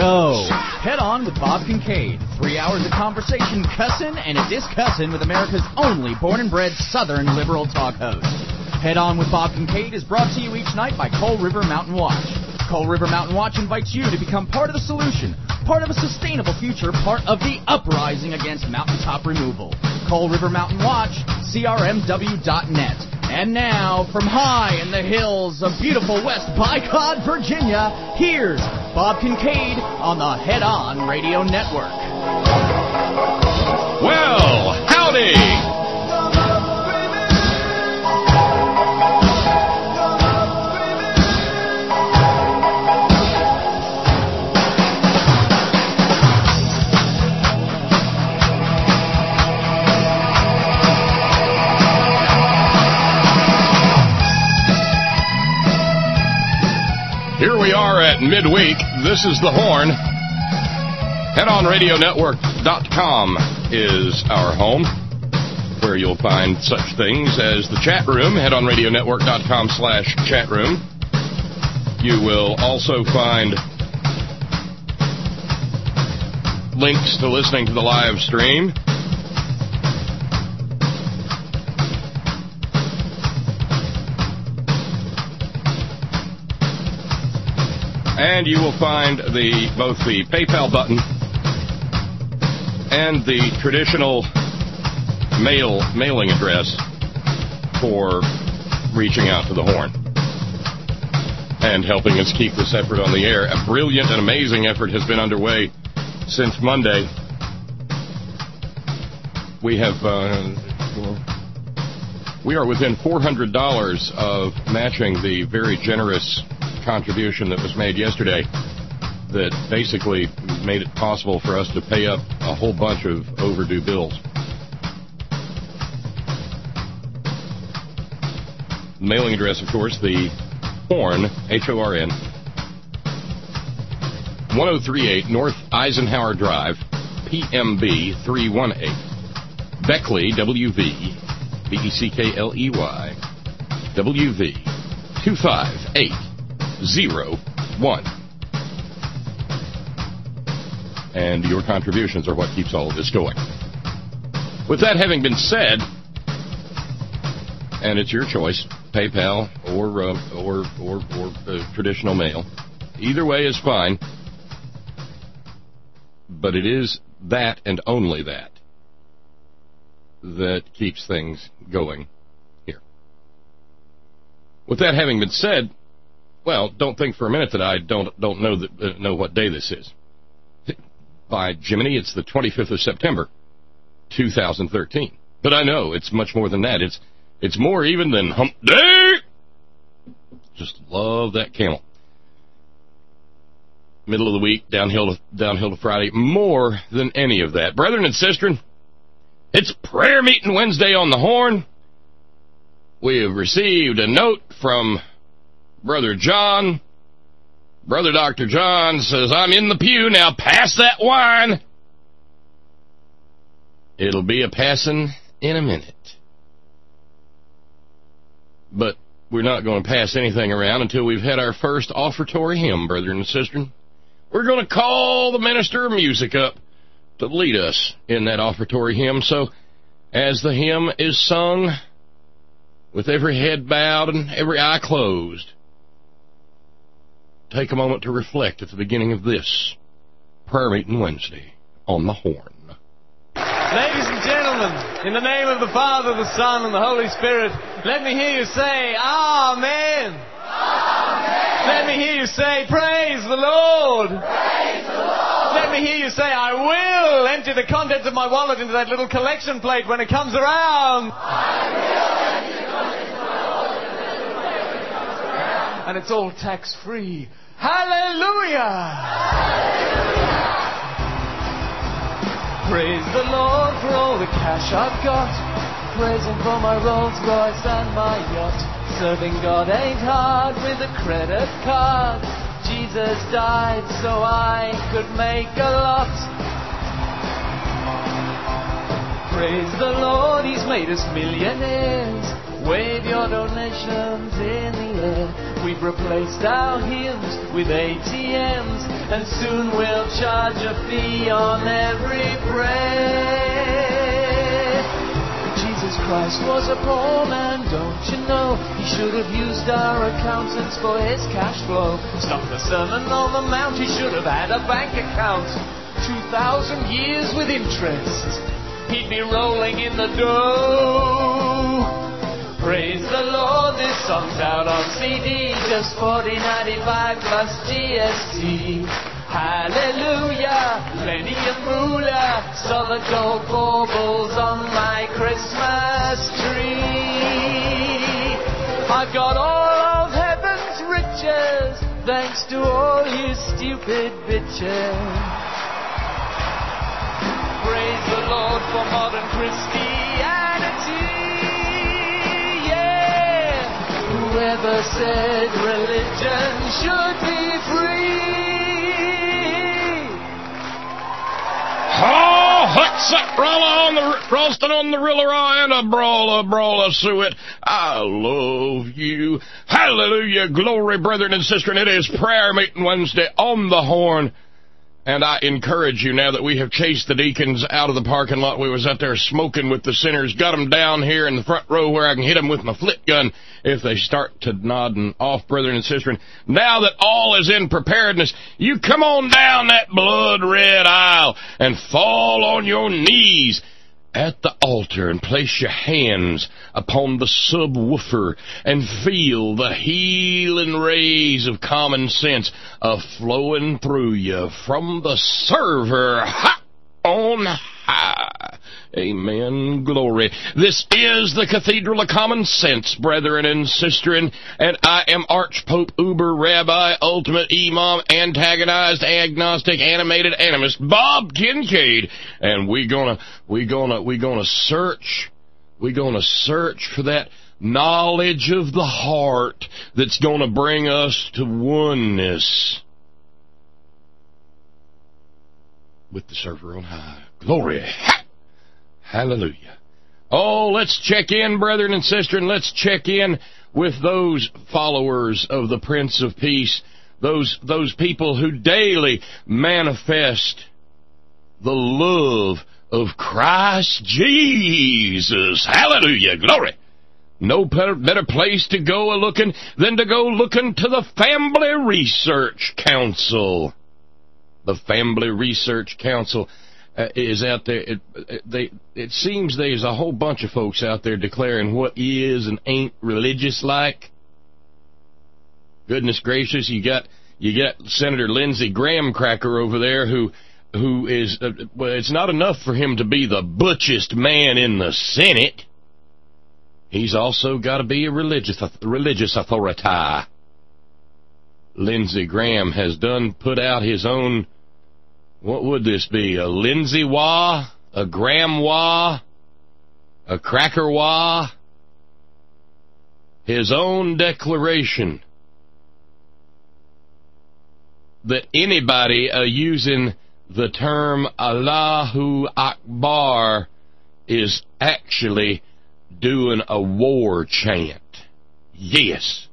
go. Head On with Bob Kincaid. 3 hours of conversation, cussing, and a discussing with America's only born and bred Southern liberal talk host. Head On with Bob Kincaid is brought to you each night by Coal River Mountain Watch. Coal River Mountain Watch invites you to become part of the solution, part of a sustainable future, part of the uprising against mountaintop removal. Coal River Mountain Watch, crmw.net. And now, from high in the hills of beautiful West Bicod, Virginia, here's Bob Kincaid on the Head On Radio Network. Well, howdy! Here we are at midweek. This is The Horn. HeadOnRadioNetwork.com is our home, where you'll find such things as the chat room, HeadOnRadioNetwork.com/chat room. You will also find links to listening to the live stream. And you will find both the PayPal button and the traditional mailing address for reaching out to the Horn and helping us keep this effort on the air. A brilliant and amazing effort has been underway since Monday. We are within $400 of matching the very generous contribution that was made yesterday that basically made it possible for us to pay up a whole bunch of overdue bills. The mailing address, of course, the Horn, H-O-R-N, 1038 North Eisenhower Drive, PMB 318, Beckley, W-V, B-E-C-K-L-E-Y, W-V 25801. And your contributions are what keeps all of this going. With that having been said, and it's your choice, PayPal or traditional mail, either way is fine, but it is that and only that keeps things going here. With that having been said, well, don't think for a minute that I don't know what day this is. By Jiminy, it's the 25th of September, 2013. But I know it's much more than that. It's more even than Hump Day. Just love that camel. Middle of the week, downhill to Friday. More than any of that, brethren and sistren. It's prayer meeting Wednesday on the Horn. We have received a note from Brother John. Brother Dr. John says, I'm in the pew now. Pass that wine. It'll be a passing in a minute. But we're not going to pass anything around until we've had our first offertory hymn, brethren and sistren. We're going to call the minister of music up to lead us in that offertory hymn. So as the hymn is sung, with every head bowed and every eye closed, take a moment to reflect at the beginning of this prayer meeting Wednesday on the Horn. Ladies and gentlemen, in the name of the Father, the Son, and the Holy Spirit, let me hear you say, Amen. Amen. Let me hear you say, Praise the Lord. Praise the Lord. Let me hear you say, I will empty the contents of my wallet into that little collection plate when it comes around. I will empty the contents of my wallet into that little plate when it comes around. And it's all tax-free. Hallelujah! Hallelujah! Praise the Lord for all the cash I've got. Praise Him for my Rolls Royce and my yacht. Serving God ain't hard with a credit card. Jesus died so I could make a lot. Praise the Lord, He's made us millionaires. Wave your donations in the air. We've replaced our hymns with ATMs, and soon we'll charge a fee on every prayer. Jesus Christ was a poor man, don't you know? He should have used our accountants for his cash flow. Stop the Sermon on the Mount, he should have had a bank account. 2,000 years with interest, he'd be rolling in the dough. Praise the Lord, this song's out on CD, just $40.95 plus GST. Hallelujah, plenty of moolah, saw the gold baubles on my Christmas tree. I've got all of heaven's riches, thanks to all you stupid bitches. Praise the Lord for modern Christianity, yeah. Whoever said religion should be free? Oh, huts up, roasting on the rilla and a brawler suet. I love you. Hallelujah, glory, brethren and sisters. It is prayer meeting Wednesday on the horn. And I encourage you, now that we have chased the deacons out of the parking lot, we was out there smoking with the sinners, got them down here in the front row where I can hit them with my flip gun if they start to nodding off, brethren and sisters. Now that all is in preparedness, you come on down that blood-red aisle and fall on your knees at the altar and place your hands upon the subwoofer and feel the healing rays of common sense flowing through you from the server hot on high. Amen. Glory. This is the Cathedral of Common Sense, brethren and sistren, and I am Archpope, Uber Rabbi, Ultimate Imam, Antagonized, Agnostic, Animated Animist, Bob Kincaid, and we're gonna search for that knowledge of the heart that's gonna bring us to oneness with the server on high. Glory. Hallelujah. Oh, let's check in, brethren and sisters, and let's check in with those followers of the Prince of Peace, those people who daily manifest the love of Christ Jesus. Hallelujah. Glory. No better place to go a-looking than to go looking to the Family Research Council. The Family Research Council is out there. It seems there's a whole bunch of folks out there declaring what is and ain't religious like. Goodness gracious, you got Senator Lindsey Graham Cracker over there who is well, it's not enough for him to be the butchest man in the Senate. He's also got to be a religious authority. Lindsey Graham has put out his own. What would this be? A Lindsey Wah? A Graham Wah? A Cracker Wah? His own declaration that anybody using the term Allahu Akbar is actually doing a war chant. Yes.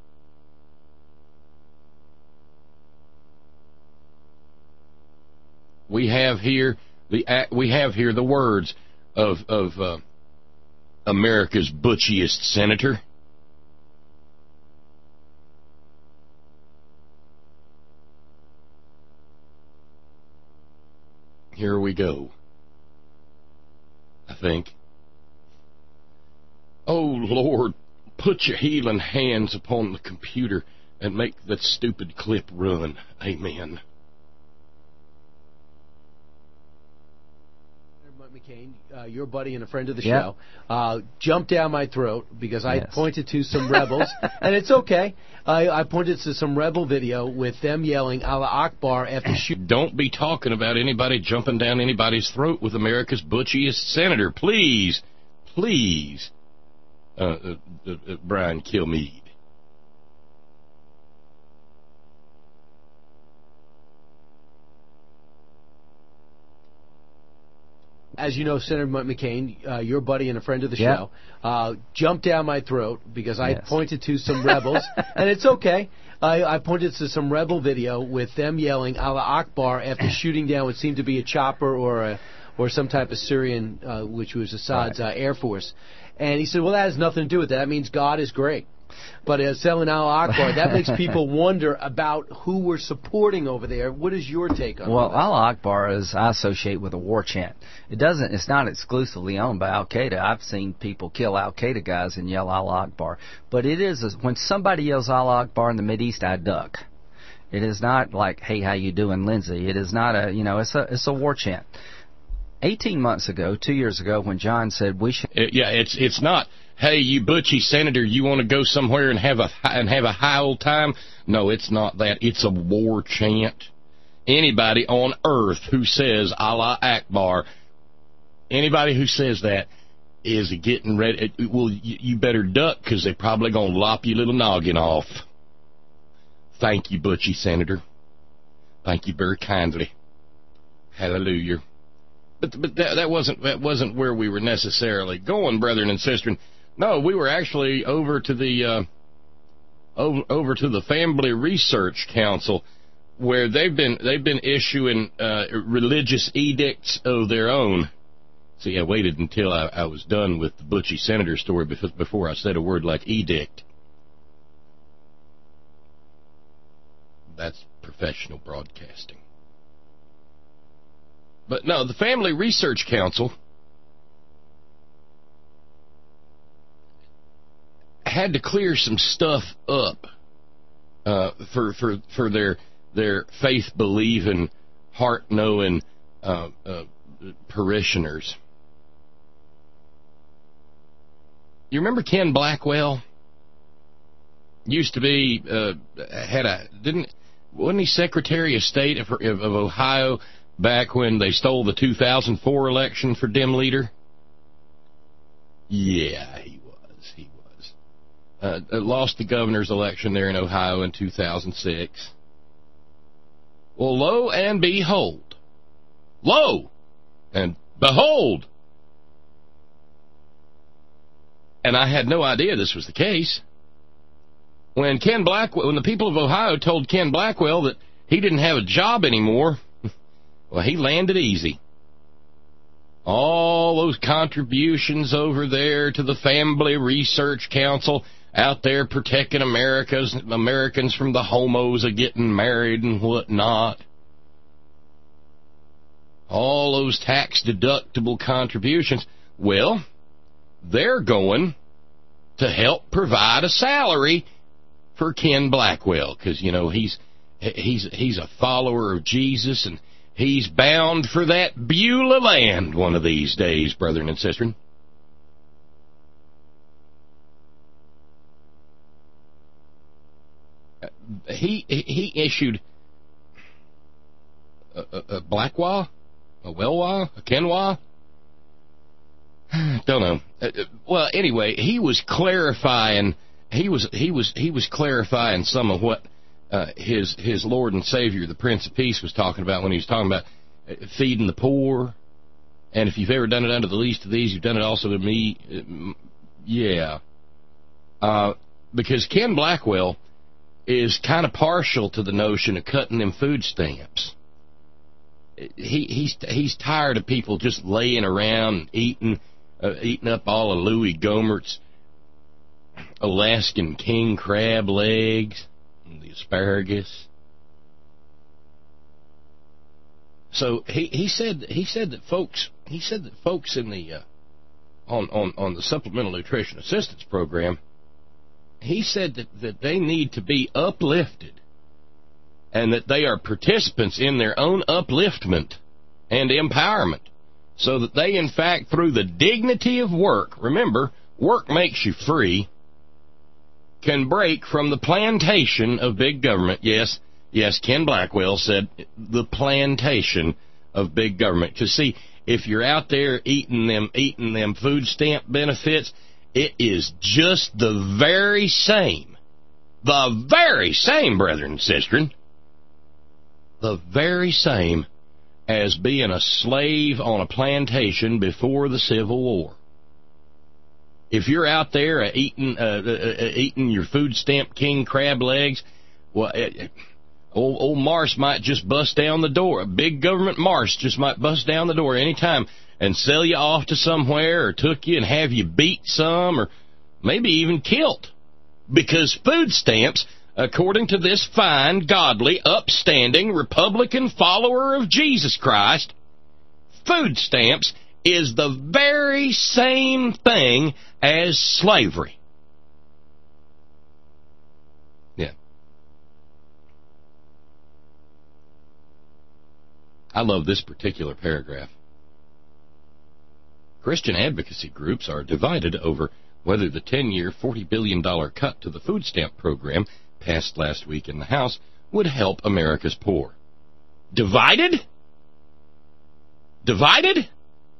We have here the words of America's butchiest senator. Here we go. I think. Oh Lord, put your healing hands upon the computer and make that stupid clip run. Amen. McCain, your buddy and a friend of the show, jumped down my throat because I pointed to some rebels, and it's okay. I pointed to some rebel video with them yelling Allah Akbar after shooting. Don't be talking about anybody jumping down anybody's throat with America's butchiest senator. Please, Brian Kilmeade. as you know, Senator McCain, your buddy and a friend of the show, jumped down my throat because I pointed to some rebels, and it's okay. I pointed to some rebel video with them yelling Allah Akbar after shooting down what seemed to be a chopper or some type of Syrian, which was Assad's Air Force. And he said, well, that has nothing to do with that. That means God is great. But selling Allah Akbar, that makes people wonder about who we're supporting over there. What is your take on that? Well, Allah Akbar is, I associate with a war chant. It's not exclusively owned by Al-Qaeda. I've seen people kill Al-Qaeda guys and yell Allah Akbar. But it is, when somebody yells Allah Akbar in the Mideast, I duck. It is not like, hey, how you doing, Lindsay? It is not it's a war chant. 18 months ago, 2 years ago, when John said we should... It's not, hey, you butchy senator, you want to go somewhere and have a high old time? No, it's not that. It's a war chant. Anybody on earth who says Allah Akbar, anybody who says that is getting ready. Well, you better duck, because they're probably going to lop your little noggin off. Thank you, butchy senator. Thank you very kindly. Hallelujah. But that wasn't where we were necessarily going, brethren and sisters. No, we were actually over to the Family Research Council, where they've been issuing religious edicts of their own. See, I waited until I was done with the butchy senator story before I said a word like edict. That's professional broadcasting. But no, the Family Research Council had to clear some stuff up for their faith-believing, heart-knowing parishioners. You remember Ken Blackwell? Used to be wasn't he Secretary of State of Ohio? Back when they stole the 2004 election for Dem leader? Yeah, he was. Lost the governor's election there in Ohio in 2006. Well, lo and behold. Lo and behold. And I had no idea this was the case. When the people of Ohio told Ken Blackwell that he didn't have a job anymore, well, he landed easy. All those contributions over there to the Family Research Council, out there protecting Americans from the homos of getting married and whatnot. All those tax-deductible contributions, well, they're going to help provide a salary for Ken Blackwell, because, he's a follower of Jesus, and he's bound for that Beulah land one of these days, brethren and sisters. He issued a Blackwell, a Wellwa, a Kenwa. Don't know. Well, anyway, he was clarifying. He was clarifying some of what his Lord and Savior, the Prince of Peace, was talking about when he was talking about feeding the poor. And if you've ever done it unto the least of these, you've done it also to me. Yeah. Because Ken Blackwell is kind of partial to the notion of cutting them food stamps. He's tired of people just laying around eating up all of Louis Gohmert's Alaskan king crab legs and the asparagus. So he said that folks in the on the Supplemental Nutrition Assistance Program, he said that they need to be uplifted, and that they are participants in their own upliftment and empowerment, so that they, in fact, through the dignity of work, remember, work makes you free, can break from the plantation of big government. Yes, Ken Blackwell said the plantation of big government. Because, see, if you're out there eating them food stamp benefits, it is just the very same, brethren and sisters, the very same as being a slave on a plantation before the Civil War. If you're out there eating your food stamp king crab legs, well, old Marsh might just bust down the door. Big government Marsh just might bust down the door anytime and sell you off to somewhere, or took you and have you beat some, or maybe even killed. Because food stamps, according to this fine, godly, upstanding, Republican follower of Jesus Christ, food stamps is the very same thing as slavery. Yeah. I love this particular paragraph. Christian advocacy groups are divided over whether the 10-year, $40 billion cut to the food stamp program passed last week in the House would help America's poor. Divided? Divided?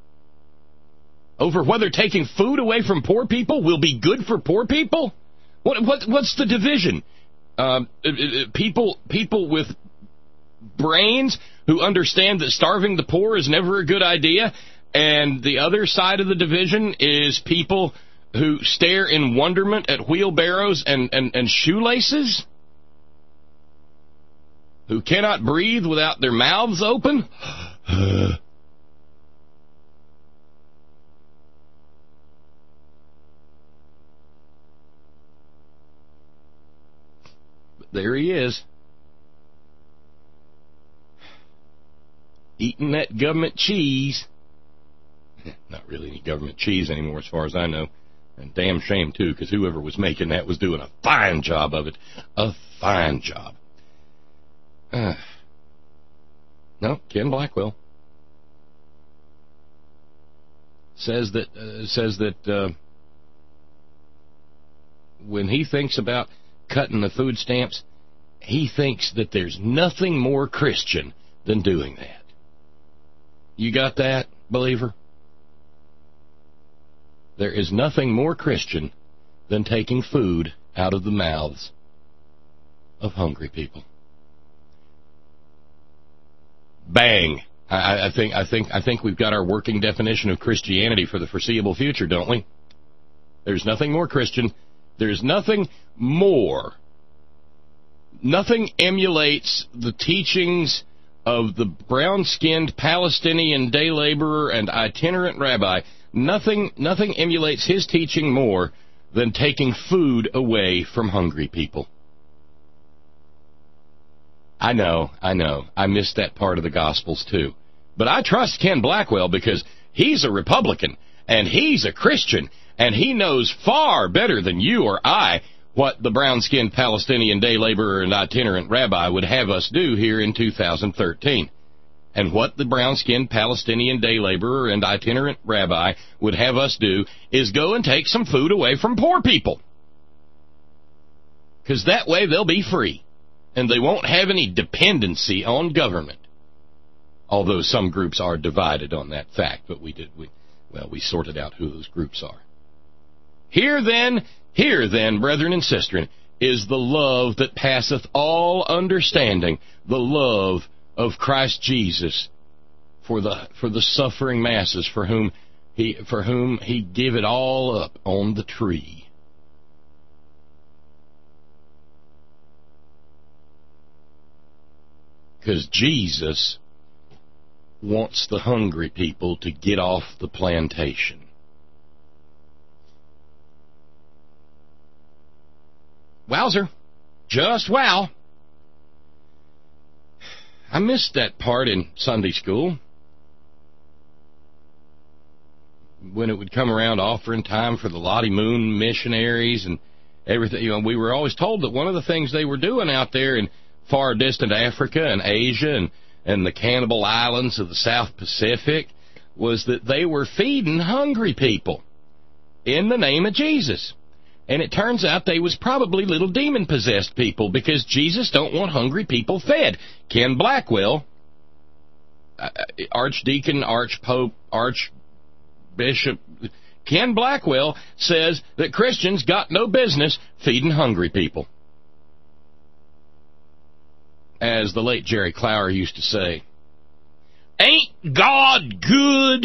Over whether taking food away from poor people will be good for poor people? What's the division? People with brains who understand that starving the poor is never a good idea, and the other side of the division is people who stare in wonderment at wheelbarrows and shoelaces, who cannot breathe without their mouths open. There he is, eating that government cheese. Not really any government cheese anymore, as far as I know. And damn shame, too, because whoever was making that was doing a fine job of it. A fine job. No, Ken Blackwell says that when he thinks about cutting the food stamps, he thinks that there's nothing more Christian than doing that. You got that, believer? There is nothing more Christian than taking food out of the mouths of hungry people. Bang! I think we've got our working definition of Christianity for the foreseeable future, don't we? There's nothing more Christian. There's nothing more. Nothing emulates the teachings of the brown-skinned Palestinian day laborer and itinerant rabbi. Nothing emulates his teaching more than taking food away from hungry people. I know. I missed that part of the Gospels, too. But I trust Ken Blackwell because he's a Republican, and he's a Christian, and he knows far better than you or I what the brown-skinned Palestinian day laborer and itinerant rabbi would have us do here in 2013. And what the brown-skinned Palestinian day laborer and itinerant rabbi would have us do is go and take some food away from poor people. Because that way they'll be free, and they won't have any dependency on government. Although some groups are divided on that fact, but we sorted out who those groups are. Here then, brethren and sisters, is the love that passeth all understanding, the love of Christ Jesus for the suffering masses for whom he gave it all up on the tree. Because Jesus wants the hungry people to get off the plantation. Wowzer. Just wow. I missed that part in Sunday school. When it would come around offering time for the Lottie Moon missionaries and everything. We were always told that one of the things they were doing out there in far distant Africa and Asia and the cannibal islands of the South Pacific was that they were feeding hungry people in the name of Jesus. And it turns out they was probably little demon-possessed people because Jesus don't want hungry people fed. Ken Blackwell, Archdeacon, Archpope, Archbishop, Ken Blackwell says that Christians got no business feeding hungry people. As the late Jerry Clower used to say, God good?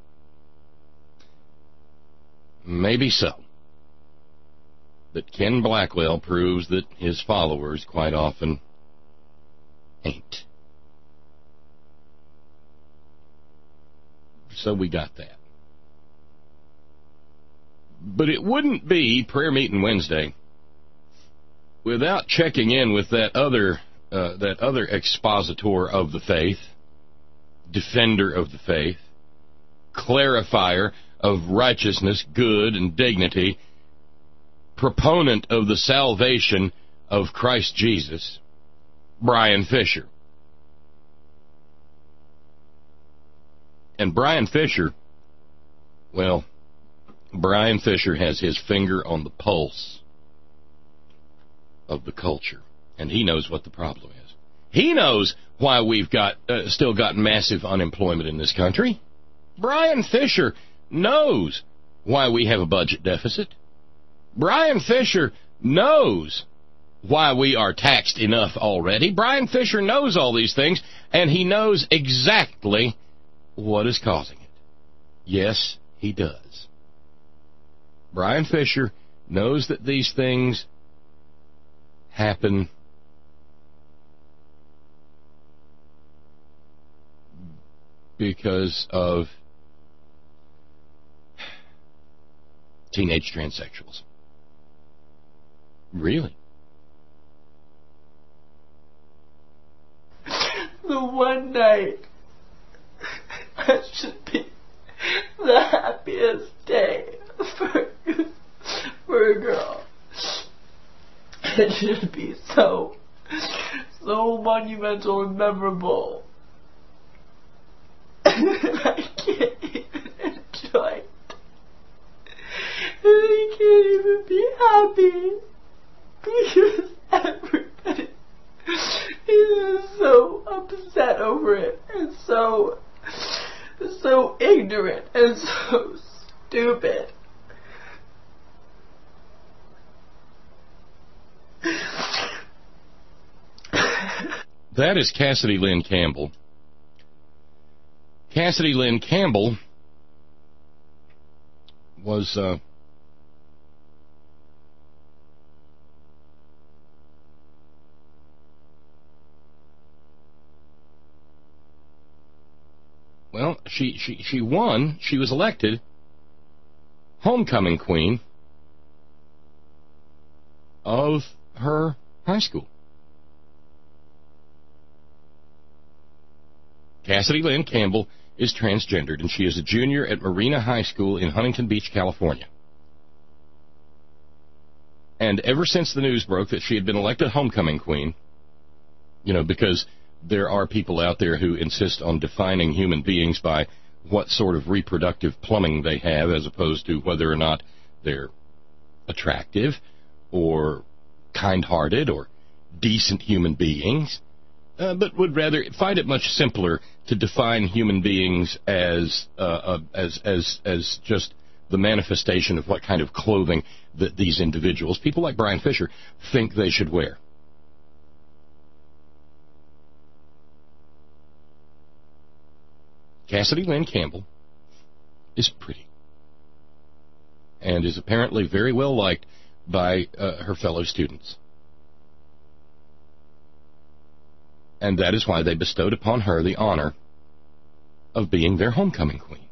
Maybe so. But Ken Blackwell proves that his followers quite often ain't. So we got that. But it wouldn't be Prayer Meeting Wednesday without checking in with that other expositor of the faith, defender of the faith, clarifier of righteousness, good, and dignity, proponent of the salvation of Christ Jesus, Brian Fisher. And Brian Fisher, well, Brian Fisher has his finger on the pulse of the culture, and he knows what the problem is. He knows why we've got still got massive unemployment in this country. Brian Fisher knows why we have a budget deficit. Brian Fisher knows why we are taxed enough already. Brian Fisher knows all these things, and he knows exactly what is causing it. Yes, he does. Brian Fisher knows that these things happen because of teenage transsexuals. Really? The one night that should be the happiest day for a girl. It should be so monumental and memorable. I can't even enjoy it. And I can't even be happy because everybody is so upset over it and so ignorant and so stupid. That is Cassidy Lynn Campbell. Cassidy Lynn Campbell was well, she won. She was elected homecoming queen of her high school. Cassidy Lynn Campbell is transgendered, and she is a junior at Marina High School in Huntington Beach, California. And ever since the news broke that she had been elected homecoming queen, you know, because there are people out there who insist on defining human beings by what sort of reproductive plumbing they have as opposed to whether or not they're attractive or kind-hearted or decent human beings, but would rather find it much simpler to define human beings as just the manifestation of what kind of clothing that these individuals, people like Brian Fisher, think they should wear. Cassidy Lynn Campbell is pretty and is apparently very well liked by her fellow students. And that is why they bestowed upon her the honor of being their homecoming queen.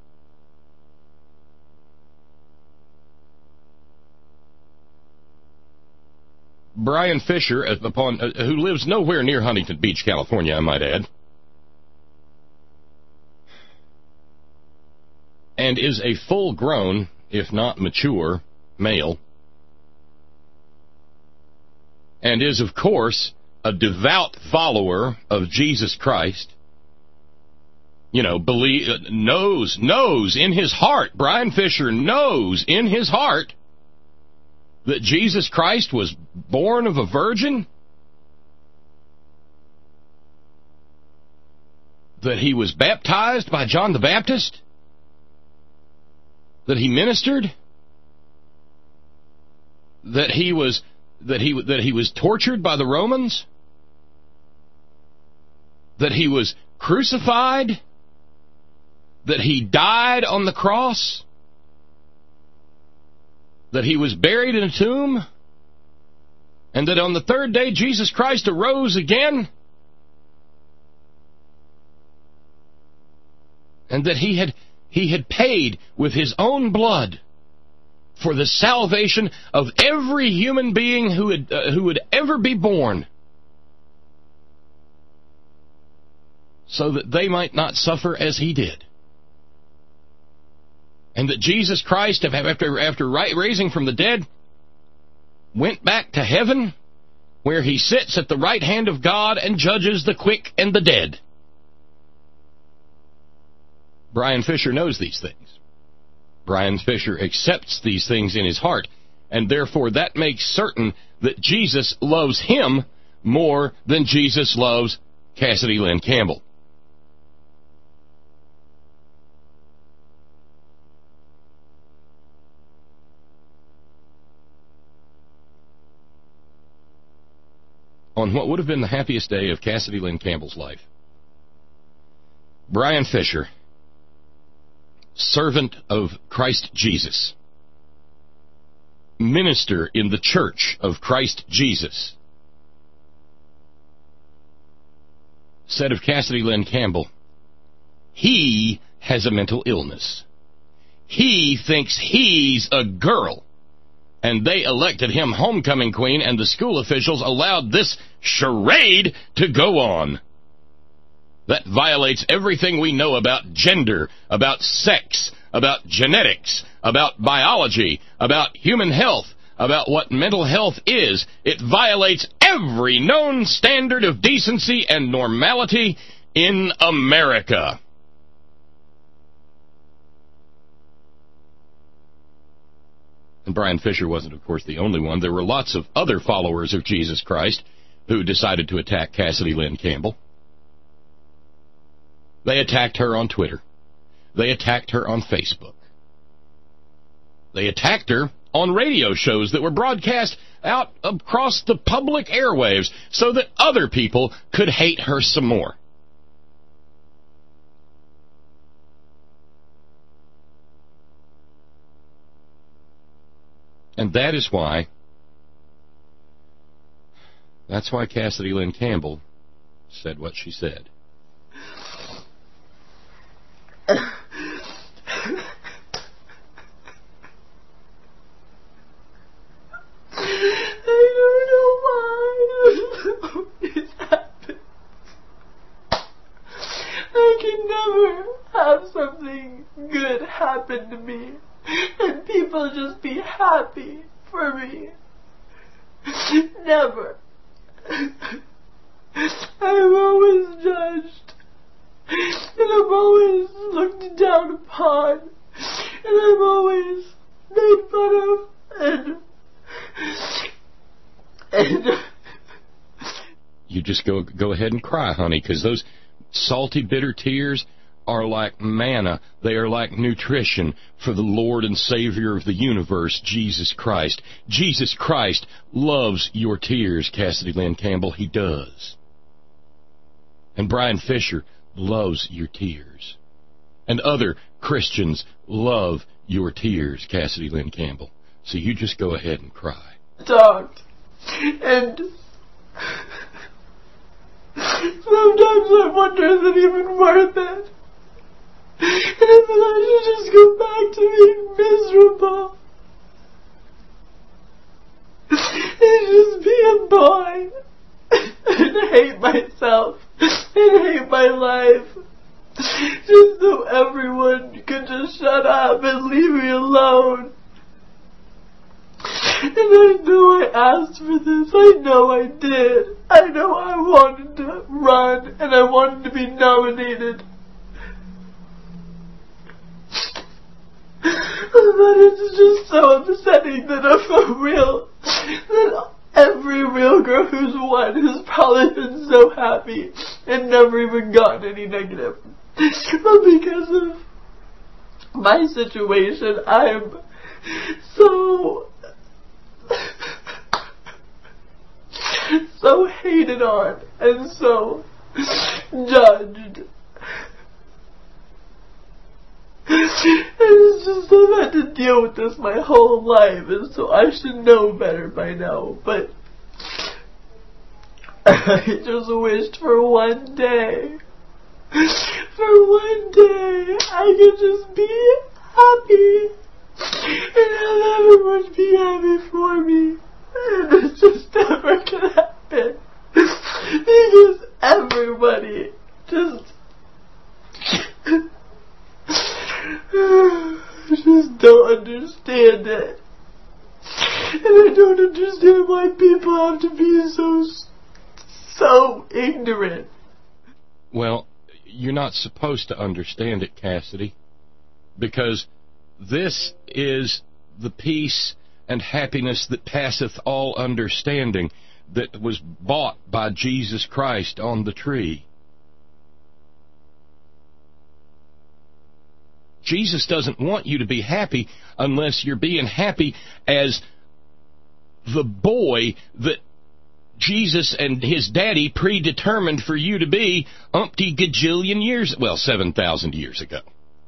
Brian Fisher, who lives nowhere near Huntington Beach, California, I might add, and is a full-grown, if not mature, male, and is, of course, a devout follower of Jesus Christ, you know, knows in his heart, Brian Fisher knows in his heart that Jesus Christ was born of a virgin, that he was baptized by John the Baptist, that he ministered, that he was tortured by the Romans, that he was crucified, that he died on the cross, that he was buried in a tomb, and that on the third day Jesus Christ arose again, and that he had paid with his own blood for the salvation of every human being who would ever be born, so that they might not suffer as he did. And that Jesus Christ, after raising from the dead, went back to heaven, where he sits at the right hand of God and judges the quick and the dead. Brian Fisher knows these things. Brian Fisher accepts these things in his heart, and therefore that makes certain that Jesus loves him more than Jesus loves Cassidy Lynn Campbell. On what would have been the happiest day of Cassidy Lynn Campbell's life, Brian Fisher, servant of Christ Jesus, minister in the church of Christ Jesus, said of Cassidy Lynn Campbell, he has a mental illness. He thinks he's a girl. And they elected him homecoming queen, and the school officials allowed this charade to go on. That violates everything we know about gender, about sex, about genetics, about biology, about human health, about what mental health is. It violates every known standard of decency and normality in America. And Brian Fisher wasn't, of course, the only one. There were lots of other followers of Jesus Christ who decided to attack Cassidy Lynn Campbell. They attacked her on Twitter. They attacked her on Facebook. They attacked her on radio shows that were broadcast out across the public airwaves so that other people could hate her some more. And that's why Cassidy Lynn Campbell said what she said. I don't know why this happened. I can never have something good happen to me and people just be happy for me. Never. I'm always judged, and I'm always looked down upon, and I'm always made fun of, and you just go ahead and cry, honey, because those salty, bitter tears are like manna. They are like nutrition for the Lord and Savior of the universe, Jesus Christ. Jesus Christ loves your tears, Cassidy Lynn Campbell. He does. And Brian Fisher loves your tears. And other Christians love your tears, Cassidy Lynn Campbell. So you just go ahead and cry. Talked. And sometimes I wonder, is it even worth it? And I thought I should just go back to being miserable. And just be a boy. And hate myself. And hate my life. Just so everyone could just shut up and leave me alone. And I know I asked for this. I know I did. I know I wanted to run. And I wanted to be nominated. But it's just so upsetting that that every real girl who's won has probably been so happy and never even gotten any negative. But because of my situation, I'm so hated on and so judged. to deal with this my whole life, and so I should know better by now, but I just wished for one day. For one day, I could just be happy, and have everyone be happy for me. And it's just never gonna happen. Because everybody just don't understand it. And I don't understand why people have to be so ignorant. Well, you're not supposed to understand it, Cassidy, because this is the peace and happiness that passeth all understanding that was bought by Jesus Christ on the tree. Jesus doesn't want you to be happy unless you're being happy as the boy that Jesus and his daddy predetermined for you to be umpty gajillion years, 7,000 years ago.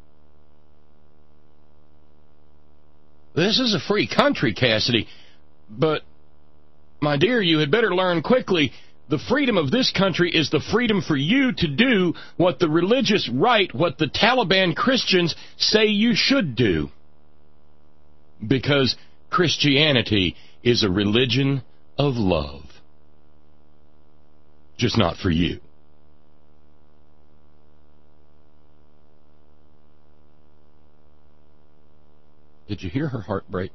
This is a free country, Cassidy, but, my dear, you had better learn quickly, the freedom of this country is the freedom for you to do what the religious right, what the Taliban Christians say you should do. Because Christianity is a religion of love. Just not for you. Did you hear her heart break?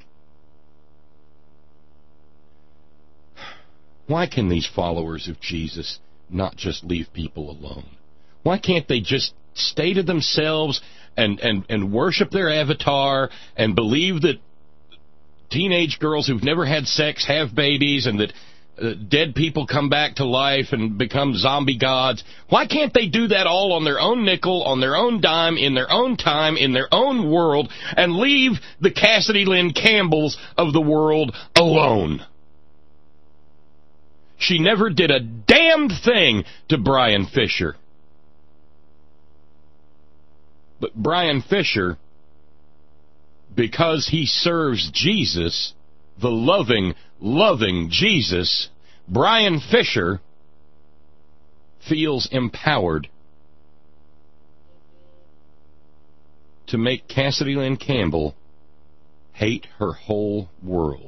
Why can these followers of Jesus not just leave people alone? Why can't they just stay to themselves and worship their avatar and believe that teenage girls who've never had sex have babies and that dead people come back to life and become zombie gods? Why can't they do that all on their own nickel, on their own dime, in their own time, in their own world, and leave the Cassidy Lynn Campbells of the world alone? She never did a damn thing to Brian Fisher. But Brian Fisher, because he serves Jesus, the loving, loving Jesus, Brian Fisher feels empowered to make Cassidy Lynn Campbell hate her whole world.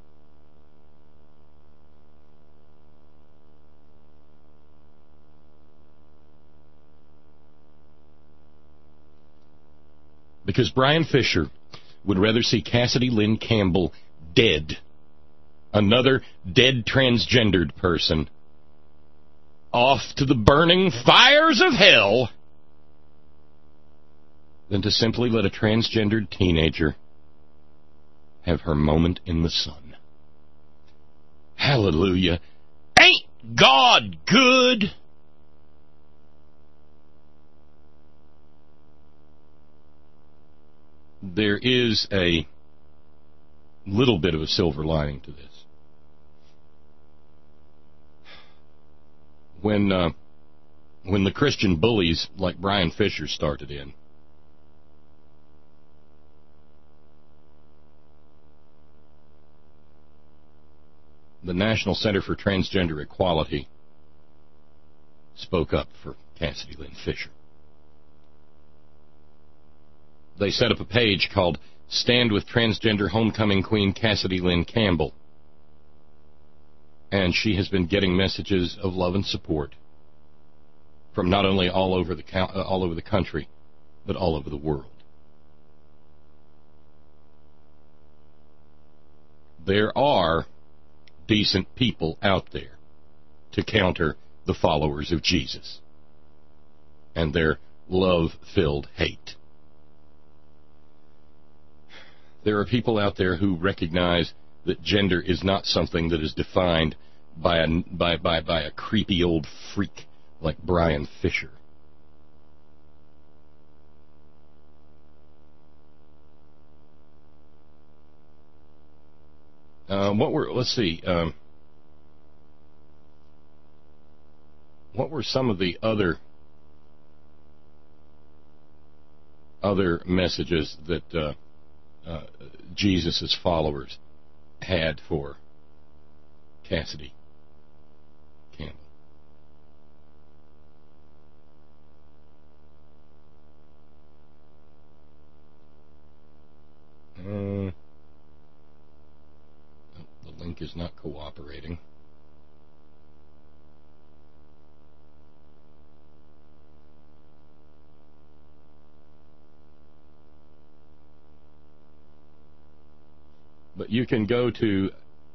Because Brian Fisher would rather see Cassidy Lynn Campbell dead, another dead transgendered person, off to the burning fires of hell, than to simply let a transgendered teenager have her moment in the sun. Hallelujah. Ain't God good? There is a little bit of a silver lining to this. When the Christian bullies like Brian Fisher started in, the National Center for Transgender Equality spoke up for Cassidy Lynn Fisher. They set up a page called Stand with Transgender Homecoming Queen Cassidy Lynn Campbell. And she has been getting messages of love and support from not only all over the country, but all over the world. There are decent people out there to counter the followers of Jesus and their love-filled hate. There are people out there who recognize that gender is not something that is defined by a creepy old freak like Brian Fisher. What were some of the other messages that Jesus' followers had for Cassidy Campbell. The link is not cooperating. But you can go to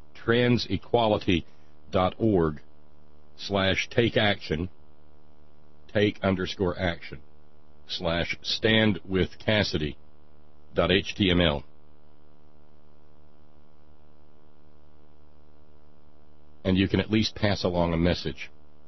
transequality.org/takeaction, take_action/standwithcassidy.html. And you can at least pass along a message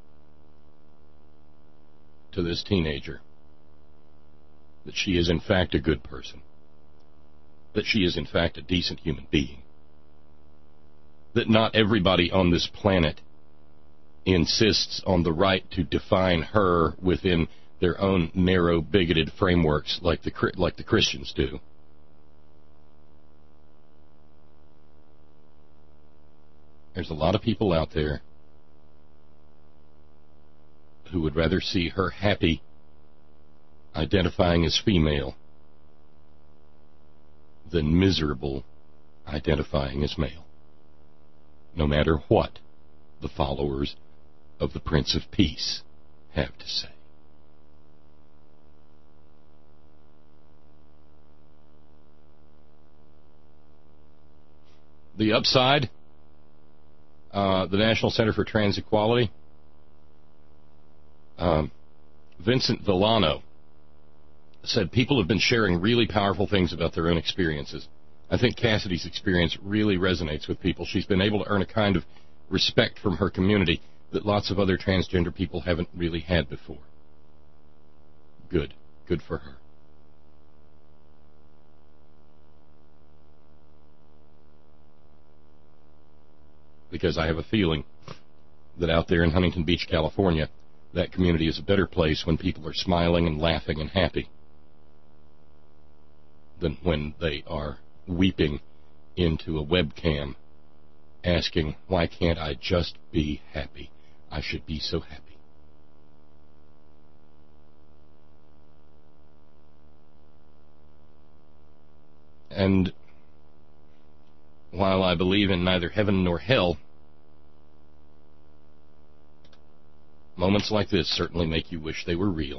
to this teenager that she is in fact a good person, that she is in fact a decent human being, that not everybody on this planet insists on the right to define her within their own narrow, bigoted frameworks like the Christians do. There's a lot of people out there who would rather see her happy identifying as female than miserable identifying as male, no matter what the followers of the Prince of Peace have to say. The upside, the National Center for Trans Equality, Vincent Villano said people have been sharing really powerful things about their own experiences. I think Cassidy's experience really resonates with people. She's been able to earn a kind of respect from her community that lots of other transgender people haven't really had before. Good. Good for her. Because I have a feeling that out there in Huntington Beach, California, that community is a better place when people are smiling and laughing and happy than when they are weeping into a webcam asking, why can't I just be happy? I should be so happy. And while I believe in neither heaven nor hell, moments like this certainly make you wish they were real.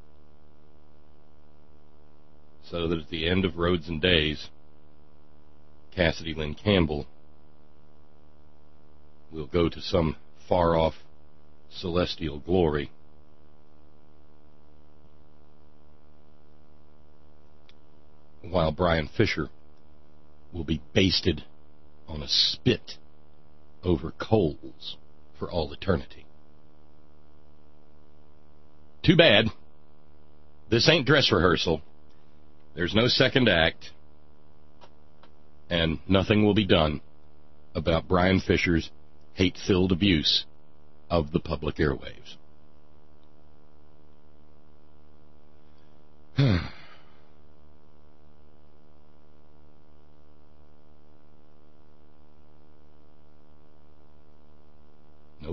So that at the end of Roads and Days, Cassidy Lynn Campbell will go to some far-off celestial glory, while Brian Fisher will be basted on a spit over coals for all eternity. Too bad. This ain't dress rehearsal. There's no second act, and nothing will be done about Brian Fisher's hate-filled abuse of the public airwaves. Nope.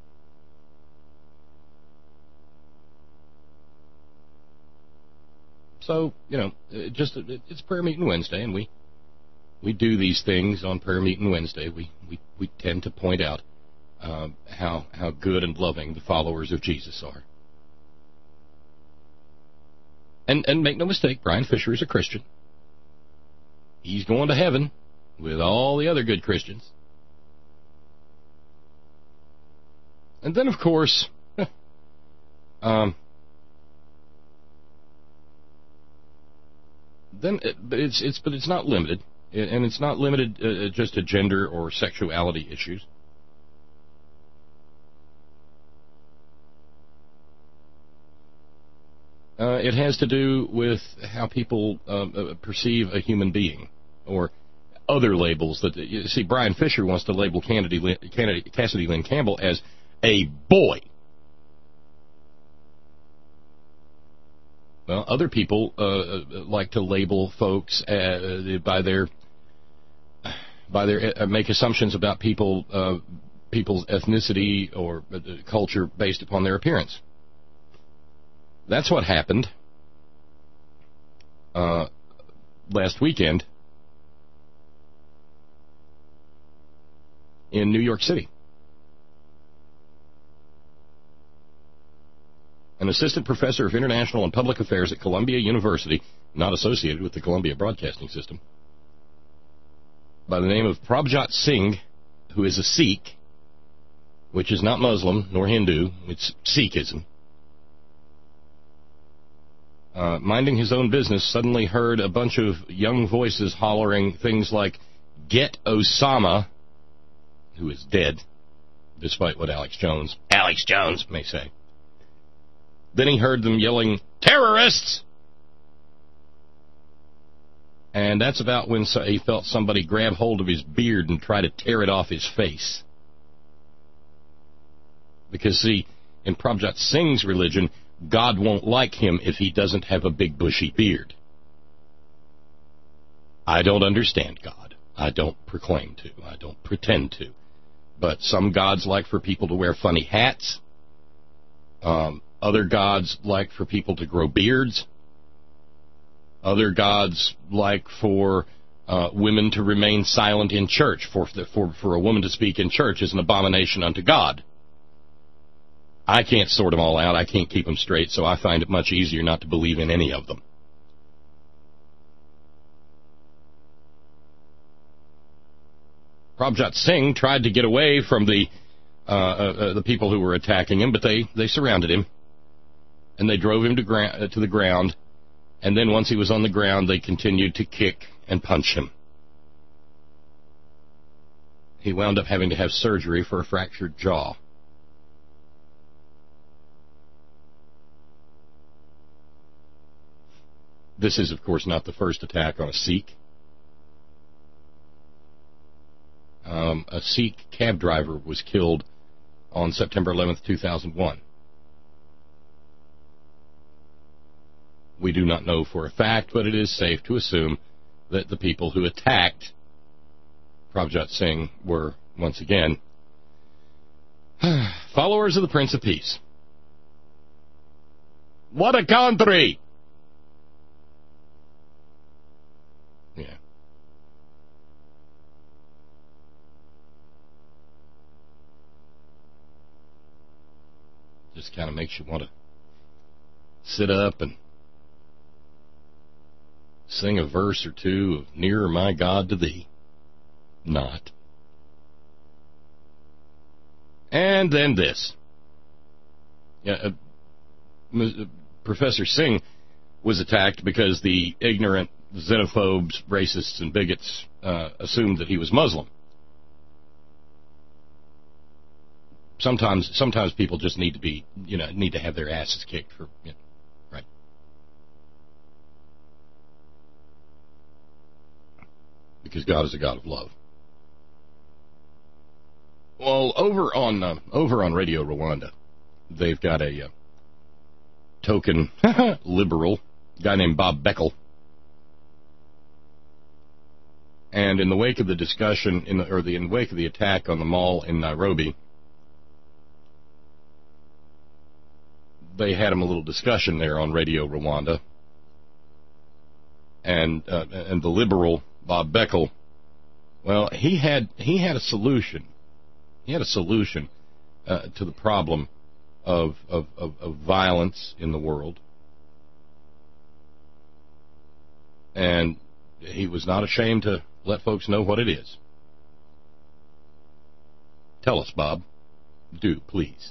So, it's prayer meeting Wednesday, and we do these things on prayer meeting Wednesday. We tend to point out how good and loving the followers of Jesus are. And make no mistake, Brian Fisher is a Christian. He's going to heaven with all the other good Christians. And then, of course, it's not limited, and it's not limited just to gender or sexuality issues. It has to do with how people perceive a human being, or other labels that you see. Brian Fisher wants to label Cassidy Lynn Campbell as a boy. Well, other people like to label folks by their make assumptions about people's ethnicity or culture based upon their appearance. That's what happened last weekend in New York City. An assistant professor of international and public affairs at Columbia University, not associated with the Columbia Broadcasting System, by the name of Prabhat Singh, who is a Sikh, which is not Muslim nor Hindu, it's Sikhism, minding his own business, suddenly heard a bunch of young voices hollering things like, "Get Osama," who is dead, despite what Alex Jones may say. Then he heard them yelling, "Terrorists!" And that's about when he felt somebody grab hold of his beard and try to tear it off his face. Because, see, in Prabhat Singh's religion, God won't like him if he doesn't have a big bushy beard. I don't understand God. I don't proclaim to. I don't pretend to. But some gods like for people to wear funny hats. Other gods like for people to grow beards. Other gods like for women to remain silent in church. For a woman to speak in church is an abomination unto God. I can't sort them all out. I can't keep them straight, so I find it much easier not to believe in any of them. Prabhat Singh tried to get away from the people who were attacking him, but they surrounded him, and they drove him to the ground, and then once he was on the ground, they continued to kick and punch him. He wound up having to have surgery for a fractured jaw. This is, of course, not the first attack on a Sikh. A Sikh cab driver was killed on September 11th, 2001. We do not know for a fact, but it is safe to assume that the people who attacked Prabhat Singh were, once again, followers of the Prince of Peace. What a country! Yeah. Just kind of makes you want to sit up and sing a verse or two of "Nearer, My God, to Thee." Not. And then this. Yeah, Professor Singh was attacked because the ignorant xenophobes, racists, and bigots assumed that he was Muslim. Sometimes people just need to have their asses kicked for, right. Because God is a God of love. Well, over on Radio Rwanda, they've got a token liberal guy named Bob Beckel. And in the wake of the discussion, in the wake of the attack on the mall in Nairobi, they had him a little discussion there on Radio Rwanda, and the liberal Bob Beckel, well, he had a solution. He had a solution to the problem of violence in the world, and he was not ashamed to let folks know what it is. Tell us, Bob. Do, please.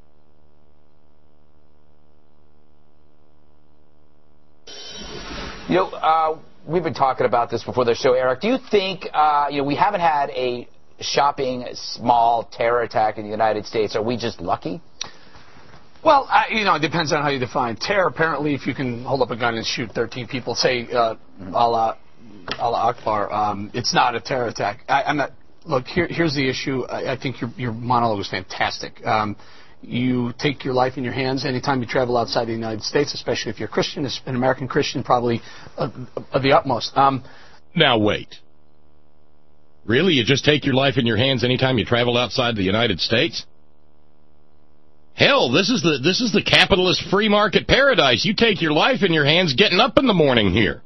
We've been talking about this before the show, Eric. Do you think, we haven't had a shopping small terror attack in the United States. Are we just lucky? Well, it depends on how you define terror. Apparently, if you can hold up a gun and shoot 13 people, say, Allah Akbar, it's not a terror attack. I'm not. Look, here's the issue. I think your monologue was fantastic. you take your life in your hands anytime you travel outside the United States, especially if you're a Christian, an American Christian, probably of the utmost. Now, wait. Really? You just take your life in your hands anytime you travel outside the United States? Hell, this is the capitalist free market paradise. You take your life in your hands getting up in the morning here.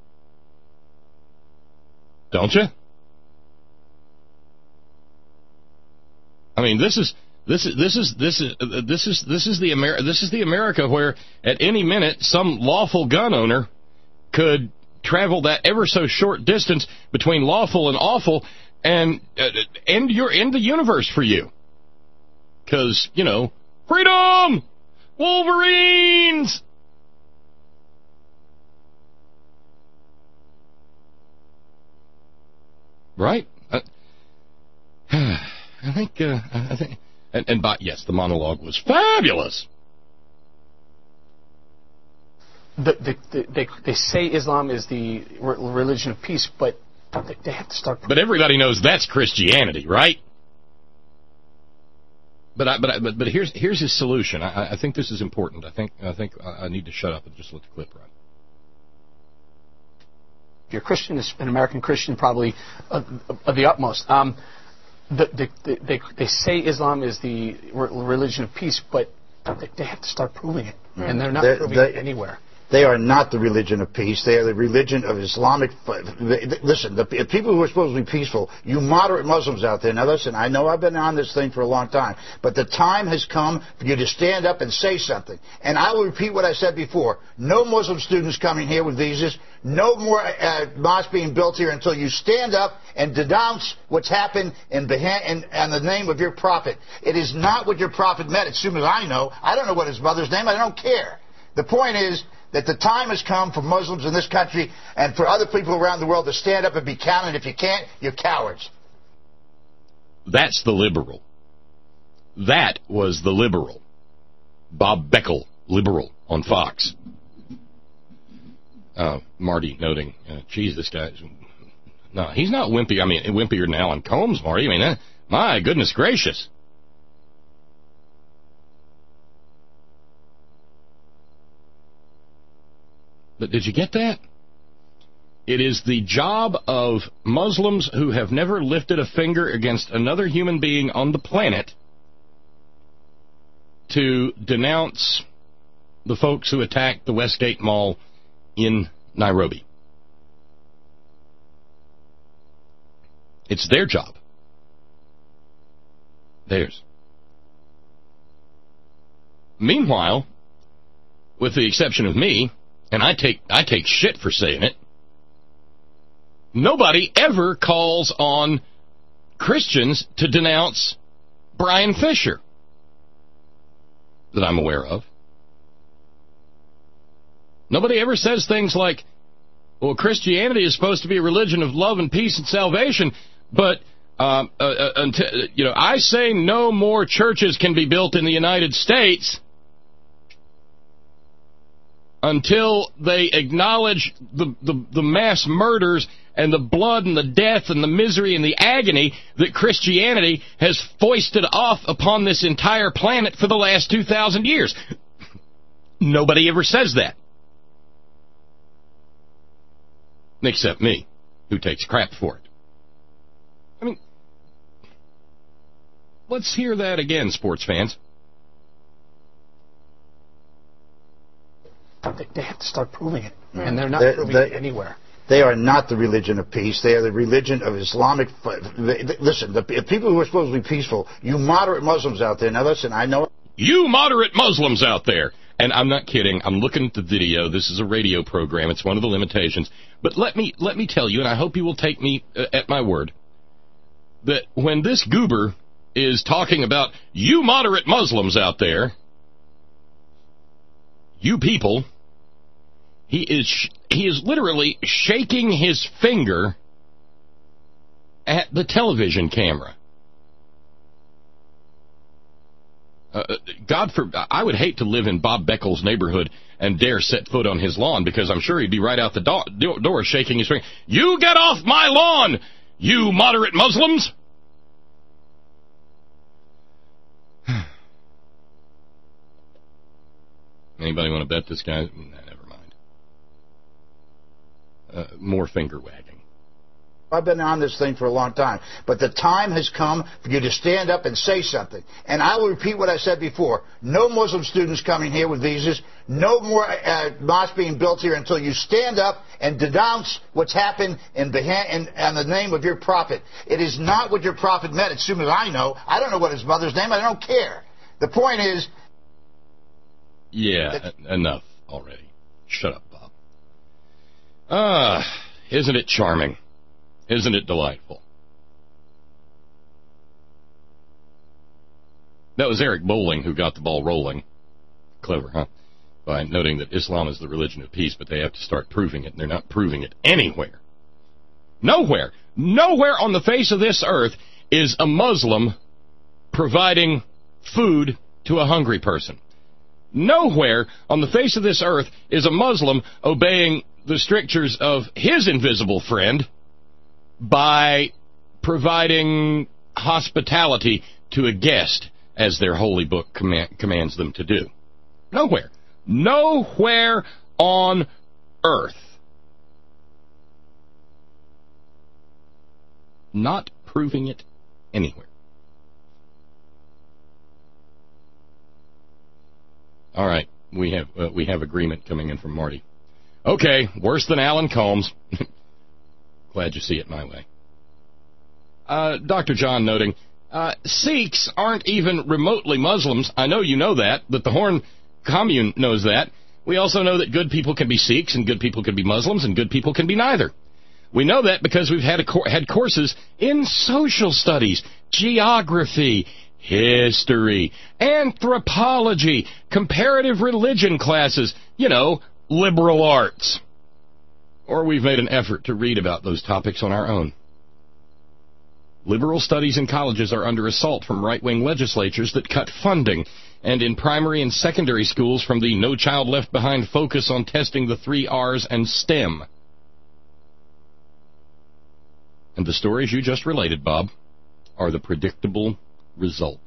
Don't you? I mean, this is the America where at any minute some lawful gun owner could travel that ever so short distance between lawful and awful and end the universe for you. Because, you know, freedom! Wolverines! Right? I think, yes, the monologue was fabulous. They say Islam is the religion of peace, but they have to start. But everybody knows that's Christianity, right? But here's his solution. I think this is important. I think I need to shut up and just let the clip run. If you're a Christian, an American Christian, probably of the utmost. They say Islam is the religion of peace, but they have to start proving it, and they're not proving it anywhere. They are not the religion of peace. They are the religion of Islamic... Listen, the people who are supposed to be peaceful, you moderate Muslims out there. Now, listen, I know I've been on this thing for a long time, but the time has come for you to stand up and say something. And I will repeat what I said before. No Muslim students coming here with visas. No more mosques being built here until you stand up and denounce what's happened in the name of your prophet. It is not what your prophet meant, as soon as I know. I don't know what his mother's name. I don't care. The point is that the time has come for Muslims in this country and for other people around the world to stand up and be counted. If you can't, you're cowards. That's the liberal. That was the liberal. Bob Beckel, liberal, on Fox. Marty noting, geez, this guy's... No, he's not wimpy. I mean, wimpier than Alan Combs, Marty. I mean, my goodness gracious. But did you get that? It is the job of Muslims who have never lifted a finger against another human being on the planet to denounce the folks who attacked the Westgate Mall in Nairobi. It's their job. Theirs. Meanwhile, with the exception of me, and I take shit for saying it, nobody ever calls on Christians to denounce Brian Fisher that I'm aware of. Nobody ever says things like, well, Christianity is supposed to be a religion of love and peace and salvation, but until, I say no more churches can be built in the United States until they acknowledge the mass murders and the blood and the death and the misery and the agony that Christianity has foisted off upon this entire planet for the last 2,000 years. Nobody ever says that. Except me, who takes crap for it. I mean, let's hear that again, sports fans. They have to start proving it, and they're not proving it anywhere. They are not the religion of peace. They are the religion of Islamic... Listen, the people who are supposed to be peaceful, you moderate Muslims out there. Now, listen, I know... You moderate Muslims out there. And I'm not kidding. I'm looking at the video. This is a radio program. It's one of the limitations. But let me tell you, and I hope you will take me at my word, that when this goober is talking about you moderate Muslims out there, you people, he is literally shaking his finger at the television camera. I would hate to live in Bob Beckel's neighborhood and dare set foot on his lawn, because I'm sure he'd be right out the door shaking his finger. You get off my lawn, you moderate Muslims! Anybody want to bet this guy? Nah, never mind. More finger wagging. I've been on this thing for a long time, but the time has come for you to stand up and say something. And I will repeat what I said before. No Muslim students coming here with visas. No more mosques being built here until you stand up and denounce what's happened in the name of your prophet. It is not what your prophet meant, as soon as I know. I don't know what his mother's name. I don't care. The point is... Yeah, enough already. Shut up, Bob. Isn't it charming? Isn't it delightful? That was Eric Bolling who got the ball rolling. Clever, huh? By noting that Islam is the religion of peace, but they have to start proving it, and they're not proving it anywhere. Nowhere on the face of this earth is a Muslim providing food to a hungry person. Nowhere on the face of this earth is a Muslim obeying the strictures of his invisible friend by providing hospitality to a guest, as their holy book commands them to do. Nowhere. Nowhere on earth. Not proving it anywhere. All right, we have agreement coming in from Marty. Okay, worse than Alan Combs. Glad you see it my way. Dr. John noting, Sikhs aren't even remotely Muslims. I know you know that the Horn Commune knows that. We also know that good people can be Sikhs, and good people can be Muslims, and good people can be neither. We know that because we've had courses in social studies, geography, history, anthropology, comparative religion classes, liberal arts. Or we've made an effort to read about those topics on our own. Liberal studies in colleges are under assault from right-wing legislatures that cut funding, and in primary and secondary schools from the No Child Left Behind focus on testing the 3 R's and STEM. And the stories you just related, Bob, are the predictable result.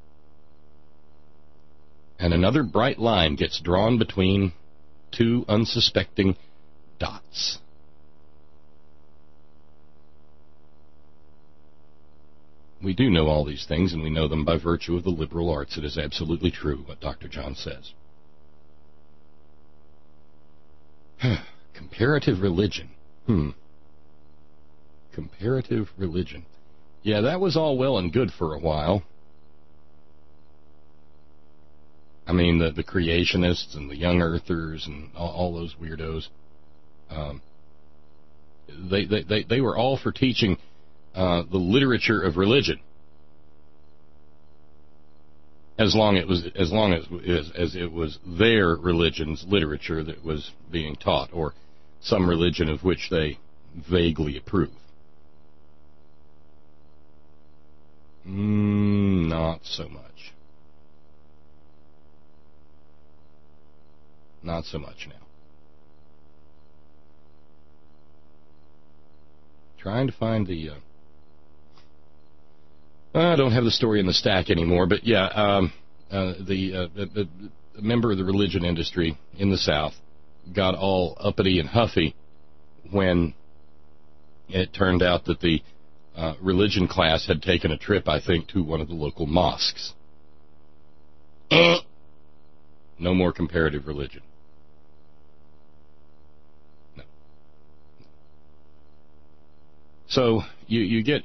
And another bright line gets drawn between two unsuspecting dots. We do know all these things, and we know them by virtue of the liberal arts. It is absolutely true what Dr. John says. Comparative religion. Comparative religion. Yeah, that was all well and good for a while. I mean, the creationists and the young earthers and all those weirdos, they were all for teaching the literature of religion, as long as it was their religion's literature that was being taught, or some religion of which they vaguely approve. Not so much. Not so much now. Trying to find the... I don't have the story in the stack anymore, but yeah, the member of the religion industry in the South got all uppity and huffy when it turned out that the religion class had taken a trip, I think, to one of the local mosques. No more comparative religion. No. So you get...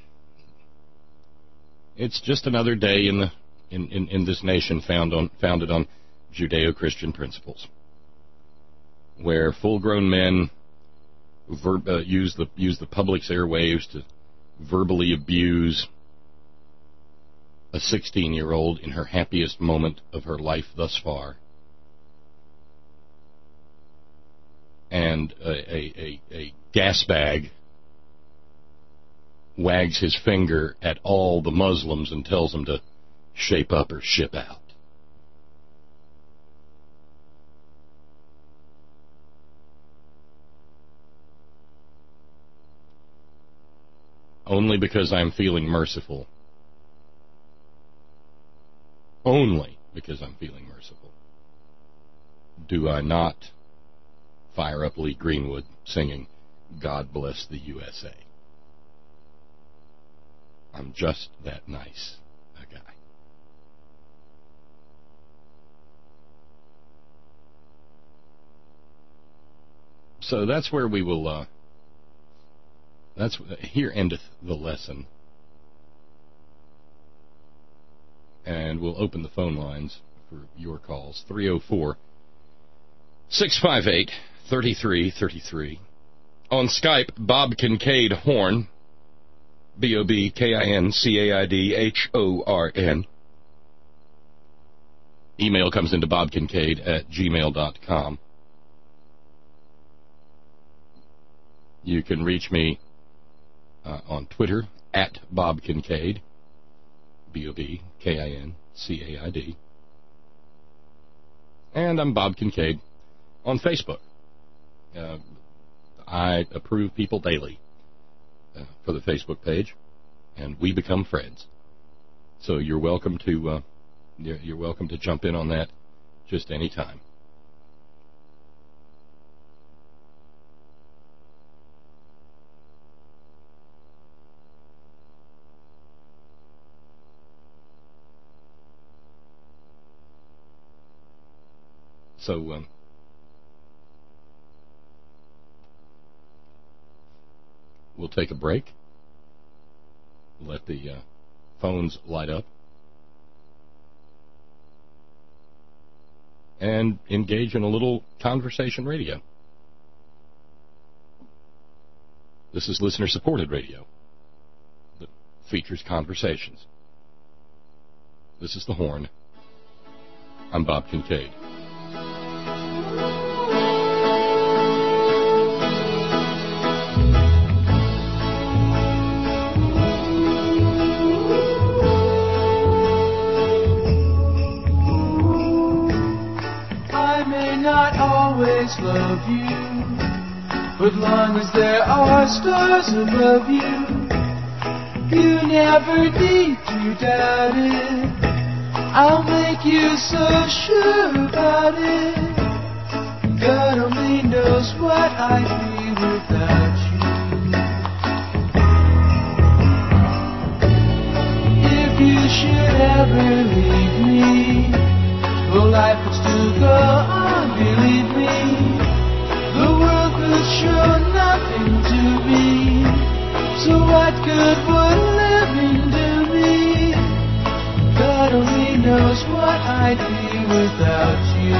It's just another day in this nation founded on Judeo-Christian principles, where full-grown men use the public's airwaves to verbally abuse a 16-year-old in her happiest moment of her life thus far, and a gasbag wags his finger at all the Muslims and tells them to shape up or ship out. Only because I'm feeling merciful. Only because I'm feeling merciful. do I not fire up Lee Greenwood singing God Bless the USA. I'm just that nice a guy. So that's where we will, here endeth the lesson. And we'll open the phone lines for your calls. 304-658-3333. On Skype, Bob Kincaid Horn. BOBKINCAIDHORN. Email comes into bobkincaid@gmail.com. You can reach me on Twitter @BobKincaid, BOBKINCAID. And I'm Bob Kincaid on Facebook. I approve people daily for the Facebook page, and we become friends. So you're welcome to jump in on that just any time. So we'll take a break, let the phones light up, and engage in a little conversation radio. This is listener-supported radio that features conversations. This is The Horn. I'm Bob Kincaid. Love you, but long as there are stars above you, you never need to doubt it. I'll make you so sure about it. God only knows what I'd be without you. If you should ever leave me, well, life would still go on, believe me. The world could show nothing to me, so what good would living do me? God only knows what I'd be without you.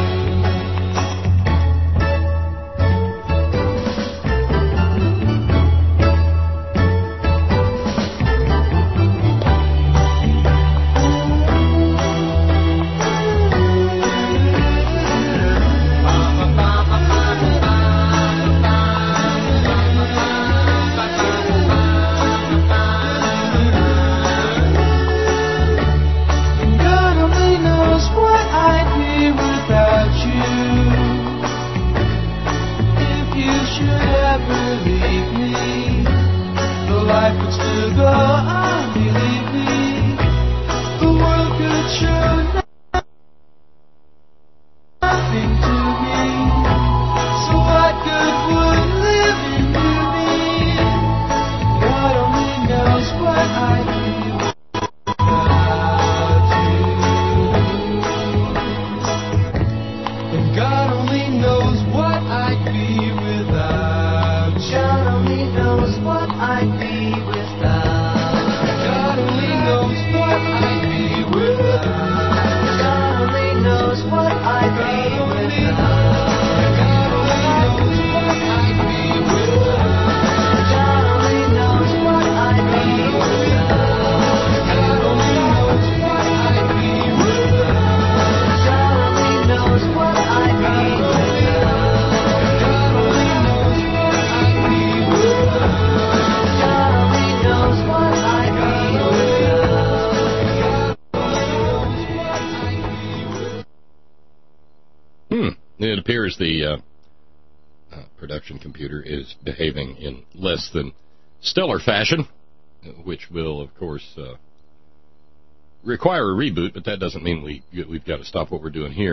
It appears the production computer is behaving in less than stellar fashion, which will, of course, require a reboot, but that doesn't mean we've got to stop what we're doing here.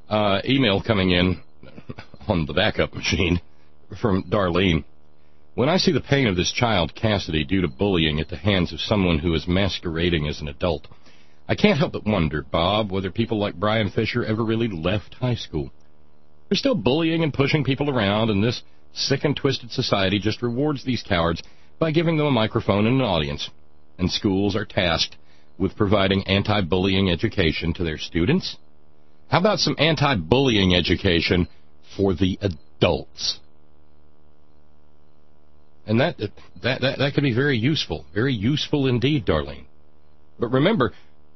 Email coming in on the backup machine from Darlene. When I see the pain of this child, Cassidy, due to bullying at the hands of someone who is masquerading as an adult, I can't help but wonder, Bob, whether people like Brian Fisher ever really left high school. They're still bullying and pushing people around, and this sick and twisted society just rewards these cowards by giving them a microphone and an audience. And schools are tasked with providing anti-bullying education to their students. How about some anti-bullying education for the adults? And that could be very useful indeed, Darlene. But remember,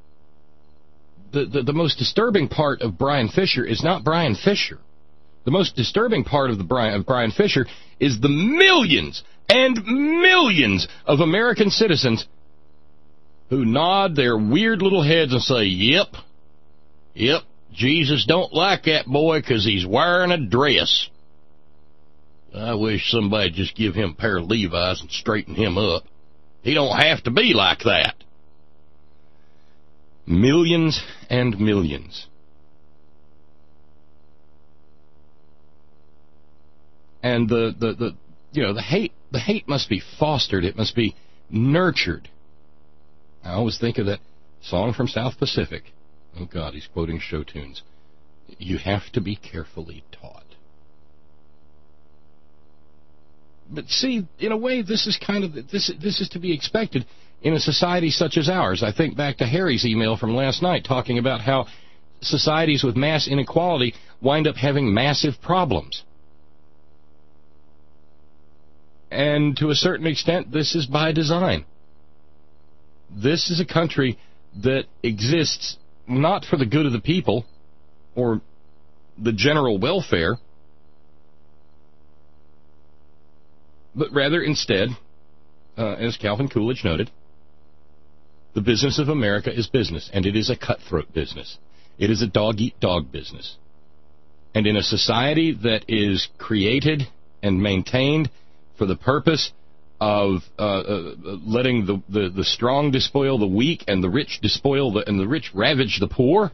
the most disturbing part of Brian Fisher is not Brian Fisher. The most disturbing part of Brian Fisher is the millions and millions of American citizens who nod their weird little heads and say, yep, Jesus don't like that boy because he's wearing a dress. I wish somebody'd just give him a pair of Levi's and straighten him up. He don't have to be like that. Millions and millions. And the hate must be fostered. It must be nurtured. I always think of that song from South Pacific. Oh God, he's quoting show tunes. You have to be carefully taught. But see, in a way, this is to be expected in a society such as ours. I think back to Harry's email from last night talking about how societies with mass inequality wind up having massive problems. And to a certain extent, this is by design. This is a country that exists not for the good of the people or the general welfare, but rather instead, as Calvin Coolidge noted, the business of America is business, and it is a cutthroat business. It is a dog-eat-dog business. And in a society that is created and maintained for the purpose of letting the strong despoil the weak and the rich and the rich ravage the poor,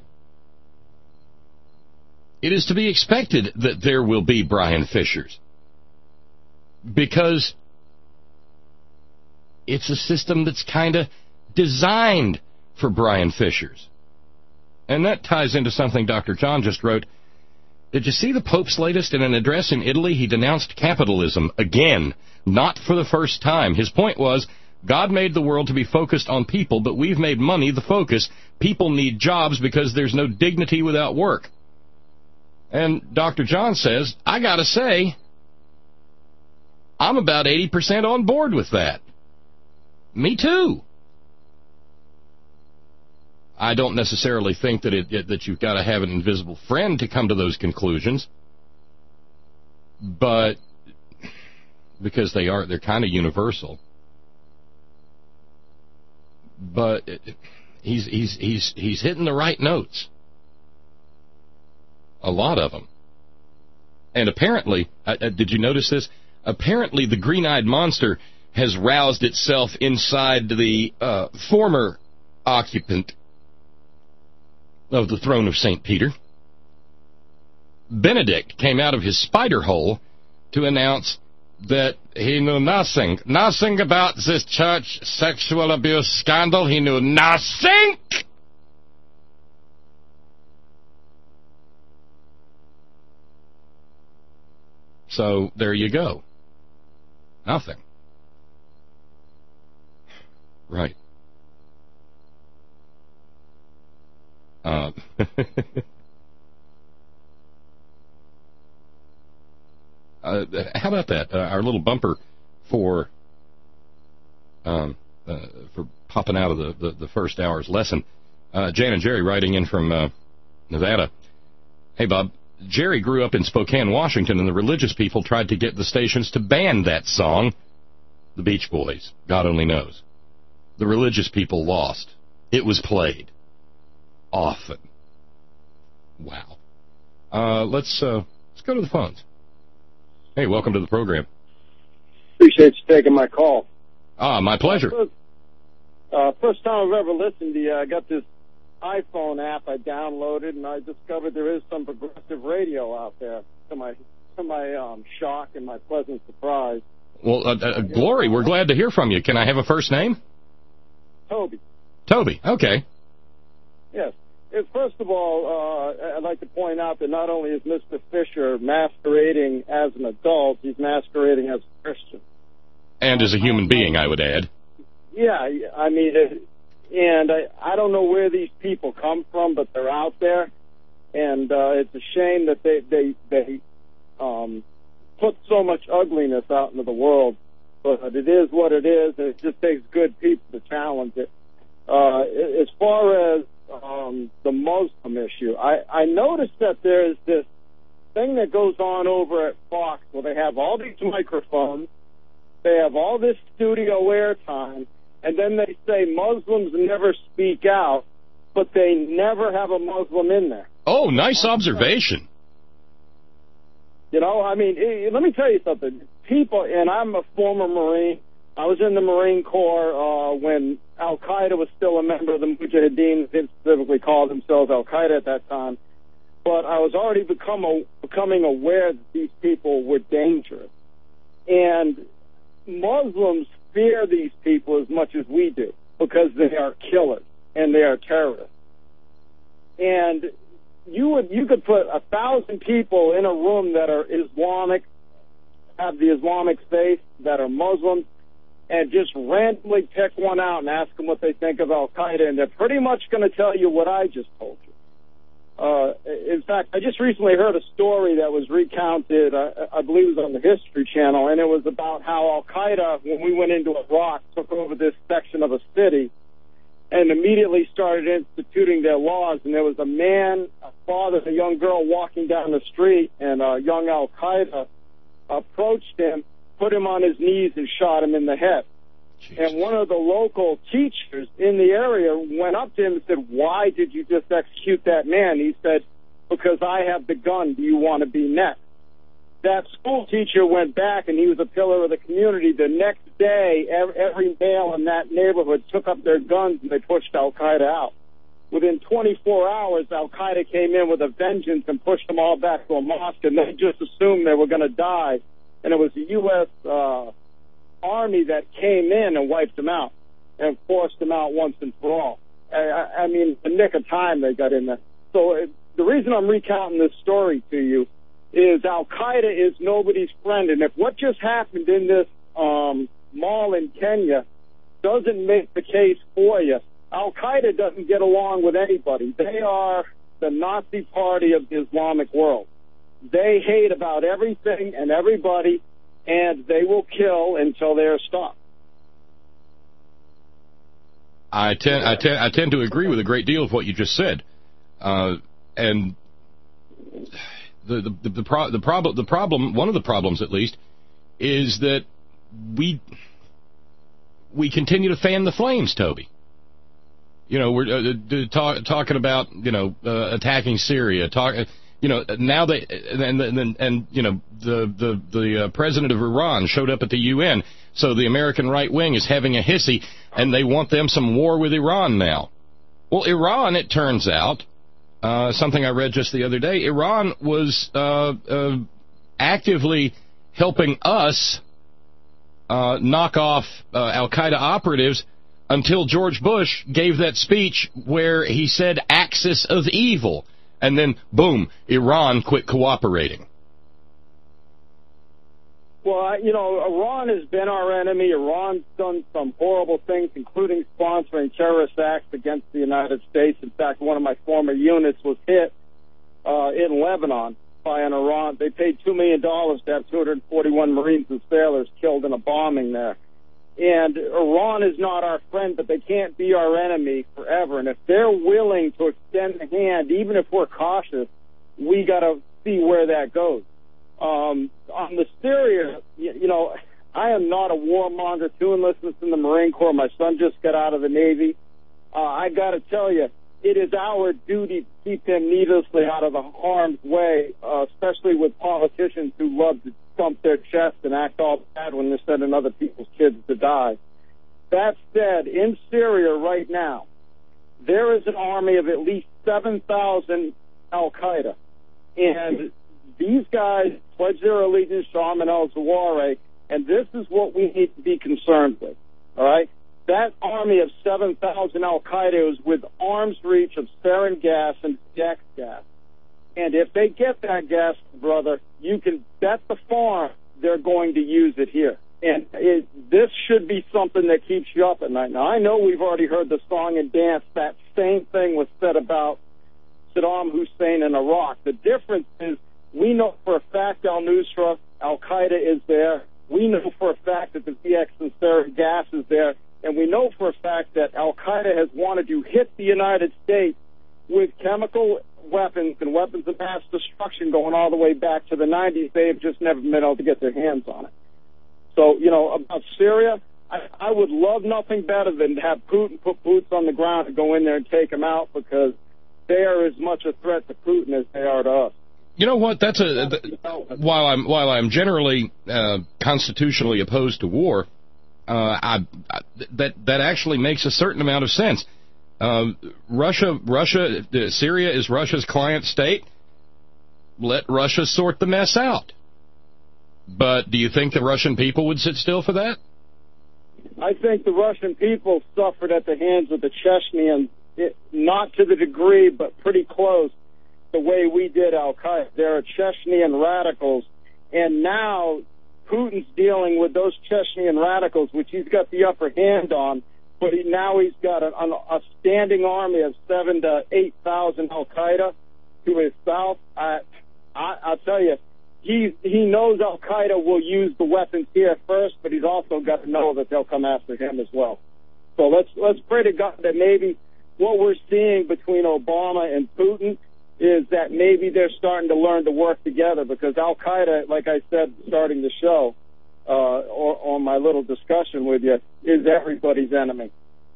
it is to be expected that there will be Brian Fishers. Because it's a system that's kind of designed for Brian Fishers. And that ties into something Dr. John just wrote. Did you see the Pope's latest? In an address in Italy, he denounced capitalism again, not for the first time. His point was, God made the world to be focused on people, but we've made money the focus. People need jobs because there's no dignity without work. And Dr. John says, I gotta say, I'm about 80% on board with that. Me too. I don't necessarily think that you've got to have an invisible friend to come to those conclusions, but because they're kind of universal. But he's hitting the right notes. A lot of them. And apparently, did you notice this? Apparently, the green-eyed monster has roused itself inside the former occupant of the throne of St. Peter. Benedict came out of his spider hole to announce that he knew nothing about this church sexual abuse scandal. He knew nothing. So there you go. Nothing. Right. How about that? Our little bumper for popping out of the first hour's lesson. Jan and Jerry writing in from Nevada. Hey, Bob. Jerry grew up in Spokane, Washington, and the religious people tried to get the stations to ban that song. The Beach Boys. God only knows. The religious people lost. It was played. Often. Wow. Let's go to the phones. Hey, welcome to the program. Appreciate you taking my call. My pleasure. First time I've ever listened to you. I got this iPhone app I downloaded, and I discovered there is some progressive radio out there. To my shock and my pleasant surprise. Well, Glory, we're glad to hear from you. Can I have a first name? Toby. Toby. Okay. Yes. First of all, I'd like to point out that not only is Mr. Fisher masquerading as an adult, he's masquerading as a Christian. And as a human being, I would add. Yeah, I mean, and I don't know where these people come from, but they're out there, and it's a shame that they put so much ugliness out into the world. But it is what it is, and it just takes good people to challenge it. As far as the Muslim issue, I noticed that there's this thing that goes on over at Fox where they have all these microphones, they have all this studio airtime, and then they say Muslims never speak out, but they never have a Muslim in there. Oh, nice observation. You know, I mean, let me tell you something. People, and I'm a former Marine. I was in the Marine Corps when Al-Qaeda was still a member of the Mujahideen. They specifically called themselves Al-Qaeda at that time. But I was already becoming aware that these people were dangerous. And Muslims fear these people as much as we do because they are killers and they are terrorists. And you could put 1,000 people in a room that are Islamic, have the Islamic faith, that are Muslims, and just randomly pick one out and ask them what they think of Al-Qaeda, and they're pretty much going to tell you what I just told you. In fact, I just recently heard a story that was recounted, I believe it was on the History Channel, and it was about how Al-Qaeda, when we went into Iraq, took over this section of a city and immediately started instituting their laws. And there was a man, a father, a young girl walking down the street, and a young Al-Qaeda approached him, put him on his knees, and shot him in the head. Jesus. And one of the local teachers in the area went up to him and said, "Why did you just execute that man?" He said, "Because I have the gun. Do you want to be next?" That school teacher went back, and he was a pillar of the community. The next day, every male in that neighborhood took up their guns, and they pushed Al-Qaeda out. Within 24 hours, Al-Qaeda came in with a vengeance and pushed them all back to a mosque, and they just assumed they were going to die. And it was the U.S. Army that came in and wiped them out and forced them out once and for all. I mean, the nick of time they got in there. So the reason I'm recounting this story to you is Al-Qaeda is nobody's friend. And if what just happened in this mall in Kenya doesn't make the case for you, Al-Qaeda doesn't get along with anybody. They are the Nazi party of the Islamic world. They hate about everything and everybody, and they will kill until they are stopped. I tend to agree with a great deal of what you just said, and the problem, one of the problems at least, is that we continue to fan the flames, Toby. You know, we're talking about attacking Syria, now they the president of Iran showed up at the UN, so the American right wing is having a hissy, and they want them some war with Iran now. Well, Iran, it turns out, something I read just the other day, Iran was actively helping us knock off Al-Qaeda operatives until George Bush gave that speech where he said axis of evil. And then, boom, Iran quit cooperating. Well, Iran has been our enemy. Iran's done some horrible things, including sponsoring terrorist acts against the United States. In fact, one of my former units was hit in Lebanon by an Iran. They paid $2 million to have 241 Marines and sailors killed in a bombing there. And Iran is not our friend, but they can't be our enemy forever. And if they're willing to extend the hand, even if we're cautious, we got to see where that goes. On the Syria, I am not a warmonger. 2 enlistments in the Marine Corps. My son just got out of the Navy. I got to tell you, it is our duty to keep them needlessly out of the harm's way, especially with politicians who love to thump their chest and act all bad when they're sending other people's kids to die. That said, in Syria right now, there is an army of at least 7,000 Al-Qaeda. And these guys pledge their allegiance to Ayman al-Zawahiri, and this is what we need to be concerned with, all right? That army of 7,000 Al-Qaeda is with arm's reach of sarin gas and Dex gas. And if they get that gas, brother, you can bet the farm they're going to use it here. And this should be something that keeps you up at night. Now, I know we've already heard the song and dance. That same thing was said about Saddam Hussein in Iraq. The difference is we know for a fact al-Nusra, Al-Qaeda is there. We know for a fact that the VX and sarin gas is there. And we know for a fact that Al-Qaeda has wanted to hit the United States with chemical weapons and weapons of mass destruction going all the way back to the 90s. They have just never been able to get their hands on it. So, about Syria, I would love nothing better than to have Putin put boots on the ground and go in there and take them out, because they are as much a threat to Putin as they are to us. You know what? While I'm generally constitutionally opposed to war, that actually makes a certain amount of sense. Syria is Russia's client state. Let Russia sort the mess out. But do you think the Russian people would sit still for that? I think the Russian people suffered at the hands of the Chechens, not to the degree, but pretty close, the way we did Al-Qaeda. There are Chechen radicals, and now Putin's dealing with those Chechen radicals, which he's got the upper hand on, but now he's got a standing army of 7,000 to 8,000 Al-Qaeda to his south. I'll tell you, he knows Al-Qaeda will use the weapons here first, but he's also got to know that they'll come after him as well. So let's pray to God that maybe what we're seeing between Obama and Putin is that maybe they're starting to learn to work together, because Al-Qaeda, like I said starting the show, or on my little discussion with you, is everybody's enemy.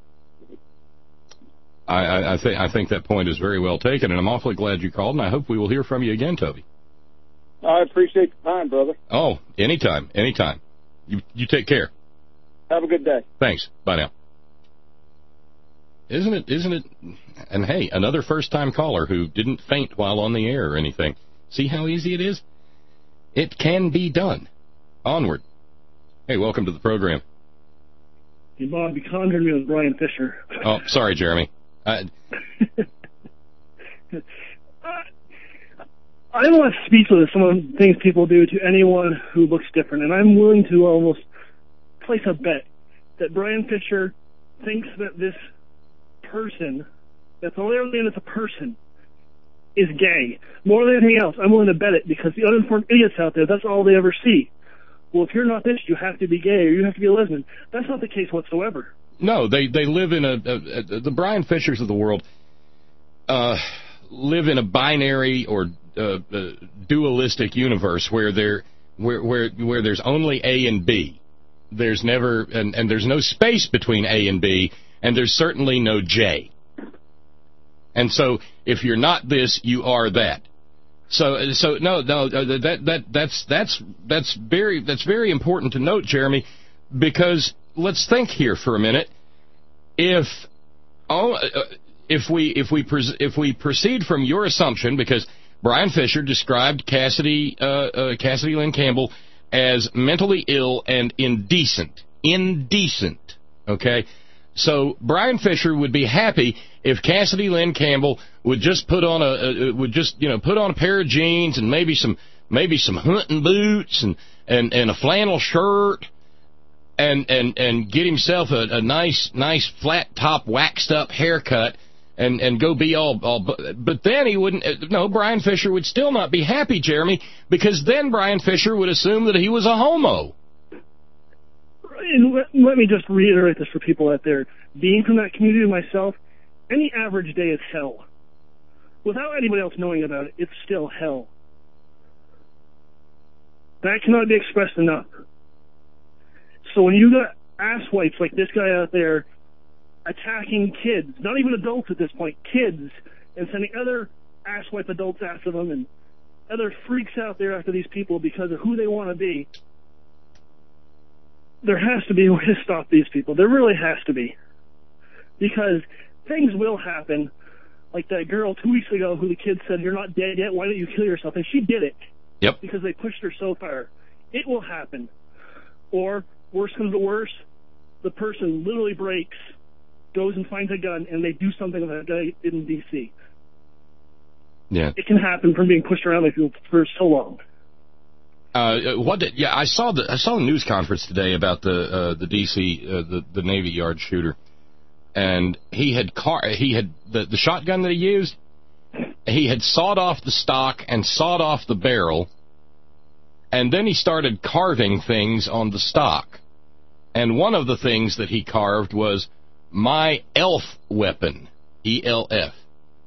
I think that point is very well taken, and I'm awfully glad you called, and I hope we will hear from you again, Toby. I appreciate the time, brother. Oh, anytime. You take care. Have a good day. Thanks. Bye now. Isn't it? And hey, another first-time caller who didn't faint while on the air or anything. See how easy it is? It can be done. Onward. Hey, welcome to the program. Hey, Bob, you conjured me with Brian Fisher. Oh, sorry, Jeremy. I don't want to speak to some of the things people do to anyone who looks different, and I'm willing to almost place a bet that Brian Fisher thinks that this person, that's all they're saying, it's a person, is gay. More than anything else, I'm willing to bet it, because the uninformed idiots out there, that's all they ever see. Well, if you're not this, you have to be gay, or you have to be a lesbian. That's not the case whatsoever. No, they live in the Brian Fishers of the world live in a binary or dualistic universe where there's only A and B. There's never and there's no space between A and B, and there's certainly no J. And so if you're not this, you are that. So that's very important to note, Jeremy, because let's think here for a minute. If we proceed from your assumption, because Brian Fisher described Cassidy Lynn Campbell as mentally ill and indecent. Okay, so Brian Fisher would be happy if Cassidy Lynn Campbell would just put on a pair of jeans and maybe some hunting boots and a flannel shirt and get himself a nice flat top waxed up haircut and go be all but then he wouldn't. No, Brian Fisher would still not be happy, Jeremy, because then Brian Fisher would assume that he was a homo. And let me just reiterate this for people out there. Being from that community myself, any average day is hell. Without anybody else knowing about it, it's still hell. That cannot be expressed enough. So when you got asswipes like this guy out there attacking kids, not even adults at this point, kids, and sending other asswipe adults after them and other freaks out there after these people because of who they want to be, there has to be a way to stop these people. There really has to be. Because things will happen. Like that girl 2 weeks ago who the kid said, "You're not dead yet, why don't you kill yourself?" And she did it. Yep. Because they pushed her so far. It will happen. Or, worse comes to worse, the person literally breaks, goes and finds a gun, and they do something with that guy in D.C. Yeah. It can happen from being pushed around by people for so long. I saw a news conference today about the D.C. The Navy Yard shooter, and he had the shotgun that he used. He had sawed off the stock and sawed off the barrel, and then he started carving things on the stock. And one of the things that he carved was my ELF weapon, ELF,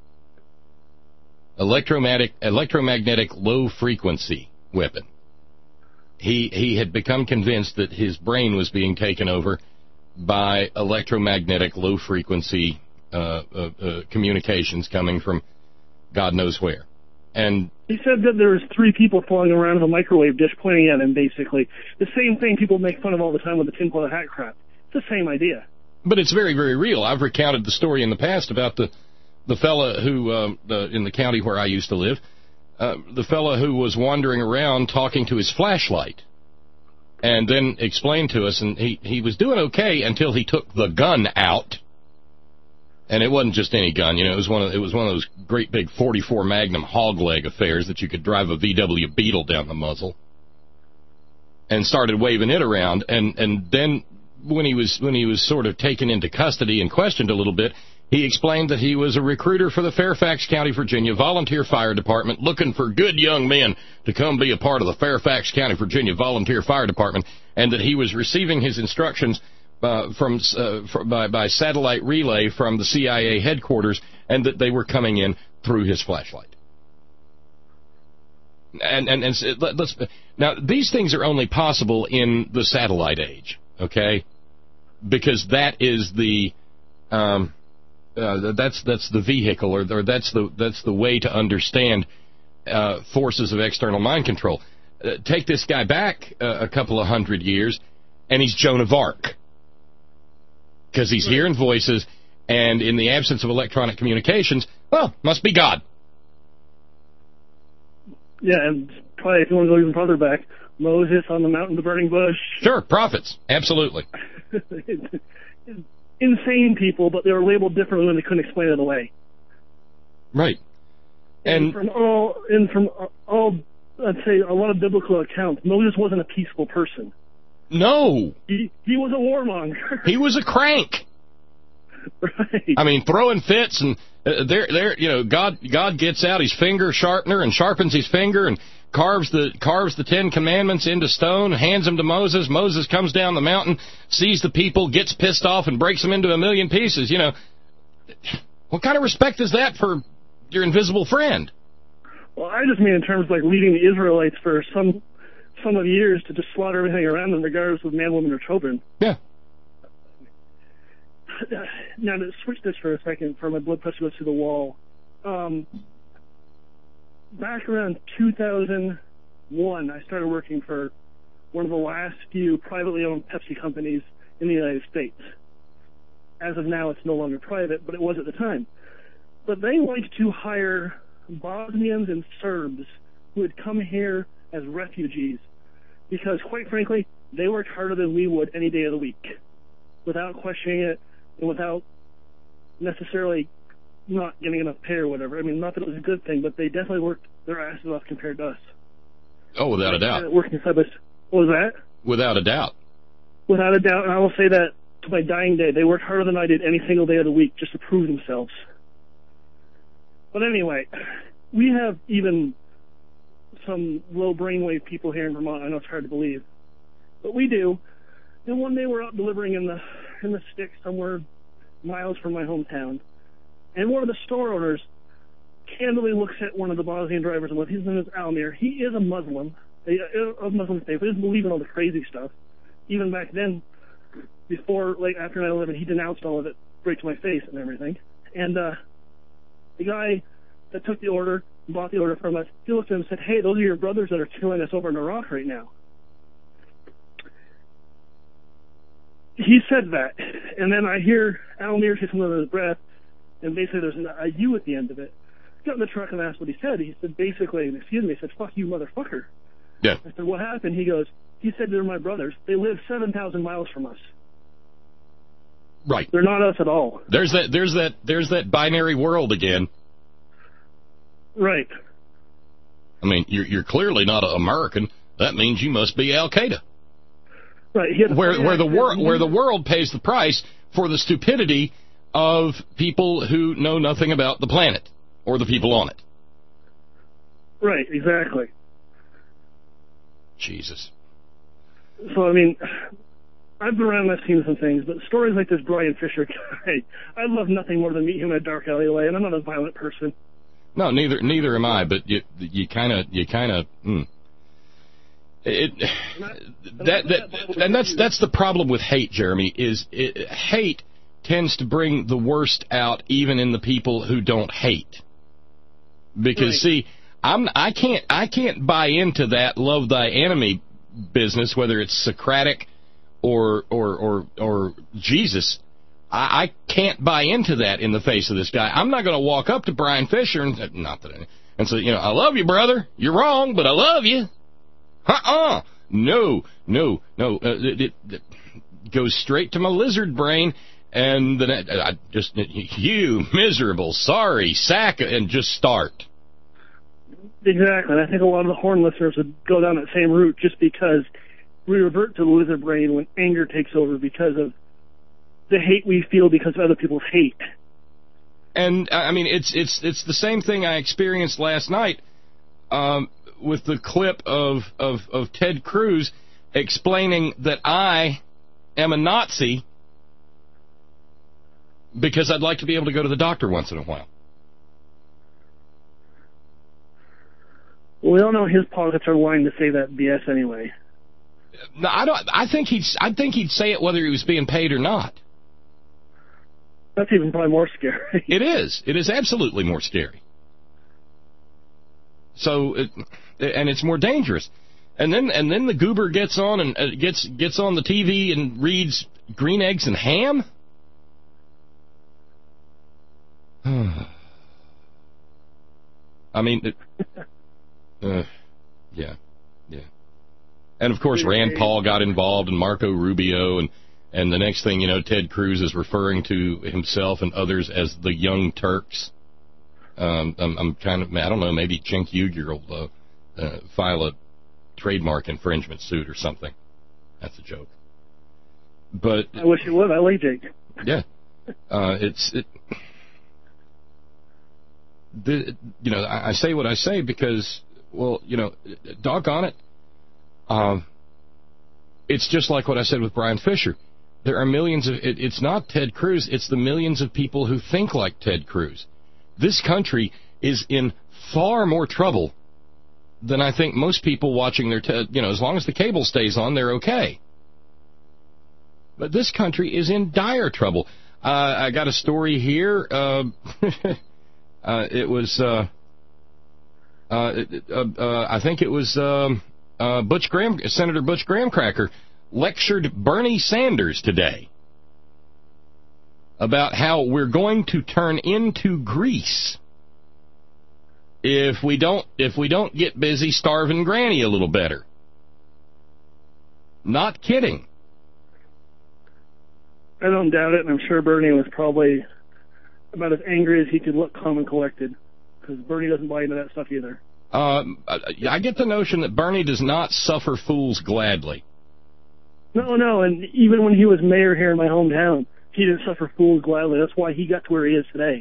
electromagnetic low frequency weapon. He had become convinced that his brain was being taken over by electromagnetic low frequency communications coming from God knows where. And he said that there was 3 people flying around with a microwave dish pointing at him, basically. The same thing people make fun of all the time with the tinfoil hat crap. It's the same idea. But it's very, very real. I've recounted the story in the past about the fella who, in the county where I used to live, the fella who was wandering around talking to his flashlight, and then explained to us, and he was doing okay until he took the gun out. And it wasn't just any gun, it was one of those great big 44 Magnum hog leg affairs that you could drive a VW Beetle down the muzzle. And started waving it around, and then when he was sort of taken into custody and questioned a little bit, he explained that he was a recruiter for the Fairfax County, Virginia Volunteer Fire Department, looking for good young men to come be a part of the Fairfax County, Virginia Volunteer Fire Department, and that he was receiving his instructions by satellite relay from the CIA headquarters, and that they were coming in through his flashlight. Now these things are only possible in the satellite age, okay? Because that is the that's the vehicle, or that's the way to understand forces of external mind control. Take this guy back a couple of hundred years, and he's Joan of Arc. Because he's hearing voices, and in the absence of electronic communications, well, must be God. Yeah, and probably if you want to go even farther back, Moses on the mountain, the burning bush. Sure, prophets, absolutely. Insane people, but they were labeled differently when they couldn't explain it away. Right. And from all, I'd say a lot of biblical accounts, Moses wasn't a peaceful person. No. He was a warmonger. He was a crank. Right. I mean, throwing fits, and God gets out his finger sharpener and sharpens his finger and carves the 10 Commandments into stone, hands them to Moses. Moses comes down the mountain, sees the people, gets pissed off, and breaks them into a million pieces. What kind of respect is that for your invisible friend? Well, I just mean in terms of like leading the Israelites for some of years to just slaughter everything around them, regardless of man, woman, or children. Yeah. Now, to switch this for a second, for my blood pressure goes through the wall. Back around 2001, I started working for one of the last few privately owned Pepsi companies in the United States. As of now, it's no longer private, but it was at the time. But they like to hire Bosnians and Serbs who had come here as refugees, because quite frankly, they worked harder than we would any day of the week, without questioning it and without necessarily not getting enough pay or whatever. I mean, not that it was a good thing, but they definitely worked their asses off compared to us. Oh, without a doubt. Working side by side. What was that? Without a doubt. Without a doubt, and I will say that to my dying day, they worked harder than I did any single day of the week just to prove themselves. But anyway, we have even some low brainwave people here in Vermont. I know it's hard to believe, but we do. And one day we're out delivering in the sticks somewhere miles from my hometown, and one of the store owners candidly looks at one of the Bosnian drivers, and his name is Almir. He is a Muslim, of Muslim faith, but he doesn't believe in all the crazy stuff. Even back then, after 9/11, he denounced all of it right to my face and everything. And the guy that took the order, bought the order from us, he looked at him and said, "Hey, those are your brothers that are killing us over in Iraq right now." He said that, and then I hear Almir say something under his breath, and basically there's a U at the end of it. Got in the truck and asked what he said. He said, basically, excuse me, he said, fuck you, motherfucker. Yeah. I said, what happened? He goes, he said they're my brothers. They live 7,000 miles from us. Right. They're not us at all. There's that binary world again. Right. I mean, you're clearly not an American. That means you must be Al Qaeda. Right. Where the world pays the price for the stupidity of people who know nothing about the planet or the people on it. Right. Exactly. Jesus. So I mean, I've been around and I've seen some things, but stories like this Brian Fisher guy, I'd love nothing more than meet him in a dark alleyway, and I'm not a violent person. No, neither am I. But you kind of. That's the problem with hate, Jeremy. Hate tends to bring the worst out even in the people who don't hate. Because see, I can't buy into that love thy enemy business, whether it's Socratic or Jesus. I can't buy into that in the face of this guy. I'm not going to walk up to Brian Fisher and say, I love you, brother. You're wrong, but I love you. No. It goes straight to my lizard brain, and then I just, you miserable, sorry, sack, and just start. Exactly, and I think a lot of the Horn listeners would go down that same route just because we revert to the lizard brain when anger takes over because of the hate we feel because of other people's hate. And I mean, it's the same thing I experienced last night with the clip of Ted Cruz explaining that I am a Nazi because I'd like to be able to go to the doctor once in a while. Well, we all know his pockets are lined to say that BS anyway. No, I don't. I think he'd say it whether he was being paid or not. That's even probably more scary. It is. It is absolutely more scary. So, and it's more dangerous. And then the goober gets on and gets on the TV and reads Green Eggs and Ham. I mean, yeah. And of course, Rand Paul got involved, and Marco Rubio, and the next thing you know, Ted Cruz is referring to himself and others as the Young Turks. I'm kind of, I don't know, maybe Cenk Uygur will file a trademark infringement suit or something. That's a joke. But I wish you would. I like Jake. Yeah, I say what I say because, well, doggone it. It's just like what I said with Brian Fisher. There are millions of, it's not Ted Cruz, it's the millions of people who think like Ted Cruz. This country is in far more trouble than I think most people watching their, as long as the cable stays on, they're okay. But this country is in dire trouble. I got a story here. It was, I think it was Senator Butch Grahamcracker lectured Bernie Sanders today about how we're going to turn into Greece if we don't get busy starving Granny a little better. Not kidding. I don't doubt it, and I'm sure Bernie was probably about as angry as he could look calm and collected, because Bernie doesn't buy into that stuff either. I get the notion that Bernie does not suffer fools gladly. No, and even when he was mayor here in my hometown, he didn't suffer fools gladly. That's why he got to where he is today.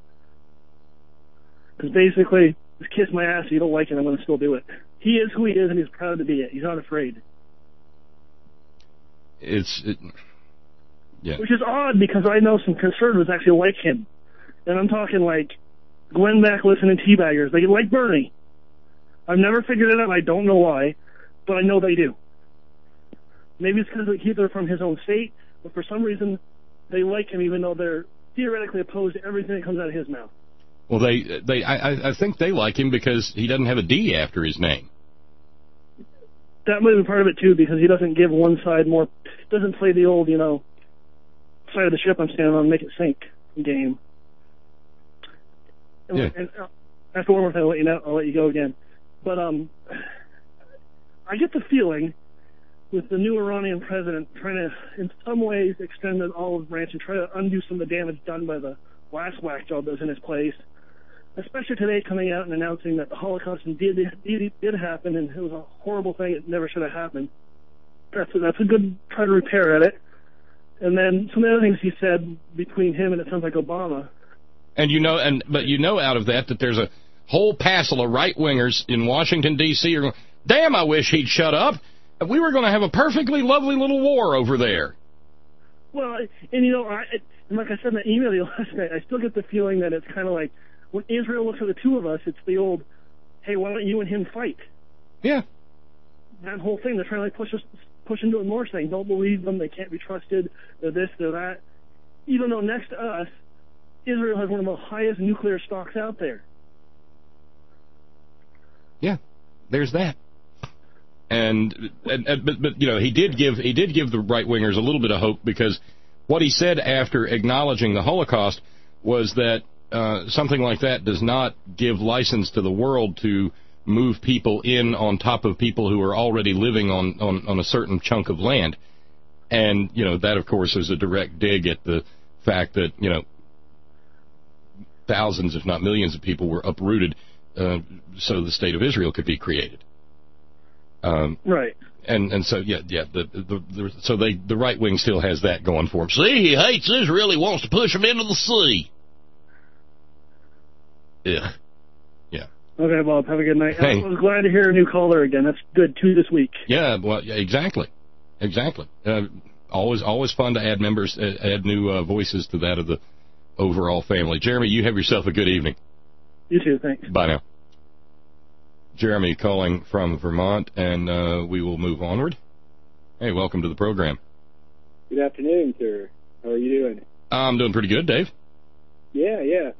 Because basically, just kiss my ass if you don't like it, I'm going to still do it. He is who he is, and he's proud to be it. He's not afraid. Yeah. Which is odd, because I know some conservatives actually like him. And I'm talking like Glenn Beck listening teabaggers. They like Bernie. I've never figured it out, and I don't know why, but I know they do. Maybe it's because they're from his own state, but for some reason they like him even though they're theoretically opposed to everything that comes out of his mouth. Well, I think they like him because he doesn't have a D after his name. That might be part of it, too, because he doesn't give one side more, doesn't play the old, side of the ship I'm standing on, make it sink game. And after one more thing, I'll let you go again. But I get the feeling with the new Iranian president trying to, in some ways, extend the olive branch and try to undo some of the damage done by the last whack job that was in his place, especially today coming out and announcing that the Holocaust did happen and it was a horrible thing. It never should have happened. That's a good try to repair at it. And then some of the other things he said between him and it sounds like Obama. But out of that there's a whole passel of right-wingers in Washington, D.C. are going, damn, I wish he'd shut up. We were going to have a perfectly lovely little war over there. Well, and like I said in the email to you last night, I still get the feeling that it's kind of like when Israel looks at the two of us, it's the old, hey, why don't you and him fight? Yeah. That whole thing, they're trying to push into it more, saying don't believe them, they can't be trusted, they're this, they're that. Even though next to us, Israel has one of the highest nuclear stocks out there. Yeah, there's that. But he did give the right wingers a little bit of hope, because what he said after acknowledging the Holocaust was that something like that does not give license to the world to move people in on top of people who are already living on a certain chunk of land. And that of course is a direct dig at the fact that thousands, if not millions, of people were uprooted so the state of Israel could be created. Right. And so the right wing still has that going for him. See, he hates Israel. He wants to push him into the sea. Yeah. Yeah. Okay, Bob. Have a good night. Hey. I was glad to hear a new caller again. That's good too this week. Yeah. Well. Yeah, exactly. Always fun to add new voices to that of the overall family. Jeremy, you have yourself a good evening. You too. Thanks. Bye now. Jeremy calling from Vermont, and we will move onward. Hey, welcome to the program. Good afternoon, sir. How are you doing? I'm doing pretty good, Dave. Yeah.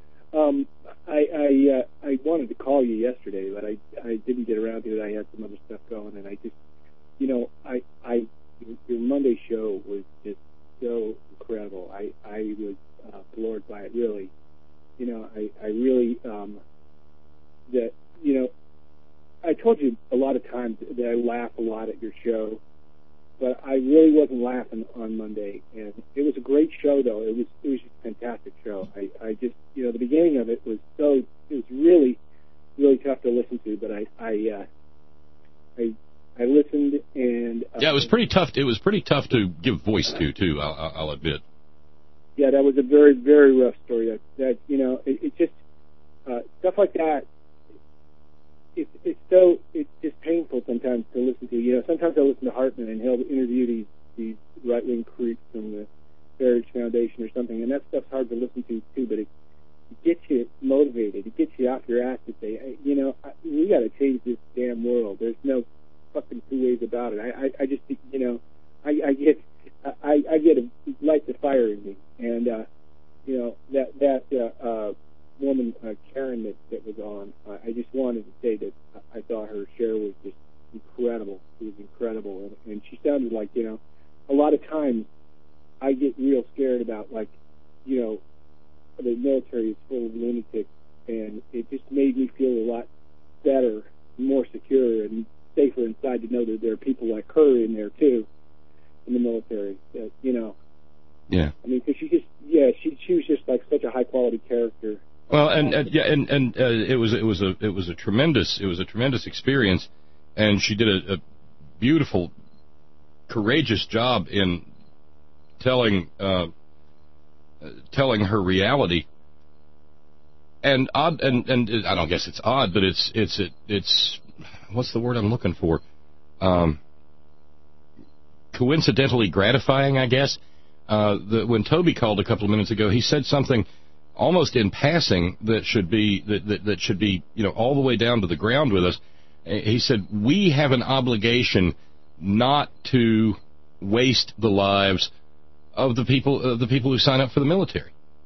I wanted to call you yesterday, but I didn't get around to it. I had some other stuff going, and I just, your Monday show was just so incredible. I was floored by it, really. I really, I told you a lot of times that I laugh a lot at your show, but I really wasn't laughing on Monday. And it was a great show, though. It was just a fantastic show. I just, the beginning of it was really, really tough to listen to, but I listened, and yeah, it was pretty tough. It was pretty tough to give voice to, too. I'll admit. Yeah, that was a very, very rough story. It just stuff like that. It's just painful sometimes to listen to. Sometimes I listen to Hartman, and he'll interview these right wing creeps from the Heritage Foundation or something, and that stuff's hard to listen to too. But it gets you motivated. It gets you off your ass to say, we got to change this damn world. There's no fucking two ways about it. I just I get a light the fire in me, and that woman Karen that was on, I just wanted to say that I thought her share was just incredible. It was incredible, and she sounded like, a lot of times I get real scared about, the military is full of lunatics, and it just made me feel a lot better, more secure, and safer inside to know that there are people like her in there too, in the military. Yeah. I mean, because she was just like such a high quality character. Well, and it was a tremendous experience, and she did a beautiful, courageous job in telling her reality. And odd, and I don't guess it's odd, but it's what's the word I'm looking for? Coincidentally gratifying, I guess. When Toby called a couple of minutes ago, he said something almost in passing that should be all the way down to the ground with us. He said we have an obligation not to waste the lives of the people who sign up for the military.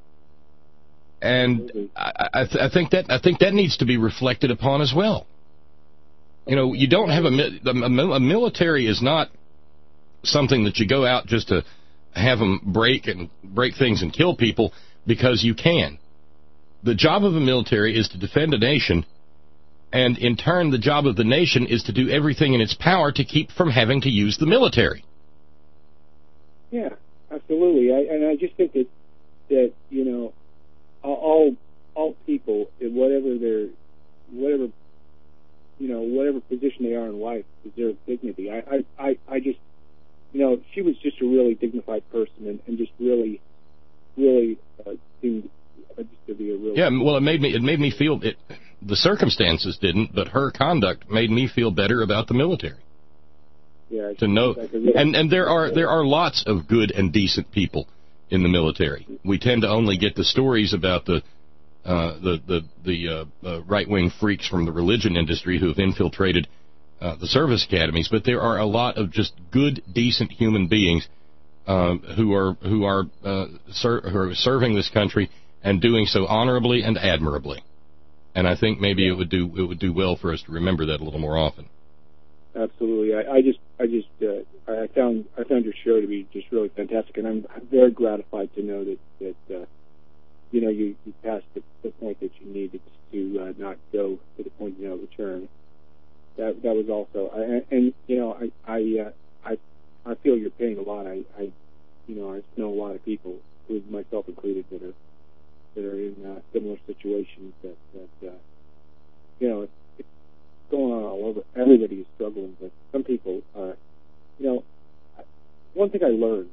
And I think that needs to be reflected upon as well. You don't have a military is not something that you go out just to have them break things and kill people because you can. The job of the military is to defend a nation, and in turn, the job of the nation is to do everything in its power to keep from having to use the military. Yeah, absolutely. I just think that you know, all people, whatever position they are in life, deserve dignity. I just, you know, she was just a really dignified person, and just really seemed just to be a really... Yeah, well, it made me feel it. The circumstances didn't, but her conduct made me feel better about the military. Yeah, to know, and there are lots of good and decent people in the military. We tend to only get the stories about the right-wing freaks from the religion industry who have infiltrated the service academies, but there are a lot of just good, decent human beings who are serving this country and doing so honorably and admirably. And I think maybe it would do well for us to remember that a little more often. Absolutely. I found your show to be just really fantastic, and I'm very gratified to know that you know, you passed the point that you needed to not go to the point of no return. That was also, and you know, I feel your pain a lot. I know a lot of people, myself included, that are in similar situations. That you know, it's going on all over. Everybody is struggling, but some people are. You know, one thing I learned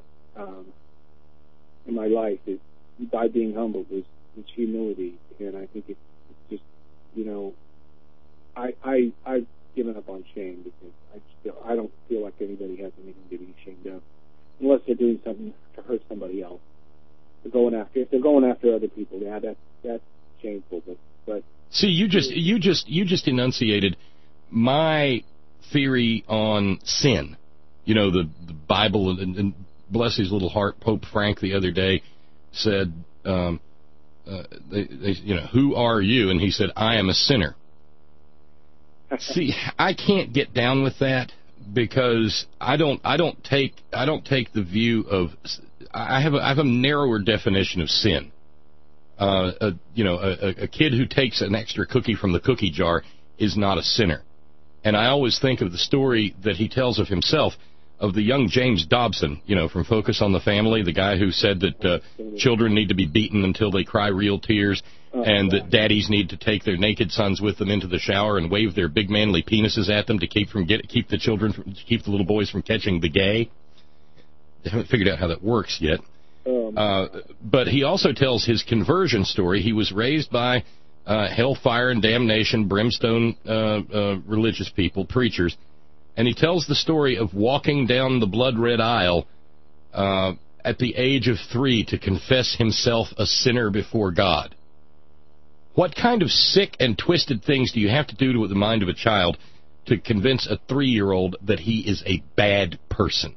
in my life is, by being humble, was humility, and I think it's just, you know, I've given up on shame, because I don't feel like anybody has anything to be ashamed of, unless they're doing something to hurt somebody else. If they're going after other people, yeah, that's shameful. But see, you just enunciated my theory on sin. You know, the Bible, and bless his little heart, Pope Frank the other day said, you know, who are you? And he said, I am a sinner. See, I can't get down with that, because I don't take the view of, I have a narrower definition of sin. You know, a kid who takes an extra cookie from the cookie jar is not a sinner. And I always think of the story that he tells of himself, of the young James Dobson, you know, from Focus on the Family, the guy who said that children need to be beaten until they cry real tears, and that daddies need to take their naked sons with them into the shower and wave their big manly penises at them to keep the little boys from catching the gay. I haven't figured out how that works yet. But he also tells his conversion story. He was raised by hellfire and damnation, brimstone religious people, preachers. And he tells the story of walking down the blood-red aisle at the age of 3 to confess himself a sinner before God. What kind of sick and twisted things do you have to do to the mind of a child to convince a 3-year-old that he is a bad person?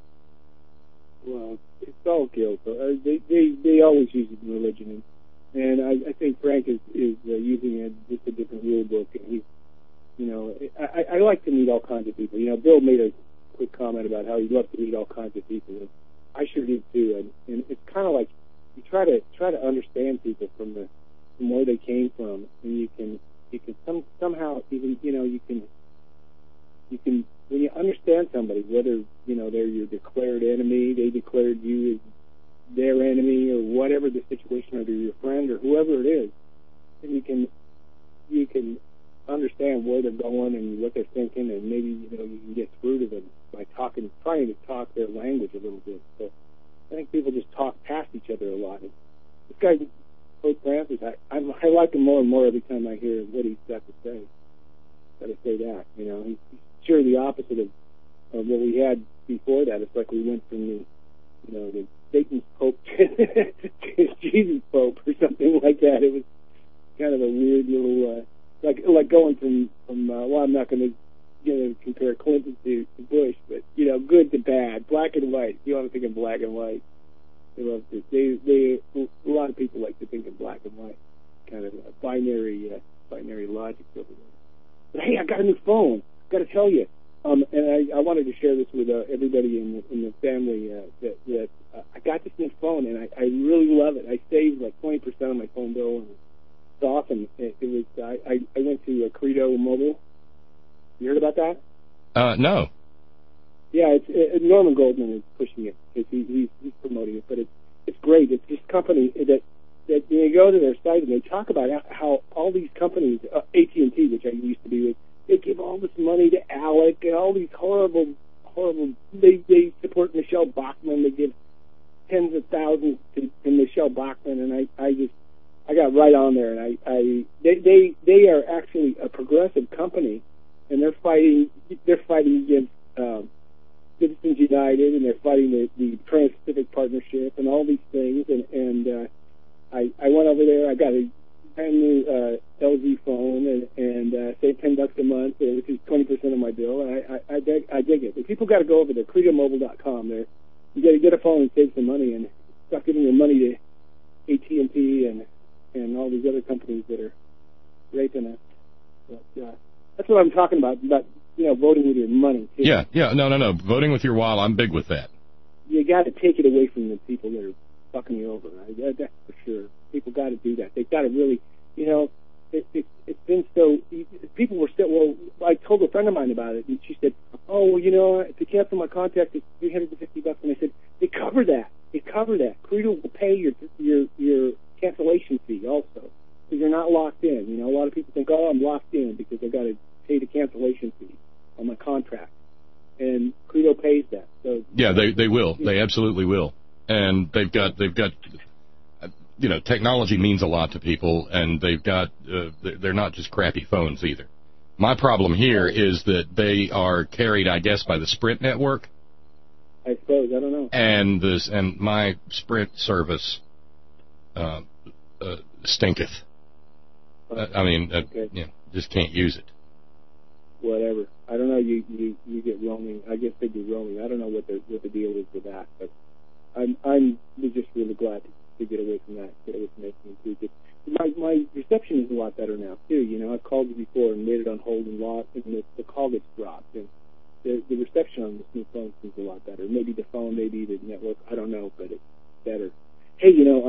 Well, it's all guilt. They always use it in religion, and I think Frank is using just a different rule book, and he's, you know, I like to meet all kinds of people. You know, Bill made a quick comment about how he'd love to meet all kinds of people, and I sure do too. And it's kind of like you try to understand people from where they came from, and you can somehow even, you know, you can when you understand somebody, whether, you know, they're your declared enemy, they declared you as their enemy, or whatever the situation, or they're your friend, or whoever it is, then you can understand where they're going and what they're thinking, and maybe, you know, you can get through to them by trying to talk their language a little bit. So I think people just talk past each other a lot. And this guy, Pope Francis, I like him more and more every time I hear what he's got to say. Got to say that, you know, he's sure the opposite of what we had before that. It's like we went from the Satan's Pope to Jesus Pope or something like that. It was kind of a weird little. Like going from well, I'm not going to compare Clinton to Bush, but, you know, good to bad, black and white. You want to think in black and white. They love this. A lot of people like to think in black and white, kind of binary logic over there. But hey, I got a new phone. Got to tell you, and I wanted to share this with everybody in the family that I got this new phone, and I really love it. I saved like 20% of my phone bill, No. Yeah, Norman Goldman is pushing it because he's promoting it, but it's great. It's this company that you go to their site and they talk about how all these companies, AT&T, which I used to be with, they give all this money to Alec and all these horrible. They support Michelle Bachmann. They give tens of thousands to Michelle Bachmann, and I got right on there, and they are actually a progressive company, and they're fighting against Citizens United, and they're fighting the Trans-Pacific Partnership and all these things, and I went over there. I got a brand new LG phone and saved $10 a month, which is 20% of my bill, and I dig it. But people got to go over there, CredoMobile.com. There, you got to get a phone and save some money, and stop giving your money to AT&T and all these other companies that are raping us. But that's what I'm talking about voting with your money, too. Yeah, no. Voting with your wallet, I'm big with that. You got to take it away from the people that are fucking you over. Right? That's for sure. People got to do that. They've got to really, it's been so, people were still, well, I told a friend of mine about it, and she said, oh, well, to cancel my contract, it's $350. And I said, they cover that. Credo will pay your cancellation fee also, because you're not locked in. A lot of people think, oh, I'm locked in because I got to pay the cancellation fee on my contract, and Credo pays that. So yeah, they will. They absolutely will. And they've got technology means a lot to people, and they're not just crappy phones either. My problem here is that they are carried, I guess, by the Sprint network. I suppose, I don't know. And my Sprint service stinketh. Just can't use it. Whatever. I don't know. You get roaming. I guess they do roaming. I don't know what the deal is with that, but I'm just really glad to get away from that. Get away from AT&T. My reception is a lot better now too. I've called you before and made it on hold and the call gets dropped, and the reception on this new phone seems a lot better. Maybe the phone, maybe the network. I don't know, but it's better. Hey,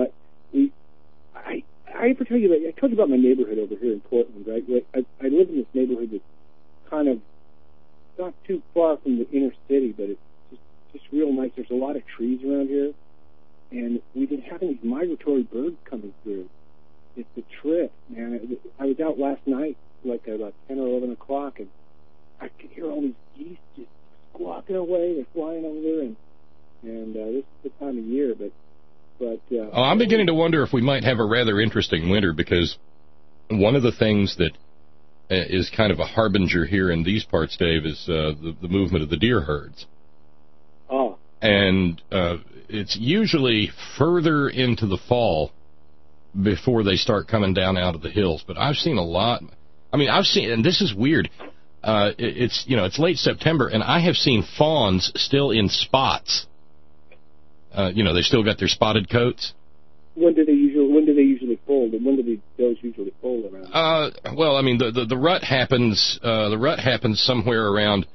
I ever tell you that I told you about my neighborhood over here in Portland, right? I live in this neighborhood that's kind of not too far from the inner city, but it's just real nice. There's a lot of trees around here, and we've been having these migratory birds coming through. It's a trip, man. I was out last night, like about 10 or 11 o'clock, and I could hear all these geese just squawking away. They're flying over, and this is the time of year, but I'm beginning to wonder if we might have a rather interesting winter, because one of the things that is kind of a harbinger here in these parts, Dave, is the movement of the deer herds. Oh. And it's usually further into the fall before they start coming down out of the hills. But I've seen a lot. And this is weird. It's late September, and I have seen fawns still in spots. They still got their spotted coats. When do they usually fold, and when do those usually fold around? The rut happens. The rut happens somewhere around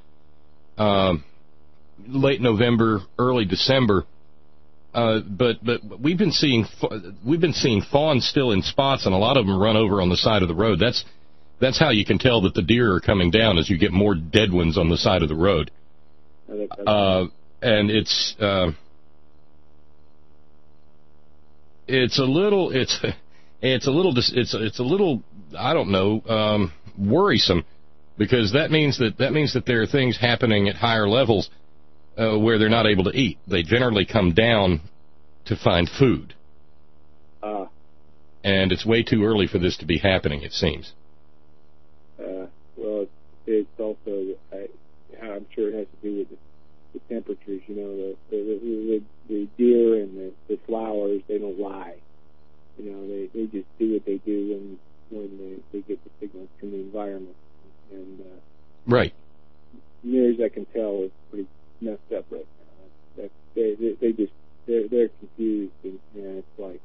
late November, early December. But we've been seeing fawns still in spots, and a lot of them run over on the side of the road. That's how you can tell that the deer are coming down, as you get more dead ones on the side of the road. And it's a little I don't know, worrisome, because that means that there are things happening at higher levels where they're not able to eat. They generally come down to find food. And it's way too early for this to be happening, it seems. Well, it's also, I'm sure it has to do with the temperatures. The deer and the flowers, they don't lie. They just do what they do when they get the signals from the environment. And right. Near as I can tell, it's pretty messed up right now. They're confused, and it's like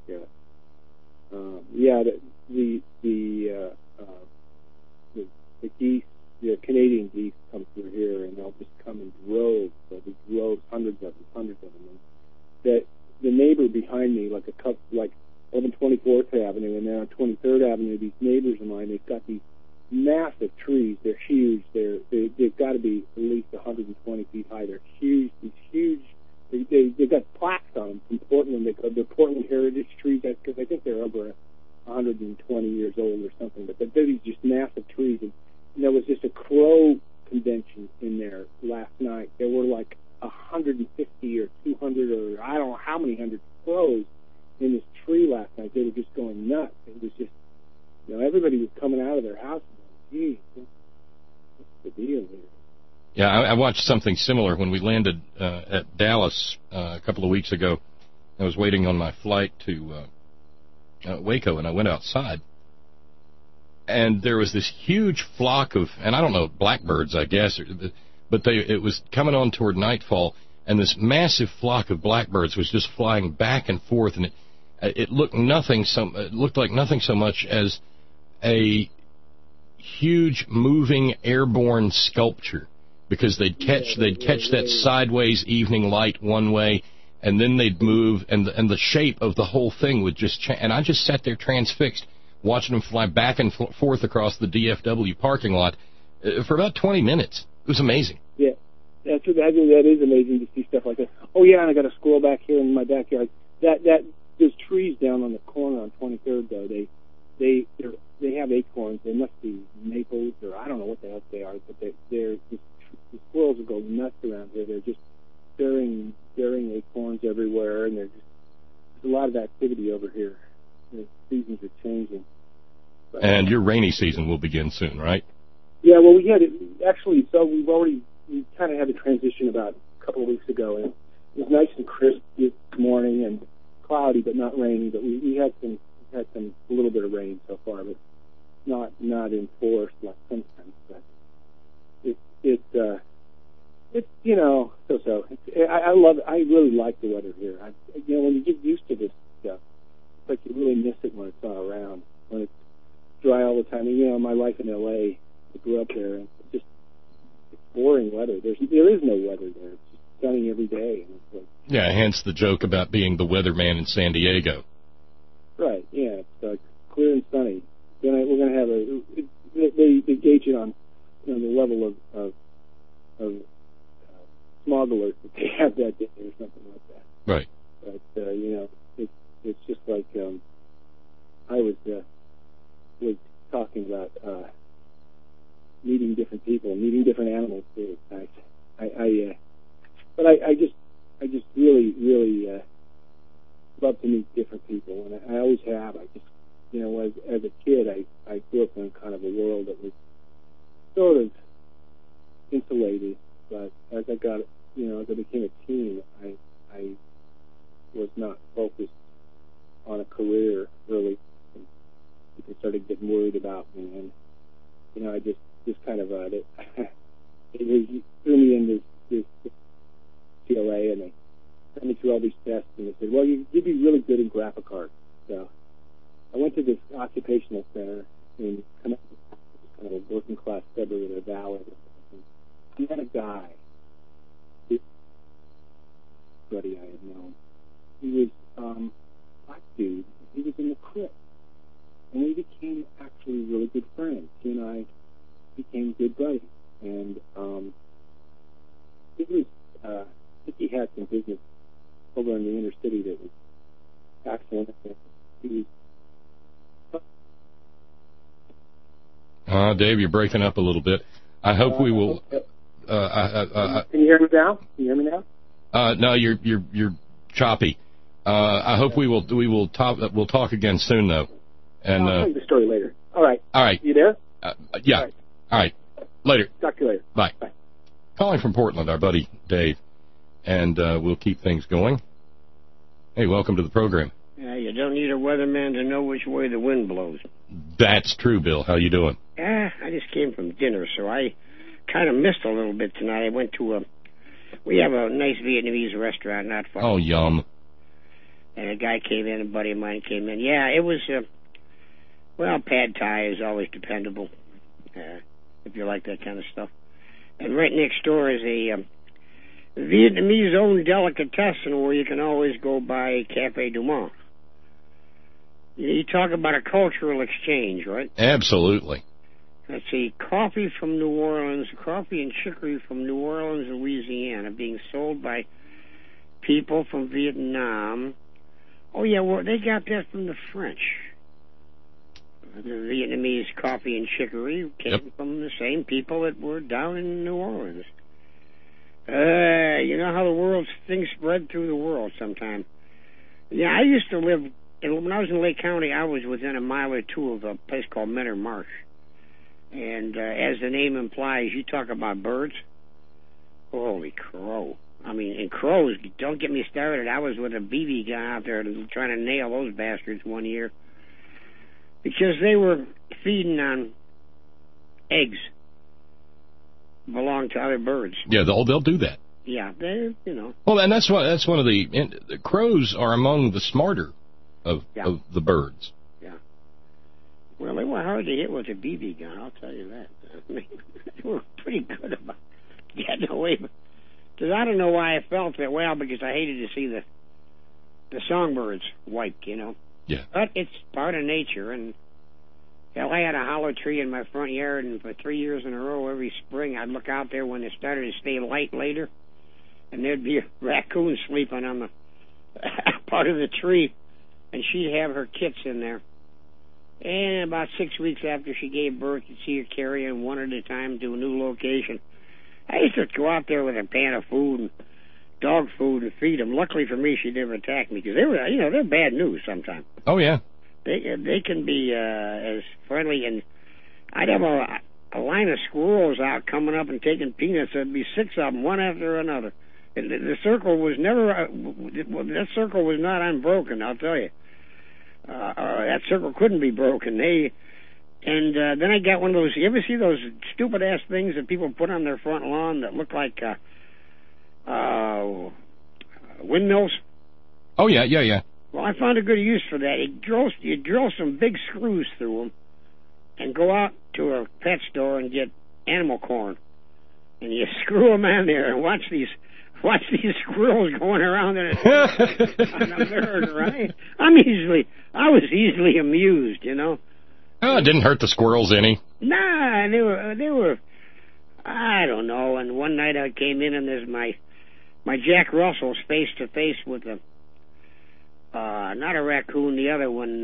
the geese, the Canadian geese come through here, and they'll just come in droves. There'll be droves, hundreds of them. And the neighbor behind me, like 1124th Avenue, and then on 23rd Avenue, these neighbors of mine, they've got these massive trees. They're huge. They've got to be at least 120 feet high. They're huge. These huge. They've got plaques on them from Portland. They're Portland Heritage trees because I think they're over 120 years old or something. But they're these just massive trees. And there was just a crow convention in there last night. There were like 150 or 200 or I don't know how many hundred crows in this tree last night. They were just going nuts. It was just, everybody was coming out of their house and going, gee, what's the deal here? Yeah, I watched something similar when we landed at Dallas a couple of weeks ago. I was waiting on my flight to Waco, and I went outside. And there was this huge flock of, and I don't know, blackbirds, I guess, but it was coming on toward nightfall, and this massive flock of blackbirds was just flying back and forth, and it looked like nothing so much as a huge moving airborne sculpture, because they'd catch that sideways evening light one way, and then they'd move, and the shape of the whole thing would just change. And I just sat there transfixed, watching them fly back and forth across the DFW parking lot for about 20 minutes. It was amazing. Yeah, that is amazing to see stuff like that. Oh yeah, and I got a squirrel back here in my backyard. Those trees down on the corner on 23rd though, they have acorns. They must be maples or I don't know what the hell they are, but the squirrels will go nuts around here. They're just bearing acorns everywhere, and there's a lot of activity over here. The seasons are changing. But, and your rainy season will begin soon, right? Yeah, well, we had it actually. So we kind of had a transition about a couple of weeks ago, and it was nice and crisp this morning and cloudy, but not rainy. But we had some a little bit of rain so far, but not in force like sometimes. But it's so. I love it. I really like the weather here. When you get used to this stuff, it's like you really miss it when it's not around. When it's dry all the time. And, my life in L.A. I grew up there, and it's boring weather. There is no weather there. It's just sunny every day. And it's like, yeah, hence the joke about being the weatherman in San Diego. Right. Yeah, it's clear and sunny. Then we're going to have they gauge it on the level of smog alerts that they have that day or something like that. Right. But it's just like I was talking about meeting different people, meeting different animals too. But I just really love to meet different people, and I always have. I just as a kid I grew up in kind of a world that was sort of insulated, but as I became a teen, I was not focused on a career really. People started getting worried about me, and I just kind of it threw me in this CLA, and they sent me through all these tests, and they said, well, you'd be really good in graphic art. So I went to this occupational center in kind of a working class suburb of the valley. And I met a guy, this buddy I had known. He was black dude. He was in the Crips. And we became actually really good friends. He and I became good buddies. And it was, I think he had some business over in the inner city that was excellent. He was, Dave, you're breaking up a little bit. I hope we will. Can you hear me now? Can you hear me now? No, you're choppy. I hope we'll talk again soon though. And I'll tell you the story later. All right. All right. You there? Yeah. All right. Later. Talk to you later. Bye. Bye. Calling from Portland, our buddy Dave, and we'll keep things going. Hey, welcome to the program. Yeah, you don't need a weatherman to know which way the wind blows. That's true, Bill. How you doing? I just came from dinner, so I kind of missed a little bit tonight. I went to we have a nice Vietnamese restaurant not far. Oh, yum. And a guy came in, a buddy of mine came in. Yeah, it was, pad thai is always dependable, if you like that kind of stuff. And right next door is a Vietnamese-owned delicatessen where you can always go by Cafe Du Monde. You talk about a cultural exchange, right? Absolutely. let's see, coffee from New Orleans, coffee and chicory from New Orleans, Louisiana, being sold by people from Vietnam. Oh, yeah, well, they got that from the French. The Vietnamese coffee and chicory came from the same people that were down in New Orleans. You know how the world, things spread through the world sometime. Yeah, I used to live, when I was in Lake County, I was within a mile or two of a place called Menor Marsh. And as the name implies, you talk about birds. Holy crow. I mean, and crows, don't get me started. I was with a BB gun out there trying to nail those bastards one year. Because they were feeding on eggs belong to other birds. Yeah, they'll do that. Yeah, they, you know. Well, and that's one of the crows are among the smarter of the birds. Yeah. Well, they were hard to hit with a BB gun, I'll tell you that. They were pretty good about getting away. Because I don't know why I felt that well, because I hated to see the songbirds wiped, you know. Yeah. But it's part of nature, and hell, I had a hollow tree in my front yard, and for 3 years in a row, every spring, I'd look out there when it started to stay light later, and there'd be a raccoon sleeping on the part of the tree, and she'd have her kits in there. And about 6 weeks after she gave birth, you'd see her carrying one at a time to a new location. I used to go out there with a pan of food and dog food and feed them. Luckily for me, she never attacked me, because they were, you know, they're bad news sometimes. Oh yeah, they can be as friendly, and I'd have a line of squirrels out coming up and taking peanuts. There'd be 6 of them, one after another. And the circle was never that circle was not unbroken. I'll tell you, that circle couldn't be broken. Then I got one of those. You ever see those stupid ass things that people put on their front lawn that look like windmills? Oh yeah. Well, I found a good use for that. You drill some big screws through them, and go out to a pet store and get animal corn, and you screw them on there and watch these squirrels going around on a bird, right? I was easily amused, you know. Oh, it didn't hurt the squirrels any. Nah, they were, I don't know. And one night I came in, and there's my Jack Russell's face to face with not a raccoon, the other one,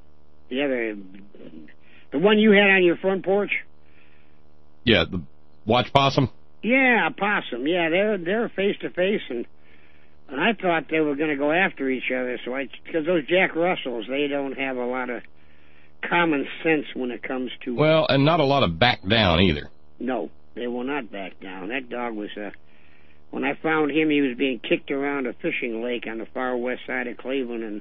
the one you had on your front porch. Yeah, the watch possum. Yeah, a possum. Yeah, they're face to face, and I thought they were going to go after each other. So because those Jack Russells, they don't have a lot of common sense when it comes to. Well, and not a lot of back down either. No, they will not back down. That dog was when I found him, he was being kicked around a fishing lake on the far west side of Cleveland, and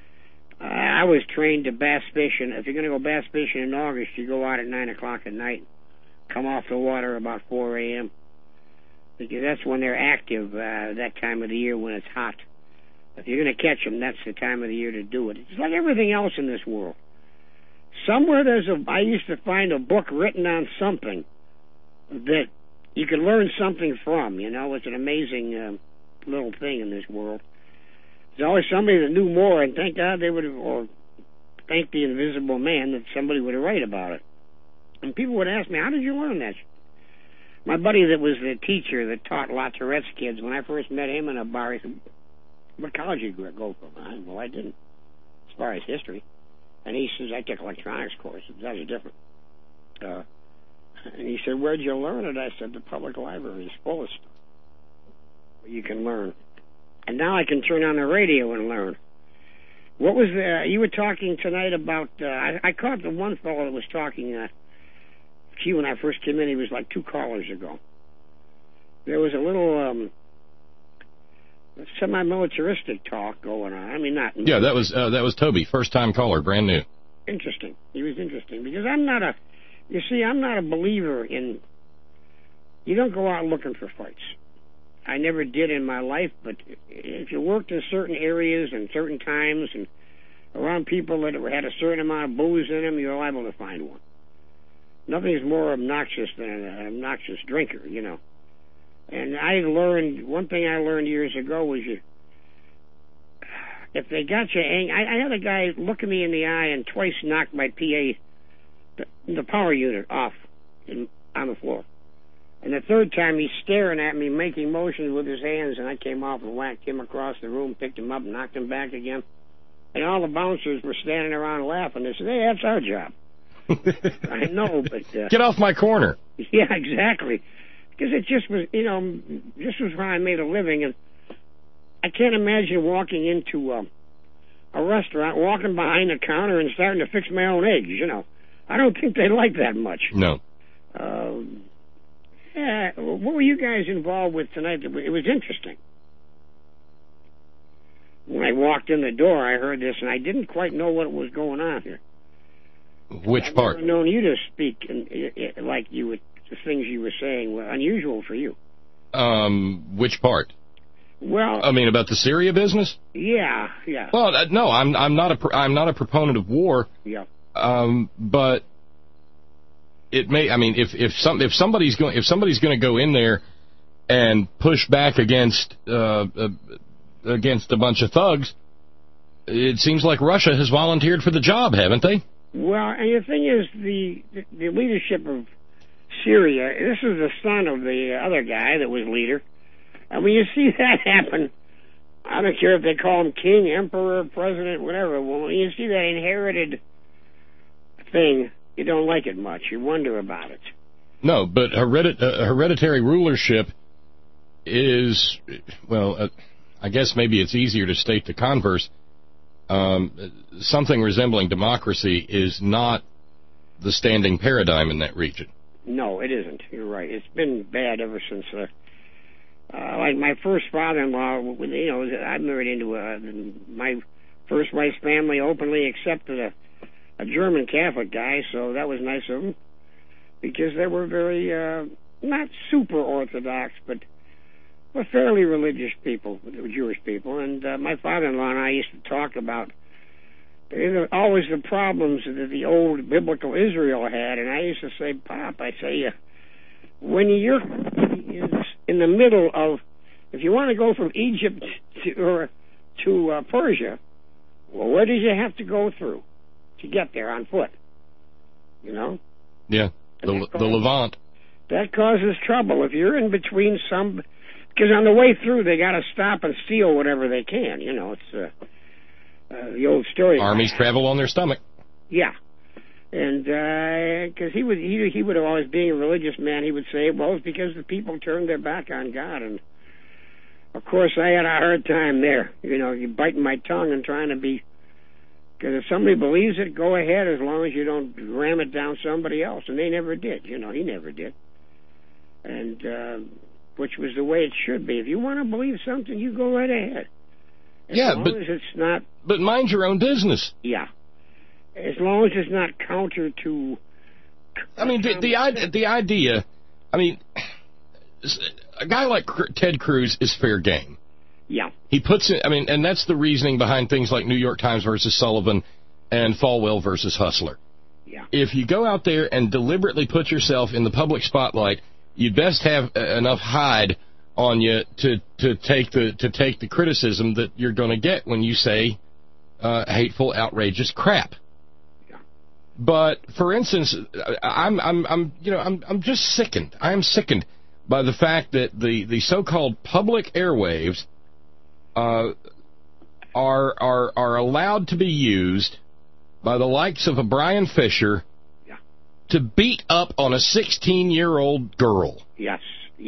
I was trained to bass fishing. If you're going to go bass fishing in August, you go out at 9 o'clock at night, come off the water about 4 a.m., because that's when they're active, that time of the year when it's hot. If you're going to catch them, that's the time of the year to do it. It's like everything else in this world. Somewhere I used to find a book written on something that you could learn something from, you know. It's an amazing little thing in this world. There's always somebody that knew more, and thank God they would have, or thank the invisible man that somebody would write about it. And people would ask me, how did you learn that? My buddy that was the teacher that taught La Tourette's kids, when I first met him in a bar, he said, what college did you go from? Well, I didn't, as far as history. And he says, I took electronics courses. That was different. And he said, where'd you learn it? I said, the public library is full of stuff you can learn. And now I can turn on the radio and learn. What was you were talking tonight about, I caught the one fellow that was talking, when I first came in, he was like 2 callers ago. There was a little semi-militaristic talk going on. I mean, not... Yeah, that was Toby, first-time caller, brand new. Interesting. He was interesting, because I'm not a believer in... You don't go out looking for fights. I never did in my life, but if you worked in certain areas and certain times and around people that had a certain amount of booze in them, you're liable to find one. Nothing's more obnoxious than an obnoxious drinker, you know. And one thing I learned years ago was if they got you angry, I had a guy look at me in the eye and twice knocked my PA, the power unit off on the floor. And the third time, he's staring at me, making motions with his hands, and I came off and whacked him across the room, picked him up, knocked him back again. And all the bouncers were standing around laughing. They said, "Hey, that's our job." I know, but... Get off my corner. Yeah, exactly. Because it just was, this was how I made a living, and I can't imagine walking into a restaurant, walking behind the counter and starting to fix my own eggs, I don't think they like that much. No. Yeah, what were you guys involved with tonight? It was interesting. When I walked in the door, I heard this, and I didn't quite know what was going on here. Which part? I've never known you to speak like you would, the things you were saying were unusual for you. Which part? Well, I mean, about the Syria business? Yeah. Well, no, I'm not a proponent of war. Yeah. But it may. I mean, if somebody's going to go in there and push back against a bunch of thugs, it seems like Russia has volunteered for the job, haven't they? Well, and the thing is, the leadership of Syria, this is the son of the other guy that was leader. And when you see that happen, I don't care if they call him king, emperor, president, whatever, when you see that inherited thing, you don't like it much. You wonder about it. No, but hereditary rulership is, well, I guess maybe it's easier to state the converse. Something resembling democracy is not the standing paradigm in that region. No, it isn't. You're right. It's been bad ever since, like my first father-in-law, I married into my first wife's family openly accepted a German Catholic guy, so that was nice of them, because they were very, not super Orthodox, but fairly religious people, Jewish people, and my father-in-law and I used to talk about always the problems that the old biblical Israel had, and I used to say, Pop, when you're in the middle of, if you want to go from Egypt to Persia, well, where did you have to go through to get there on foot? Yeah, the Levant. That causes trouble. If you're in between because on the way through, they got to stop and steal whatever they can. It's the old story. Armies travel on their stomach. Yeah. And because he would have always, being a religious man, he would say, well, it's because the people turned their back on God. And, of course, I had a hard time there. You biting my tongue and trying to be, because if somebody believes it, go ahead, as long as you don't ram it down somebody else. And they never did. He never did. And which was the way it should be. If you want to believe something, you go right ahead. As long as it's not... But mind your own business. Yeah. As long as it's not counter to... I mean, the idea... I mean, a guy like Ted Cruz is fair game. Yeah. He puts it... I mean, and that's the reasoning behind things like New York Times versus Sullivan and Falwell versus Hustler. Yeah. If you go out there and deliberately put yourself in the public spotlight, you'd best have enough hide on you to take the criticism that you're going to get when you say hateful, outrageous crap. Yeah. But for instance, I'm just sickened. I am sickened by the fact that the so-called public airwaves are allowed to be used by the likes of a Brian Fisher to beat up on a 16-year-old girl. Yes.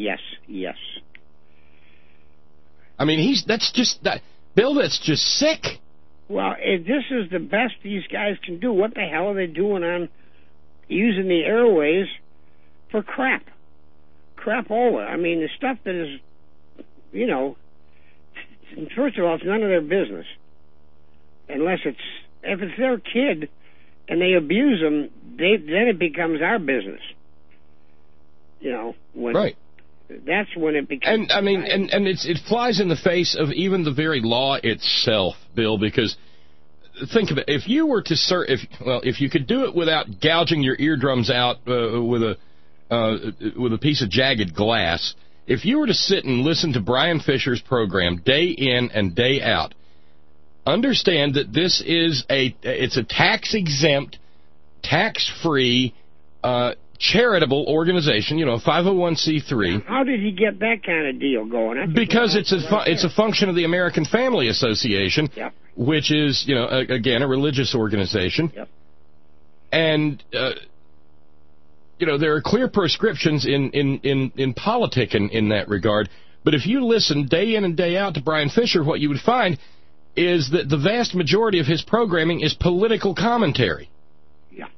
I mean, that's just sick. Well, if this is the best these guys can do, what the hell are they doing on using the airways for crap? Crap over. I mean, the stuff that is, first of all, it's none of their business. Unless if it's their kid and they abuse them, then it becomes our business. Right. That's when it becomes... And I mean, and it flies in the face of even the very law itself, Bill, because think of it. If you were to if you could do it without gouging your eardrums out with a piece of jagged glass, if you were to sit and listen to Brian Fisher's program day in and day out, understand that this is it's a tax-exempt, tax-free charitable organization, a 501c3. How did he get that kind of deal going? Because it's a function of the American Family Association, yep. which is, again, a religious organization. Yep. And, there are clear prescriptions in politicking in that regard. But if you listen day in and day out to Brian Fisher, what you would find is that the vast majority of his programming is political commentary. Yeah.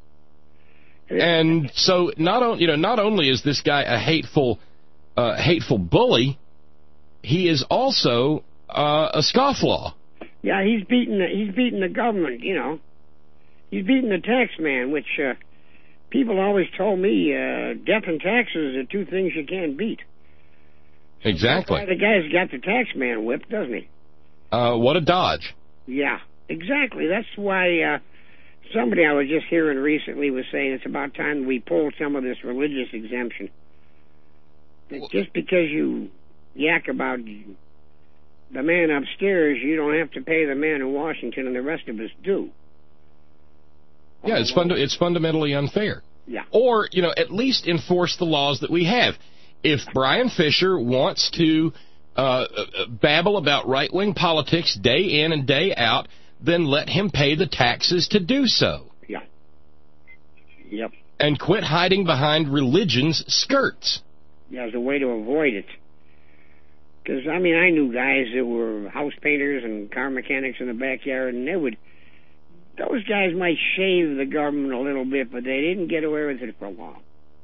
And so not only is this guy a hateful bully, he is also a scofflaw. Yeah, he's beating the government. He's beating the tax man, which people always told me death and taxes are two things you can't beat. Exactly. The guy's got the tax man whipped, doesn't he? What a dodge. Yeah, exactly. That's why somebody I was just hearing recently was saying it's about time we pull some of this religious exemption. Just because you yak about the man upstairs, you don't have to pay the man in Washington, and the rest of us do. Yeah, it's fundamentally unfair. Yeah. Or, at least enforce the laws that we have. If Brian Fisher wants to babble about right-wing politics day in and day out, then let him pay the taxes to do so. Yeah. Yep. And quit hiding behind religion's skirts. Yeah, as a way to avoid it. Because, I knew guys that were house painters and car mechanics in the backyard, and those guys might shave the government a little bit, but they didn't get away with it for long.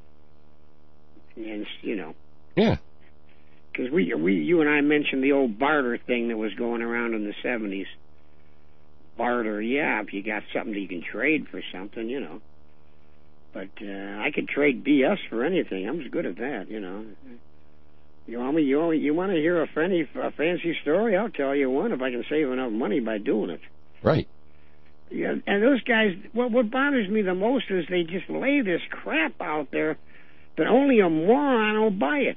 And, Yeah. Because you and I mentioned the old barter thing that was going around in the 70s. Barter, yeah, if you got something that you can trade for something, But I could trade BS for anything. I'm as good at that, You want to hear a fancy story? I'll tell you one if I can save enough money by doing it. Right. Yeah, and those guys, what bothers me the most is they just lay this crap out there that only a moron will buy it.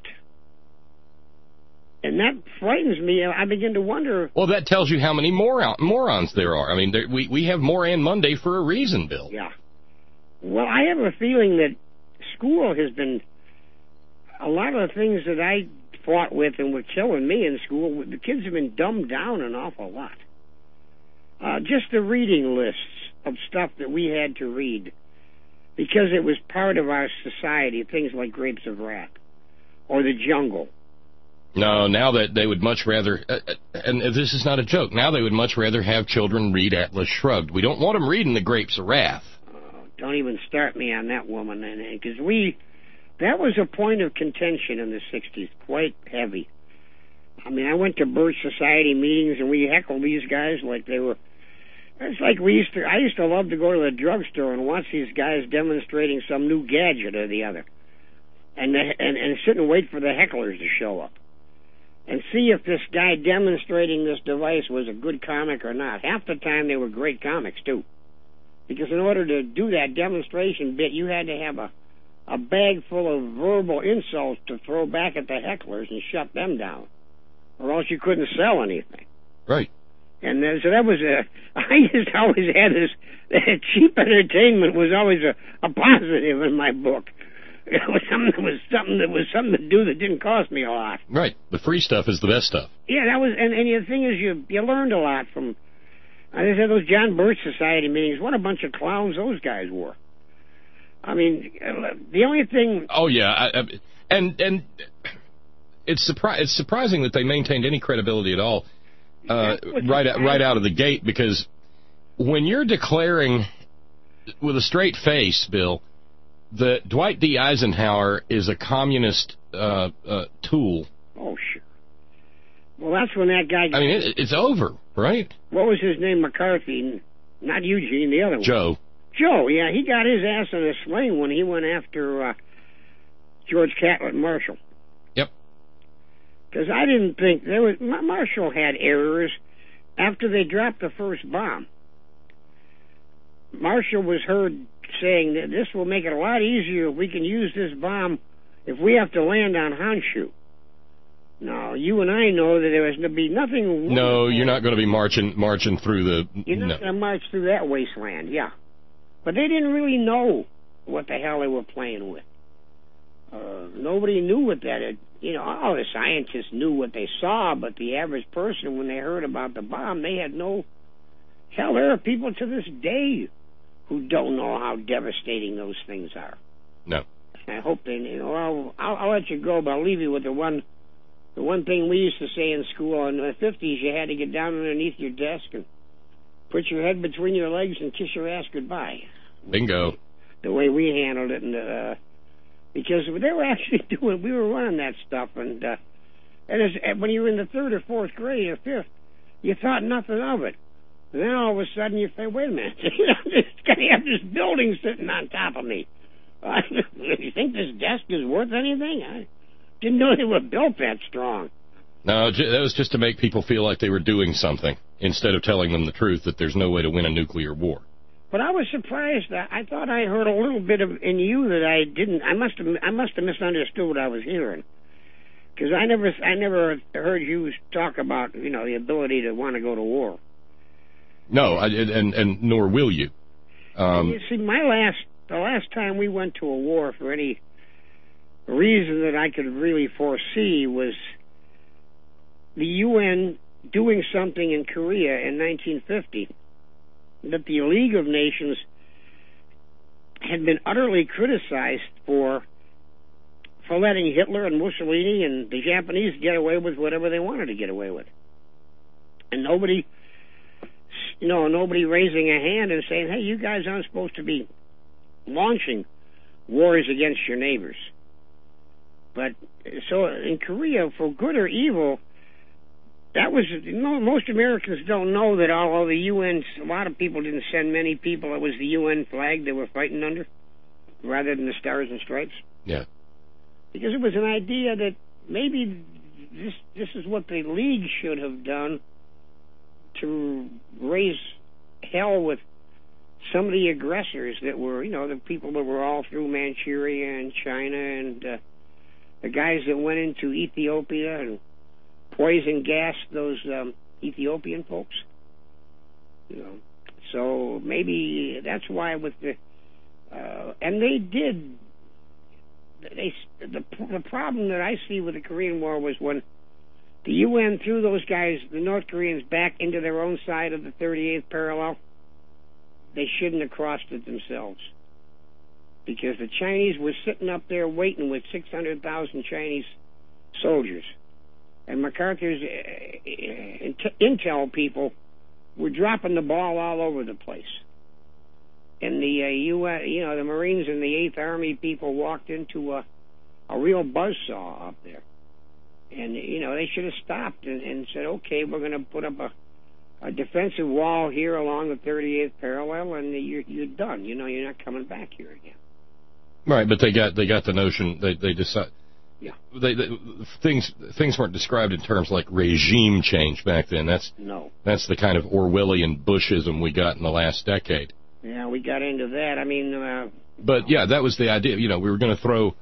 And that frightens me. I begin to wonder... Well, that tells you how many morons there are. We have Moran Monday for a reason, Bill. Yeah. Well, I have a feeling that school has been... A lot of the things that I fought with and were killing me in school, the kids have been dumbed down an awful lot. Just the reading lists of stuff that we had to read, because it was part of our society, things like Grapes of Wrath or The Jungle. No, now that they would much rather, and this is not a joke, now they would much rather have children read Atlas Shrugged. We don't want them reading The Grapes of Wrath. Don't even start me on that woman, because that was a point of contention in the 60s, quite heavy. I went to Birch Society meetings, and we heckled these guys like they were... It's like I used to love to go to the drugstore and watch these guys demonstrating some new gadget or the other. And sit and wait for the hecklers to show up. And see if this guy demonstrating this device was a good comic or not. Half the time they were great comics, too. Because in order to do that demonstration bit, you had to have a bag full of verbal insults to throw back at the hecklers and shut them down. Or else you couldn't sell anything. Right. And so that was I used to always have this, cheap entertainment was always a positive in my book. It was something to do that didn't cost me a lot. Right. The free stuff is the best stuff. Yeah, that was, and the thing is, you learned a lot from. I said those John Birch Society meetings. What a bunch of clowns those guys were. The only thing. Oh yeah, and it's surprising that they maintained any credibility at all. Right out of the gate, because when you're declaring with a straight face, Bill, that Dwight D. Eisenhower is a communist tool. Oh, sure. Well, that's when that guy... it's over, right? What was his name? McCarthy. Not Eugene, the other one. Joe, yeah. He got his ass in a sling when he went after George Catlett Marshall. Yep. Because I didn't think there was... Marshall had errors after they dropped the first bomb. Marshall was heard saying that this will make it a lot easier if we can use this bomb if we have to land on Honshu. Now, you and I know that there is going to be nothing... No, you're not going to be marching through the... You're not going to march through that wasteland, yeah. But they didn't really know what the hell they were playing with. Nobody knew what that had, all the scientists knew what they saw, but the average person, when they heard about the bomb, they had no... Hell, there are people to this day who don't know how devastating those things are. No. I hope they, I'll let you go, but I'll leave you with the one thing we used to say in school. In the 50s, you had to get down underneath your desk and put your head between your legs and kiss your ass goodbye. Bingo. The way we handled it, and because they were actually we were running that stuff, and when you were in the 3rd or 4th grade or 5th, you thought nothing of it. And then all of a sudden you say, wait a minute, this guy have this building sitting on top of me. You think this desk is worth anything? I didn't know they were built that strong. No, that was just to make people feel like they were doing something, instead of telling them the truth that there's no way to win a nuclear war. But I was surprised. I thought I heard a little bit in you that I didn't. I must have misunderstood what I was hearing, because I never heard you talk about the ability to want to go to war. No, and nor will you. You see, the last time we went to a war for any reason that I could really foresee was the UN doing something in Korea in 1950 that the League of Nations had been utterly criticized for letting Hitler and Mussolini and the Japanese get away with whatever they wanted to get away with. And nobody raising a hand and saying, hey, you guys aren't supposed to be launching wars against your neighbors. But so in Korea, for good or evil, that was, most Americans don't know that although the UN, a lot of people didn't send many people, it was the UN flag they were fighting under, rather than the Stars and Stripes. Yeah. Because it was an idea that maybe this is what the League should have done to raise hell with some of the aggressors that were, the people that were all through Manchuria and China, and the guys that went into Ethiopia and poison gassed those Ethiopian folks. So maybe that's why with the and they did. The problem that I see with the Korean War was when the UN threw those guys, the North Koreans, back into their own side of the 38th parallel. They shouldn't have crossed it themselves, because the Chinese were sitting up there waiting with 600,000 Chinese soldiers, and MacArthur's intel people were dropping the ball all over the place. And the UN, the Marines and the 8th Army people walked into a real buzzsaw up there. And, they should have stopped and said, okay, we're going to put up a defensive wall here along the 38th parallel, and you're done. You're not coming back here again. Right, but they got the notion, they decide. Yeah. Things weren't described in terms like regime change back then. That's the kind of Orwellian Bushism we got in the last decade. Yeah, we got into that. I mean, but yeah, that was the idea. We were going to throw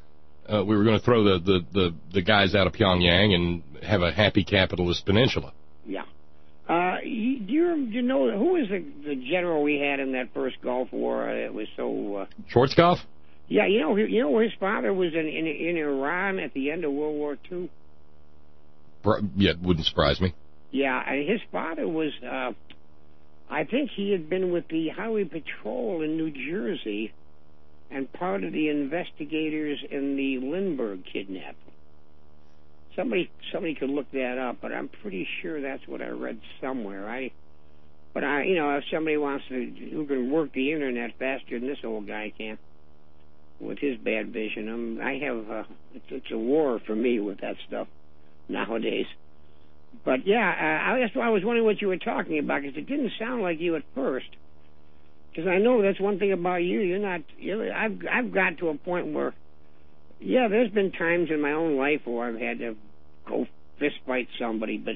the guys out of Pyongyang and have a happy capitalist peninsula. Yeah. Do you know who was the general we had in that first Gulf War? It was so. Schwarzkopf? Yeah, you know his father was in Iran at the end of World War II. Yeah, it wouldn't surprise me. Yeah, and his father was. I think he had been with the Highway Patrol in New Jersey, and part of the investigators in the Lindbergh kidnapping. Somebody could look that up, but I'm pretty sure that's what I read somewhere. But if somebody who can work the internet faster than this old guy can, with his bad vision, it's a war for me with that stuff nowadays. But yeah, that's why I was wondering what you were talking about, because it didn't sound like you at first. Because I know that's one thing about you. You're not. I've got to a point where, yeah, there's been times in my own life where I've had to go fist fight somebody, but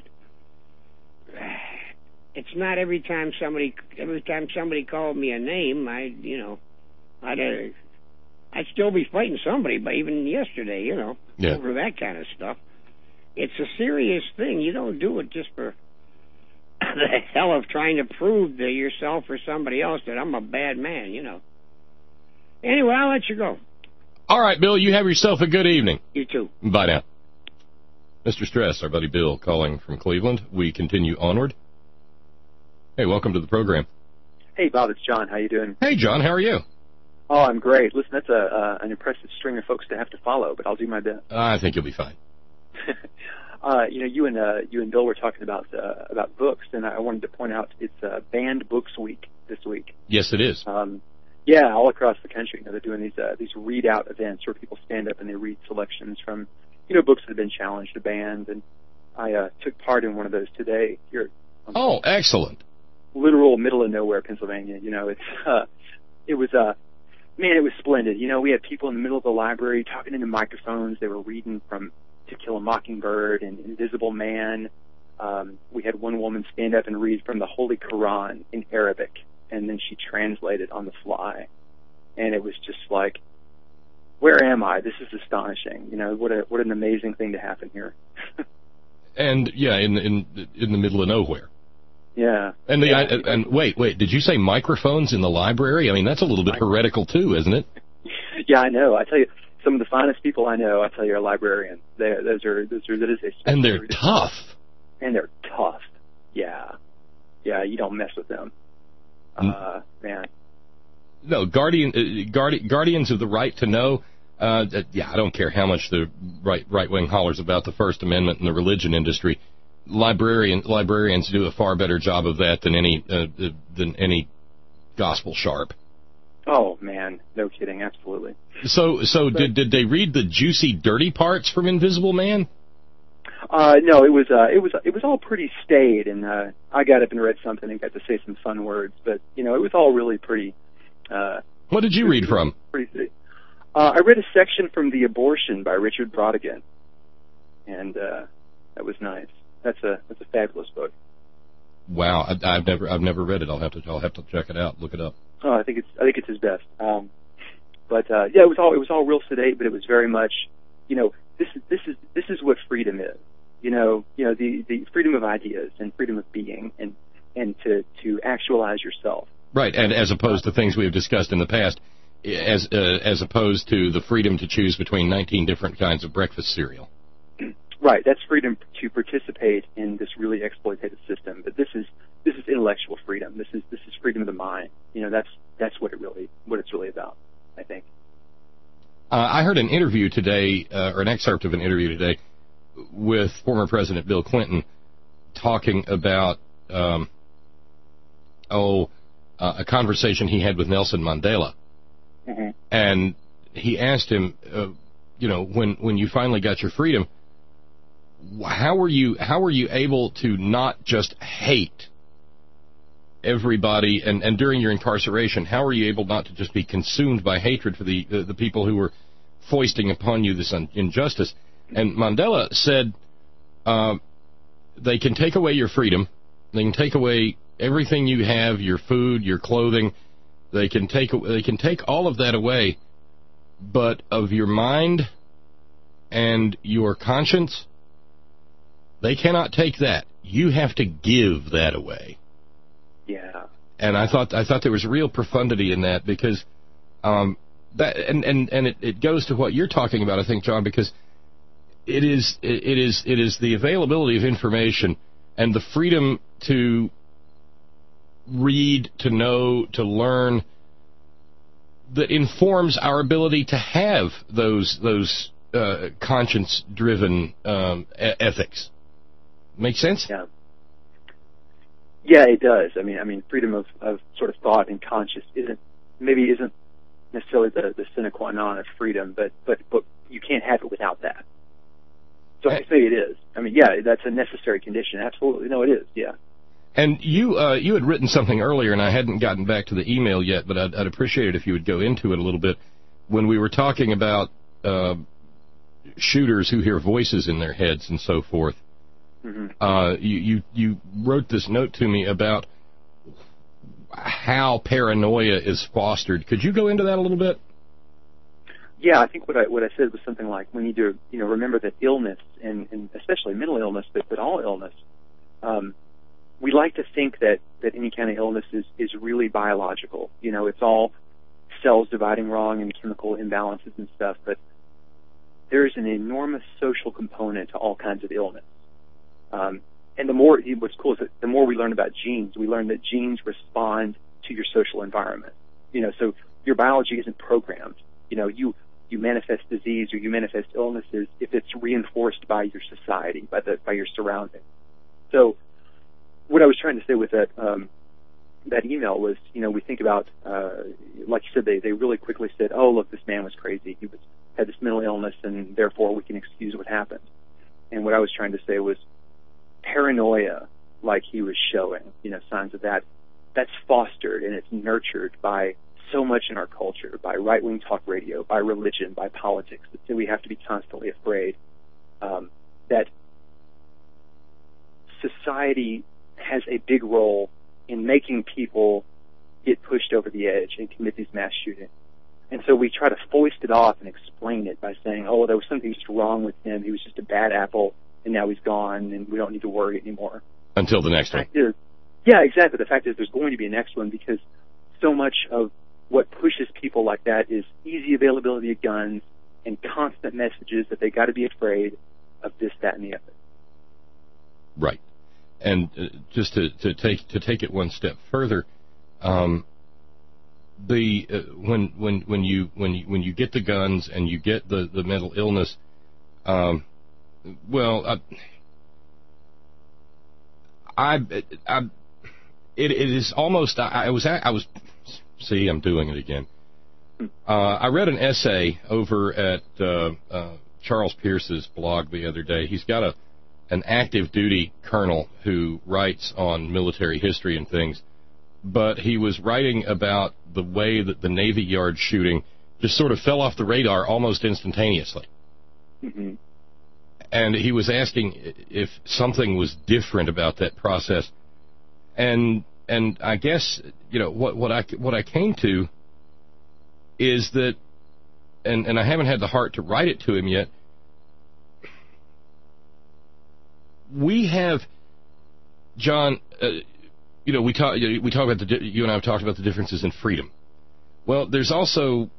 it's not every time somebody called me a name. I'd still be fighting somebody, but even yesterday, over that kind of stuff. It's a serious thing. You don't do it just for the hell of trying to prove to yourself or somebody else that I'm a bad man, Anyway, I'll let you go. All right, Bill, you have yourself a good evening. You too. Bye now. Mr. Stress, our buddy Bill calling from Cleveland. We continue onward. Hey, welcome to the program. Hey, Bob, it's John. How you doing? Hey, John, how are you? Oh, I'm great. Listen, that's an impressive string of folks to have to follow, but I'll do my best. I think you'll be fine. You and Bill were talking about books, and I wanted to point out it's Banned Books Week this week. Yes, it is. Yeah, all across the country. They're doing these readout events where people stand up and they read selections from books that have been challenged to banned, and I took part in one of those today here. Oh, excellent. Literal middle of nowhere, Pennsylvania. It was splendid. We had people in the middle of the library talking into microphones. They were reading from To Kill a Mockingbird and Invisible Man. We had one woman stand up and read from the Holy Quran in Arabic, and then she translated on the fly. And it was just like, where am I? This is astonishing. What an amazing thing to happen here. And yeah, in the middle of nowhere. Yeah. And wait, did you say microphones in the library? I mean, that's a little bit heretical too, isn't it? Yeah, I know. I tell you, some of the finest people I know, I tell you, are librarians. That is a and they're tough. And they're tough. Yeah. Yeah, you don't mess with them. Man. No, guardians of the right to know. I don't care how much the right wing hollers about the First Amendment and the religion industry. Librarians do a far better job of that than any gospel sharp. Oh man, no kidding, absolutely. So did they read the juicy, dirty parts from Invisible Man? No, it was all pretty staid, and I got up and read something and got to say some fun words, but it was all really pretty. What did you read from? Pretty. I read a section from The Abortion by Richard Brautigan, and that was nice. That's a fabulous book. Wow, I've never read it. I'll have to check it out. Look it up. Oh, I think it's his best. It was all real sedate, but it was very much, this is what freedom is. The freedom of ideas and freedom of being and to actualize yourself. Right, and as opposed to things we have discussed in the past, as opposed to the freedom to choose between 19 different kinds of breakfast cereal. Right, that's freedom to participate in this really exploitative system. But this is intellectual freedom. This is freedom of the mind. That's what it's really about, I think. I heard an interview today, or an excerpt of an interview today, with former President Bill Clinton talking about a conversation he had with Nelson Mandela. Mm-hmm. And he asked him, when you finally got your freedom, how were you able to not just hate everybody, and during your incarceration, how were you able not to just be consumed by hatred for the people who were foisting upon you this injustice? And Mandela said, they can take away your freedom, they can take away everything you have, your food, your clothing, they can take all of that away, but of your mind and your conscience, they cannot take that. You have to give that away. Yeah. And I thought there was real profundity in that, because it goes to what you're talking about, I think, John, because it is the availability of information and the freedom to read, to know, to learn, that informs our ability to have those conscience-driven ethics. Make sense? Yeah. Yeah, it does. I mean, freedom of sort of thought and conscience isn't necessarily the sine qua non of freedom, but you can't have it without that. So I say it is. I mean, yeah, that's a necessary condition. Absolutely, no, it is. Yeah. And you had written something earlier, and I hadn't gotten back to the email yet, but I'd appreciate it if you would go into it a little bit. When we were talking about shooters who hear voices in their heads and so forth, mm-hmm. You wrote this note to me about how paranoia is fostered. Could you go into that a little bit? Yeah, I think what I said was something like, we need to remember that illness, and especially mental illness, but all illness, we like to think that any kind of illness is really biological. It's all cells dividing wrong and chemical imbalances and stuff, but there's an enormous social component to all kinds of illness. And what's cool is that the more we learn about genes, we learn that genes respond to your social environment. So your biology isn't programmed. You manifest disease or you manifest illnesses if it's reinforced by your society, by your surroundings. So what I was trying to say with that email was, we think about, like you said, they really quickly said, oh, look, this man was crazy. He had this mental illness, and therefore we can excuse what happened. And what I was trying to say was paranoia, like he was showing, signs of that's fostered and it's nurtured by so much in our culture, by right-wing talk radio, by religion, by politics, that we have to be constantly afraid that society has a big role in making people get pushed over the edge and commit these mass shootings. And so we try to foist it off and explain it by saying, oh, there was something just wrong with him. He was just a bad apple, and now he's gone, and we don't need to worry anymore. Until the next one. Yeah, exactly. The fact is there's going to be a next one because so much of what pushes people like that is easy availability of guns and constant messages that they got to be afraid of this, that, and the other. Right. And just to take it one step further, when you get the guns and you get the mental illness, it is almost. See, I'm doing it again. I read an essay over at Charles Pierce's blog the other day. He's got an active duty colonel who writes on military history and things, but he was writing about the way that the Navy Yard shooting just sort of fell off the radar almost instantaneously. Mm-hmm. And he was asking if something was different about that process. And I guess, what I came to is that, and I haven't had the heart to write it to him yet, we have, John, we talk about you and I have talked about the differences in freedom. Well, there's also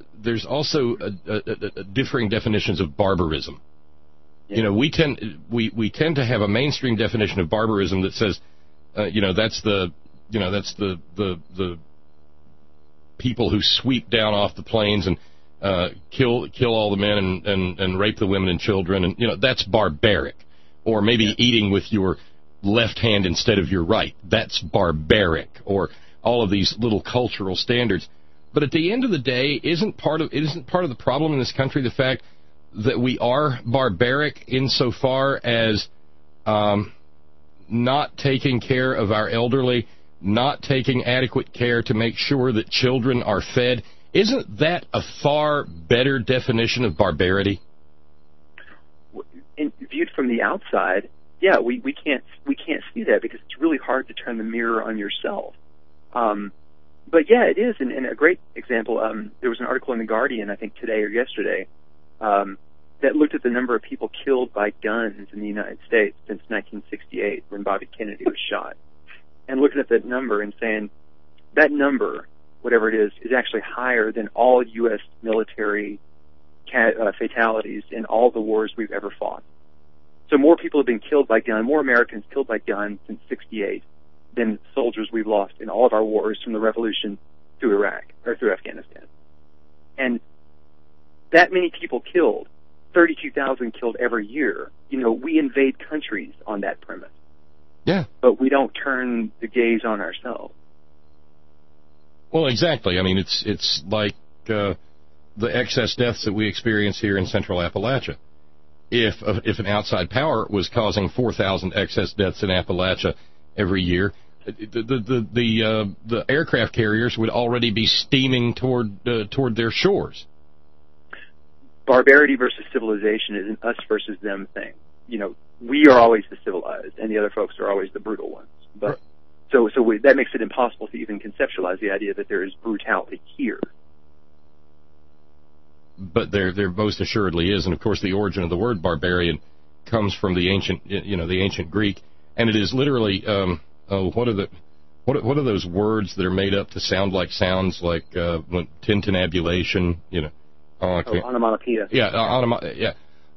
differing definitions of barbarism. Yeah. We tend to have a mainstream definition of barbarism that says, that's the people who sweep down off the plains and kill all the men and rape the women and children, and that's barbaric. Or maybe eating with your left hand instead of your right. That's barbaric. Or all of these little cultural standards. But at the end of the day, isn't part of the problem in this country the fact that we are barbaric insofar as not taking care of our elderly, not taking adequate care to make sure that children are fed? Isn't that a far better definition of barbarity? Viewed from the outside, yeah, we can't see that because it's really hard to turn the mirror on yourself. But yeah, it is, and a great example. There was an article in The Guardian, I think today or yesterday, that looked at the number of people killed by guns in the United States since 1968, when Bobby Kennedy was shot, and looking at that number and saying that number, whatever it is actually higher than all U.S. military fatalities in all the wars we've ever fought. So more people have been killed by gun, more Americans killed by gun since 68 than soldiers we've lost in all of our wars from the revolution through Iraq or through Afghanistan. And that many people killed, 32,000 killed every year, we invade countries on that premise. Yeah. But we don't turn the gaze on ourselves. Well, exactly. I mean, it's like the excess deaths that we experience here in Central Appalachia. If an outside power was causing 4,000 excess deaths in Appalachia every year, the aircraft carriers would already be steaming toward their shores. Barbarity versus civilization is an us versus them thing. We are always the civilized, and the other folks are always the brutal ones. But so that makes it impossible to even conceptualize the idea that there is brutality here. But there most assuredly is, and of course the origin of the word barbarian comes from the ancient Greek, and it is literally what are What are those words that are made up to sound like sounds, like when tintinnabulation, you know? Onomatopoeia. Yeah,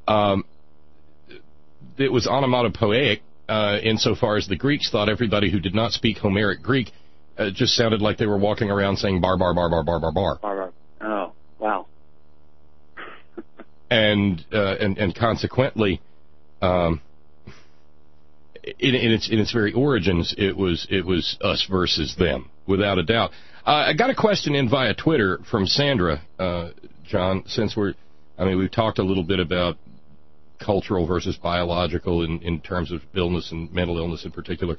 it was onomatopoeic insofar as the Greeks thought everybody who did not speak Homeric Greek just sounded like they were walking around saying bar, bar, bar, bar, bar, bar, bar. Bar. Oh, wow. And consequently, in its very origins, it was us versus them, without a doubt. I got a question in via Twitter from Sandra, John. Since we've talked a little bit about cultural versus biological in terms of illness and mental illness in particular.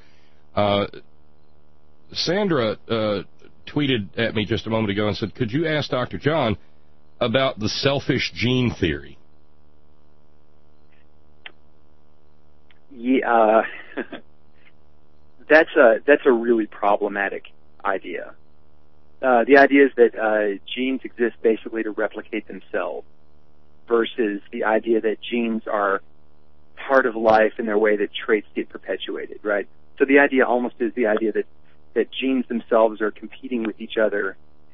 Sandra tweeted at me just a moment ago and said, "Could you ask Dr. John about the selfish gene theory?" Yeah, that's a really problematic idea. The idea is that genes exist basically to replicate themselves, versus the idea that genes are part of life in their way that traits get perpetuated, right? So the idea almost is the idea that genes themselves are competing with each other,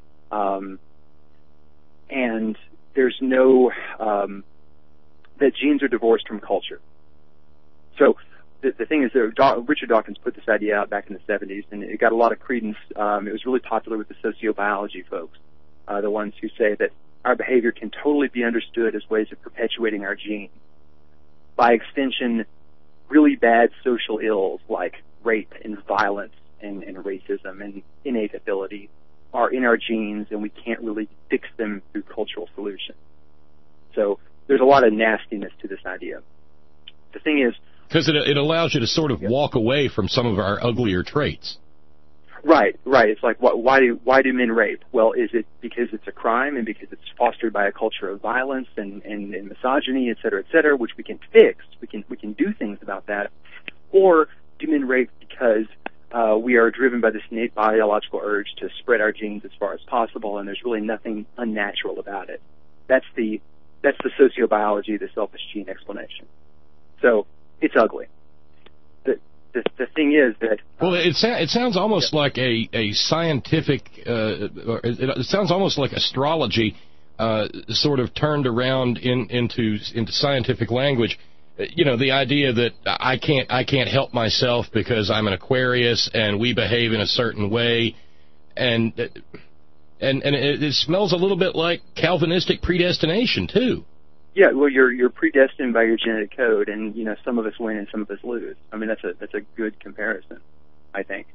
and there's no that genes are divorced from culture. So the thing is, Richard Dawkins put this idea out back in the 70s, and it got a lot of credence. It was really popular with the sociobiology folks, the ones who say that our behavior can totally be understood as ways of perpetuating our genes. By extension, really bad social ills like rape and violence and racism and innate ability are in our genes, and we can't really fix them through cultural solutions. So there's a lot of nastiness to this idea. The thing is, because it allows you to sort of walk away from some of our uglier traits. Right. It's like, why do men rape? Well, is it because it's a crime and because it's fostered by a culture of violence and misogyny, et cetera, which we can fix? We can do things about that. Or do men rape because we are driven by this innate biological urge to spread our genes as far as possible, and there's really nothing unnatural about it? That's the sociobiology, the selfish gene explanation. So it's ugly. The thing is that... Well, it sounds almost like a scientific... it sounds almost like astrology sort of turned around into scientific language. You know, the idea that I can't help myself because I'm an Aquarius and we behave in a certain way, and it smells a little bit like Calvinistic predestination, too. Yeah, well, you're predestined by your genetic code, and some of us win and some of us lose. I mean, that's a good comparison, I think.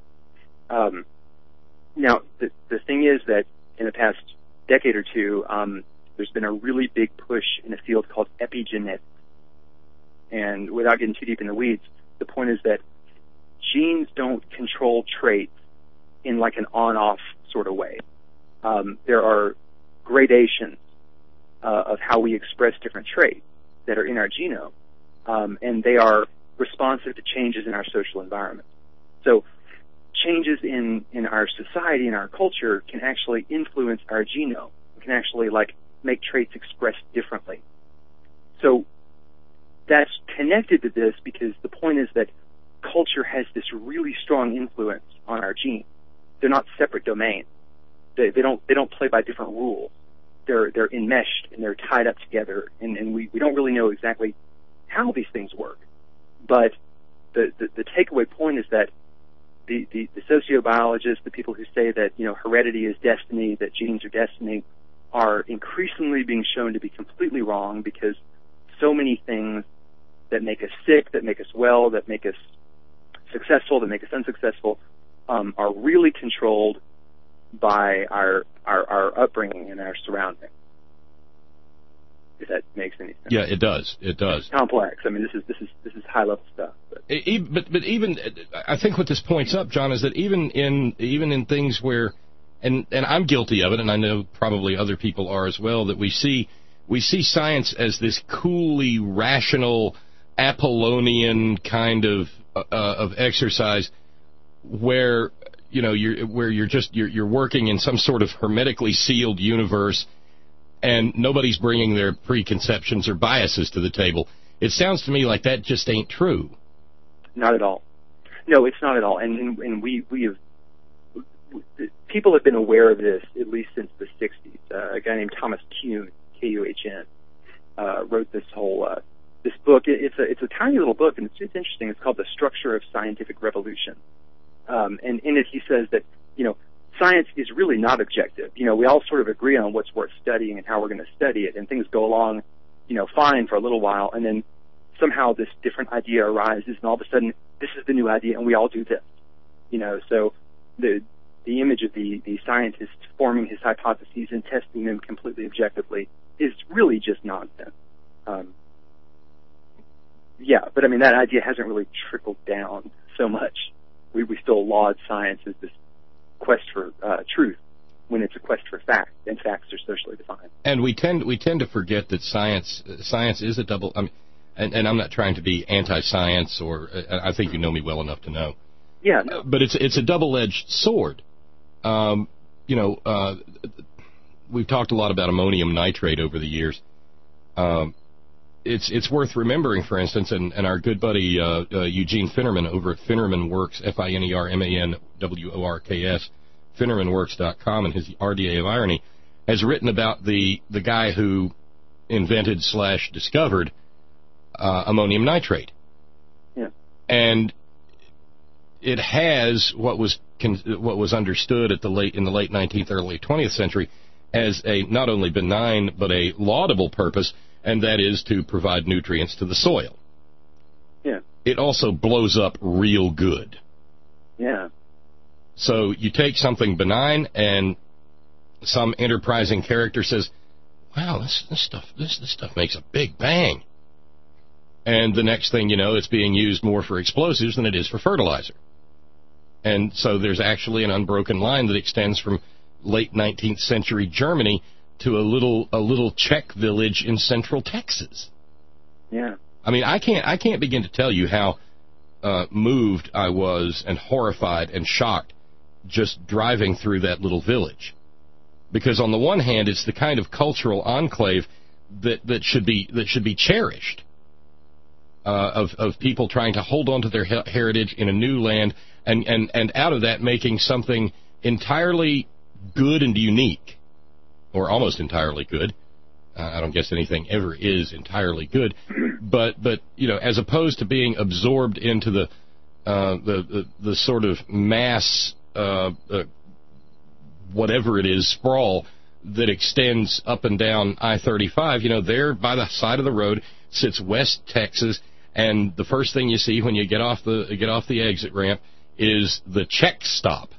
Now, the thing is that in the past decade or two, there's been a really big push in a field called epigenetics. And without getting too deep in the weeds, the point is that genes don't control traits in like an on-off sort of way. There are gradations of how we express different traits that are in our genome, and they are responsive to changes in our social environment. So changes in our society, in our culture, can actually influence our genome. It can actually make traits express differently. So that's connected to this because the point is that culture has this really strong influence on our genes. They're not separate domains. They don't play by different rules. They're enmeshed and they're tied up together, and we don't really know exactly how these things work. But the takeaway point is that the sociobiologists, the people who say that heredity is destiny, that genes are destiny, are increasingly being shown to be completely wrong, because so many things that make us sick, that make us well, that make us successful, that make us unsuccessful, are really controlled by our upbringing and our surroundings. If that makes any sense. Yeah, it does. It does. It's complex. I mean, this is high level stuff. But even I think what this points up, John, is that even in things where, and I'm guilty of it, and I know probably other people are as well, that we see science as this coolly rational Apollonian kind of exercise where you're working in some sort of hermetically sealed universe, and nobody's bringing their preconceptions or biases to the table. It sounds to me like that just ain't true. Not at all. No, it's not at all. And we have people have been aware of this at least since the 60s. A guy named Thomas Kuhn, Kuhn, wrote this whole this book. It's a tiny little book, and it's interesting. It's called The Structure of Scientific Revolution. And in it, he says that, science is really not objective. We all sort of agree on what's worth studying and how we're going to study it, and things go along, fine for a little while, and then somehow this different idea arises, and all of a sudden, this is the new idea, and we all do this. So the image of the scientist forming his hypotheses and testing them completely objectively is really just nonsense. But I mean, that idea hasn't really trickled down so much. We still laud science as this quest for truth when it's a quest for fact, and facts are socially defined. And we tend to forget that science is a double. I mean, and I'm not trying to be anti-science, or I think you know me well enough to know. Yeah. No. But it's a double-edged sword. We've talked a lot about ammonium nitrate over the years. It's worth remembering, for instance, and our good buddy Eugene Finnerman over at Finnerman Works, FINERMANWORKS, FinnermanWorks.com, and his RDA of Irony, has written about the guy who invented / discovered ammonium nitrate. Yeah. And it has what was understood in the late 19th, early 20th century as a not only benign but a laudable purpose, and that is to provide nutrients to the soil. Yeah. It also blows up real good. Yeah. So you take something benign, and some enterprising character says, "Wow, this stuff makes a big bang." And the next thing you know, it's being used more for explosives than it is for fertilizer. And so there's actually an unbroken line that extends from late 19th century Germany to a little Czech village in central Texas. Yeah. I mean, I can't begin to tell you how moved I was and horrified and shocked just driving through that little village. Because on the one hand, it's the kind of cultural enclave that should be cherished. Of people trying to hold on to their heritage in a new land, and out of that making something entirely good and unique, or almost entirely good. I don't guess anything ever is entirely good, but as opposed to being absorbed into the sort of mass whatever it is sprawl that extends up and down I-35. There by the side of the road sits West Texas. And the first thing you see when you get off the exit ramp is the Czech stop,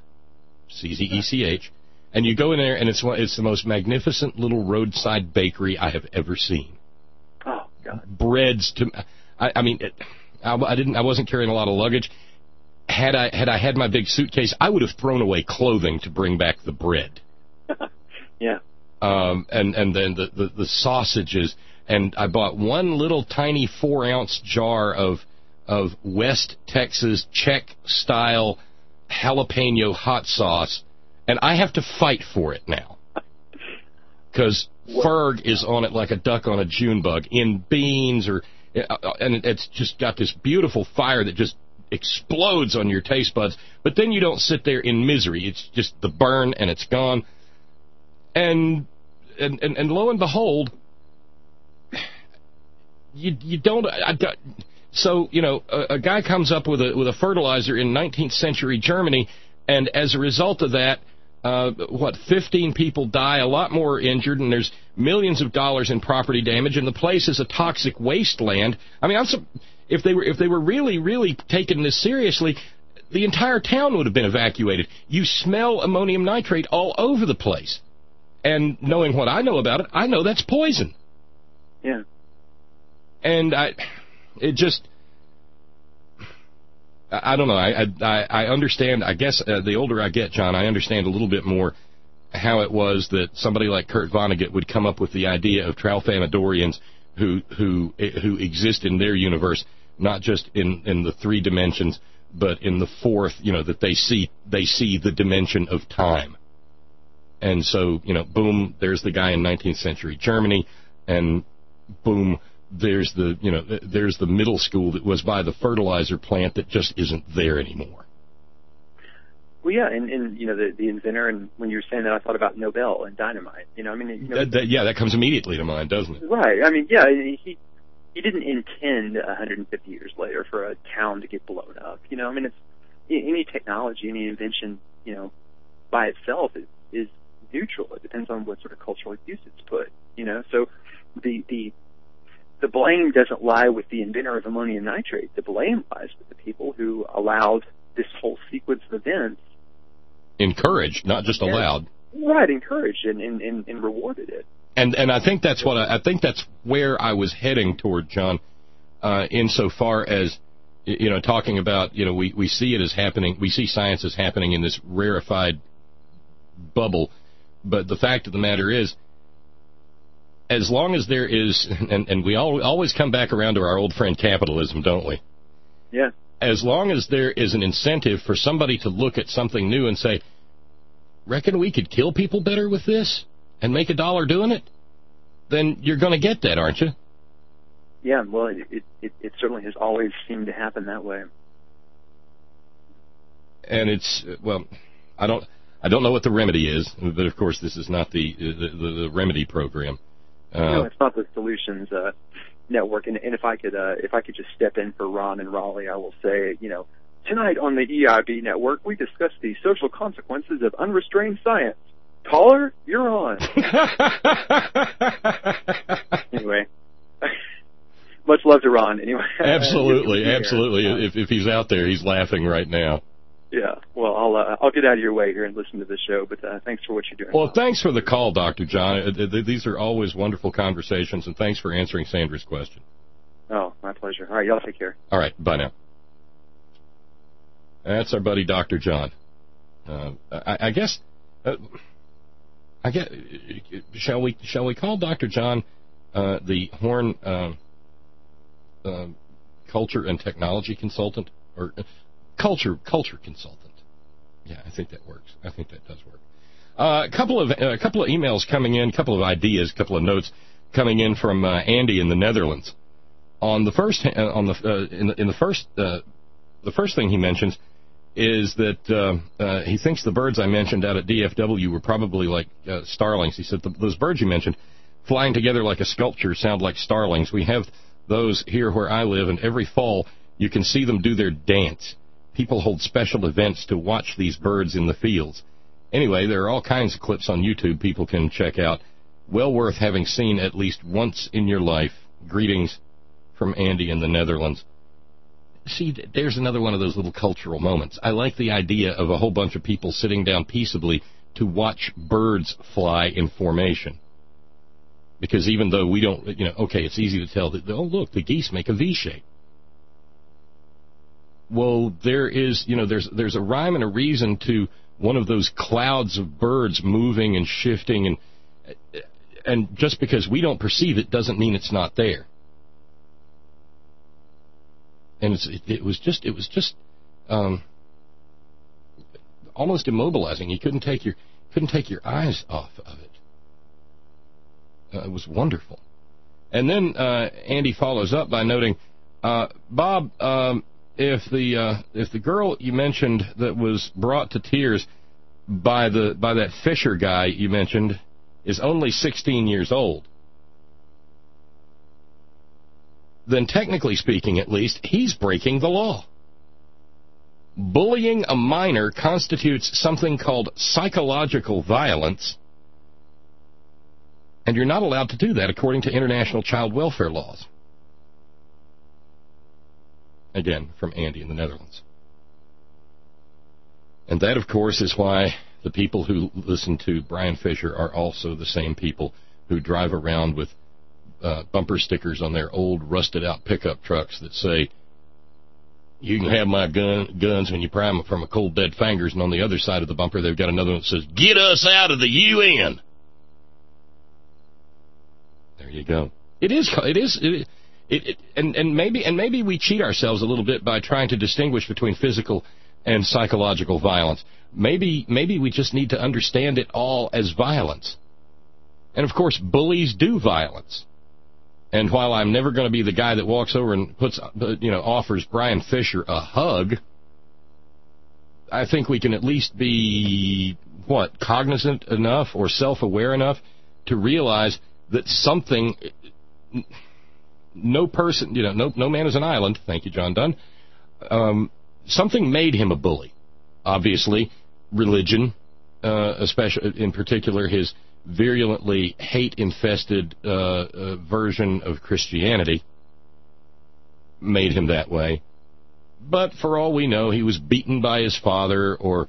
CZECH, and you go in there, and it's the most magnificent little roadside bakery I have ever seen. Oh God! Breads I wasn't carrying a lot of luggage. Had I had my big suitcase, I would have thrown away clothing to bring back the bread. Yeah. And then the sausages. And I bought one little tiny 4-ounce jar of West Texas Czech-style jalapeno hot sauce, and I have to fight for it now. Because Ferg is on it like a duck on a June bug, in beans, and it's just got this beautiful fire that just explodes on your taste buds, but then you don't sit there in misery. It's just the burn, and it's gone. And lo and behold, you don't. So a guy comes up with a fertilizer in 19th century Germany, and as a result of that, 15 people die, a lot more are injured, and there's millions of dollars in property damage, and the place is a toxic wasteland. I mean, if they were really taking this seriously, the entire town would have been evacuated. You smell ammonium nitrate all over the place, and knowing what I know about it, I know that's poison. Yeah. And I don't know. I understand. I guess the older I get, John, I understand a little bit more how it was that somebody like Kurt Vonnegut would come up with the idea of Tralfamadorians who exist in their universe, not just in the 3 dimensions, but in the 4th. That they see the dimension of time. And so boom, there's the guy in 19th century Germany, and boom, there's the middle school that was by the fertilizer plant that just isn't there anymore. Well, yeah, and you know, the inventor, and when you were saying that, I thought about Nobel and dynamite. You know, I mean, you know, that comes immediately to mind, doesn't it? Right. I mean, yeah, he didn't intend 150 years later for a town to get blown up. You know, I mean, it's any technology, any invention, you know, by itself is neutral. It depends on what sort of cultural use it's put. You know, so the blame doesn't lie with the inventor of ammonium nitrate. The blame lies with the people who allowed this whole sequence of events. Encouraged, not just allowed. Right, encouraged and rewarded it. And I think that's what I think that's where I was heading toward, John, insofar as, you know, talking about, you know, we see it as happening, we see science as happening in this rarefied bubble, but the fact of the matter is, as long as there is, and we always come back around to our old friend capitalism, don't we? Yeah. As long as there is an incentive for somebody to look at something new and say, reckon we could kill people better with this and make $1 doing it, then you're going to get that, aren't you? Yeah, well, it certainly has always seemed to happen that way. And it's, well, I don't know what the remedy is, but of course this is not the remedy program. No, it's not the Solutions Network. And if I could just step in for Ron and Raleigh, I will say, you know, tonight on the EIB network, we discuss the social consequences of unrestrained science. Caller, you're on. Anyway, much love to Ron. Anyway, absolutely. If he's out there, he's laughing right now. Yeah. Well, I'll get out of your way here and listen to the show. But thanks for what you're doing. Well, thanks for the call, Dr. John. These are always wonderful conversations, and thanks for answering Sandra's question. Oh, my pleasure. All right, y'all take care. All right, bye now. That's our buddy Dr. John. I guess shall we call Dr. John the Horn culture and technology consultant, or culture consultant? Yeah, I think that works. I think that does work. A couple of emails coming in, a couple of ideas, a couple of notes coming in from Andy in the Netherlands. On the first, the first thing he mentions is that he thinks the birds I mentioned out at DFW were probably like starlings. He said those birds you mentioned flying together like a sculpture sound like starlings. We have those here where I live, and every fall you can see them do their dance. People hold special events to watch these birds in the fields. Anyway, there are all kinds of clips on YouTube people can check out. Well worth having seen at least once in your life. Greetings from Andy in the Netherlands. See, there's another one of those little cultural moments. I like the idea of a whole bunch of people sitting down peaceably to watch birds fly in formation. Because even though we don't, you know, okay, it's easy to tell that, oh, look, the geese make a V shape. Well, there is, you know, there's a rhyme and a reason to one of those clouds of birds moving and shifting, and just because we don't perceive it doesn't mean it's not there. And it was just almost immobilizing. You couldn't take your eyes off of it. It was wonderful. And then Andy follows up by noting, Bob, if the girl you mentioned that was brought to tears by that Fisher guy you mentioned is only 16 years old, then technically speaking, at least, he's breaking the law. Bullying a minor constitutes something called psychological violence, and you're not allowed to do that according to international child welfare laws. Again, from Andy in the Netherlands. And that, of course, is why the people who listen to Brian Fisher are also the same people who drive around with bumper stickers on their old rusted-out pickup trucks that say, you can have my guns when you pry them from a cold, dead fingers, and on the other side of the bumper they've got another one that says, get us out of the UN. There you go. And maybe we cheat ourselves a little bit by trying to distinguish between physical and psychological violence. Maybe we just need to understand it all as violence. And of course, bullies do violence. And while I'm never going to be the guy that walks over and offers Brian Fisher a hug, I think we can at least be, cognizant enough or self-aware enough to realize that something, no person, no man is an island, thank you, John Dunn, something made him a bully. Obviously, religion, especially in particular his virulently hate-infested version of Christianity, made him that way. But for all we know, he was beaten by his father or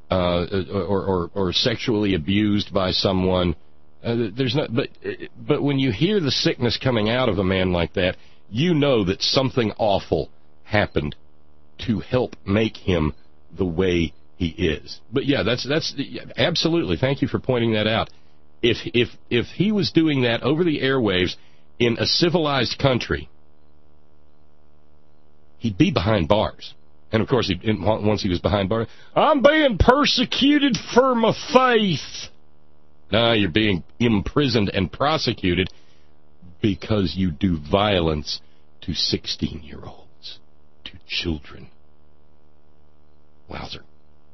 sexually abused by someone. But when you hear the sickness coming out of a man like that, you know that something awful happened to help make him the way he is. But yeah, that's absolutely. Thank you for pointing that out. If he was doing that over the airwaves in a civilized country, he'd be behind bars. And of course, once he was behind bars, I'm being persecuted for my faith. No, you're being imprisoned and prosecuted because you do violence to 16-year-olds, to children. Wowzer.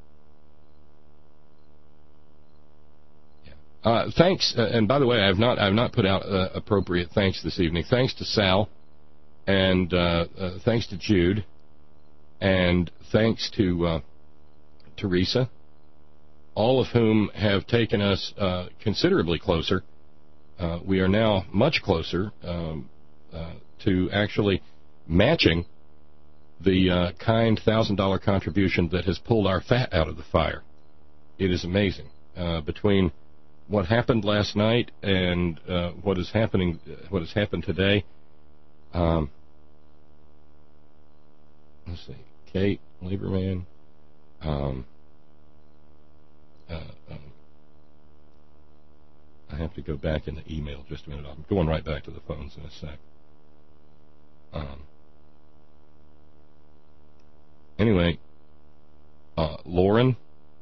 Yeah. Thanks, and by the way, I've not put out appropriate thanks this evening. Thanks to Sal, and thanks to Jude, and thanks to Teresa, all of whom have taken us considerably closer. We are now much closer to actually matching the kind $1,000 contribution that has pulled our fat out of the fire. It is amazing. Between what happened last night and what has happened today. Let's see, Kate, Lieberman. I have to go back in the email just a minute. I'm going right back to the phones in a sec. Anyway, Lauren,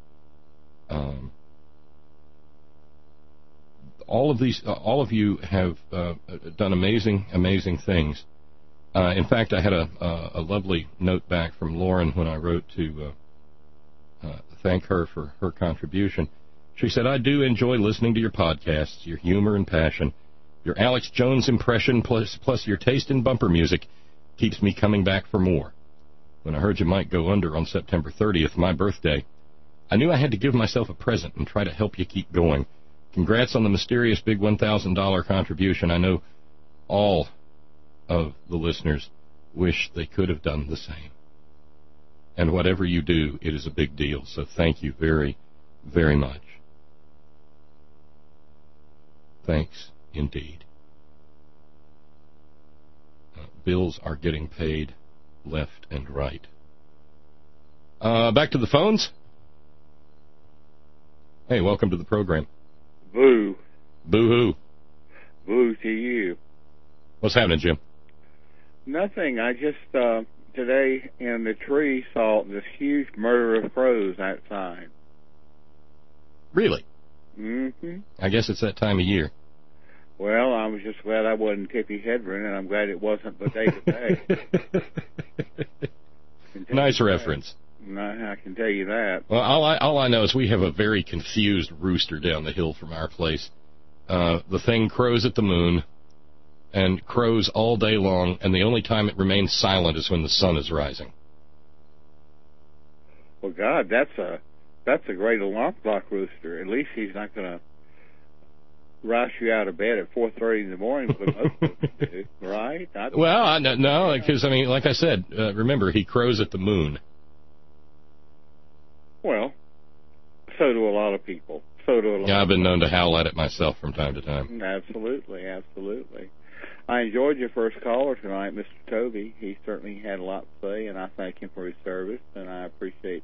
all of you have done amazing things. In fact, I had a lovely note back from Lauren when I wrote to thank her for her contribution. She said, I do enjoy listening to your podcasts, your humor and passion. Your Alex Jones impression plus your taste in bumper music keeps me coming back for more. When I heard you might go under on September 30th, my birthday, I knew I had to give myself a present and try to help you keep going. Congrats on the mysterious big $1,000 contribution. I know all of the listeners wish they could have done the same. And whatever you do, it is a big deal. So thank you very, very much. Thanks indeed. Bills are getting paid left and right. Back to the phones. Hey, welcome to the program. Boo. Boo-hoo. Boo to you. What's happening, Jim? Nothing. I just, today in the tree saw this huge murder of crows outside. Really? Mm-hmm. I guess it's that time of year. Well, I was just glad I wasn't Tippi Hedren, and I'm glad it wasn't the day today. Nice reference. I can tell you that. Well, all I know is we have a very confused rooster down the hill from our place. The thing crows at the moon and crows all day long, and the only time it remains silent is when the sun is rising. Well, God, that's a great alarm clock rooster. At least he's not going to rush you out of bed at 4:30 in the morning, but most roosters do, right? Well, no, because I mean, like I said, remember he crows at the moon. Well, so do a lot of people. Yeah, I've been known to howl at it myself from time to time. Absolutely, absolutely. I enjoyed your first caller tonight, Mr. Toby. He certainly had a lot to say, and I thank him for his service, and I appreciate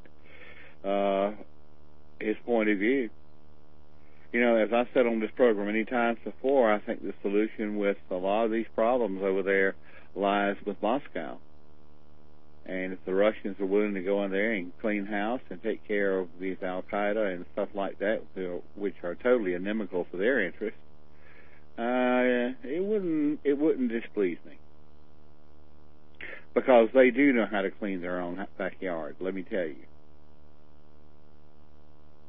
his point of view. You know, as I've said on this program many times before, I think the solution with a lot of these problems over there lies with Moscow. And if the Russians are willing to go in there and clean house and take care of these Al-Qaeda and stuff like that, which are totally inimical to their interests, it wouldn't displease me. Because they do know how to clean their own backyard, let me tell you.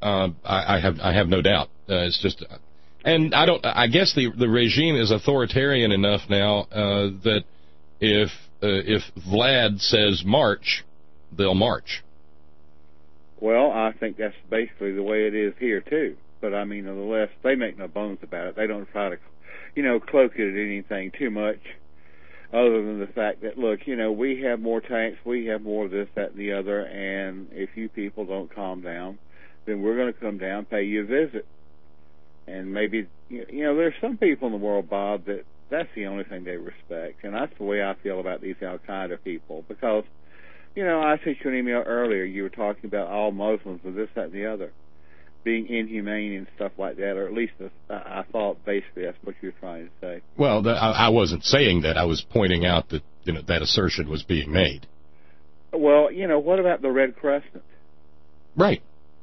I have no doubt. It's just, and I guess the regime is authoritarian enough now that if Vlad says march, they'll march. Well, I think that's basically the way it is here too. But I mean, on the left, they make no bones about it. They don't try to, cloak it at anything too much, other than the fact that, look, we have more tanks, we have more of this, that, and the other, and if you people don't calm down, then we're going to come down, pay you a visit. And maybe, there's some people in the world, Bob, that's the only thing they respect. And that's the way I feel about these Al-Qaeda people. Because, I sent you an email earlier. You were talking about all Muslims and this, that, and the other, being inhumane and stuff like that. Or at least I thought basically that's what you were trying to say. Well, I wasn't saying that. I was pointing out that, that assertion was being made. Well, what about the Red Crescent? Right.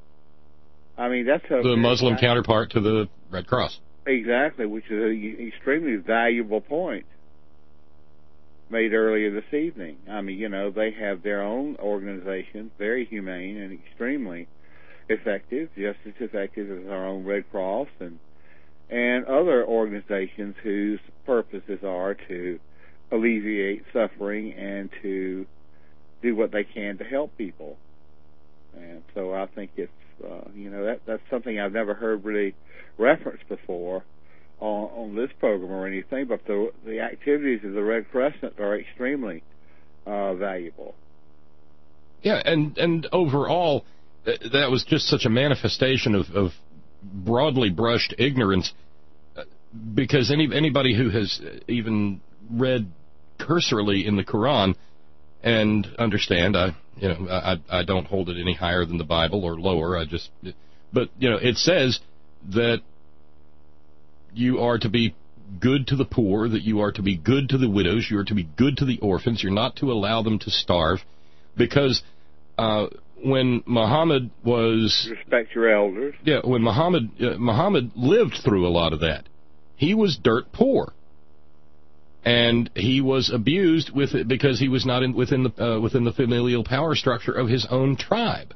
I mean, that's the Muslim counterpart to the Red Cross. Exactly, which is an extremely valuable point made earlier this evening. I mean, they have their own organization, very humane and extremely effective, just as effective as our own Red Cross and other organizations whose purposes are to alleviate suffering and to do what they can to help people. And so I think it's that's something I've never heard really referenced before on this program or anything, but the activities of the Red Crescent are extremely valuable. Yeah, and overall, that was just such a manifestation of broadly brushed ignorance, because anybody who has even read cursorily in the Quran and understand, I don't hold it any higher than the Bible or lower. But it says that you are to be good to the poor, that you are to be good to the widows, you are to be good to the orphans, you're not to allow them to starve, because when Muhammad was... Respect your elders. Yeah, when Muhammad lived through a lot of that. He was dirt poor. And he was abused with it because he was not within the familial power structure of his own tribe,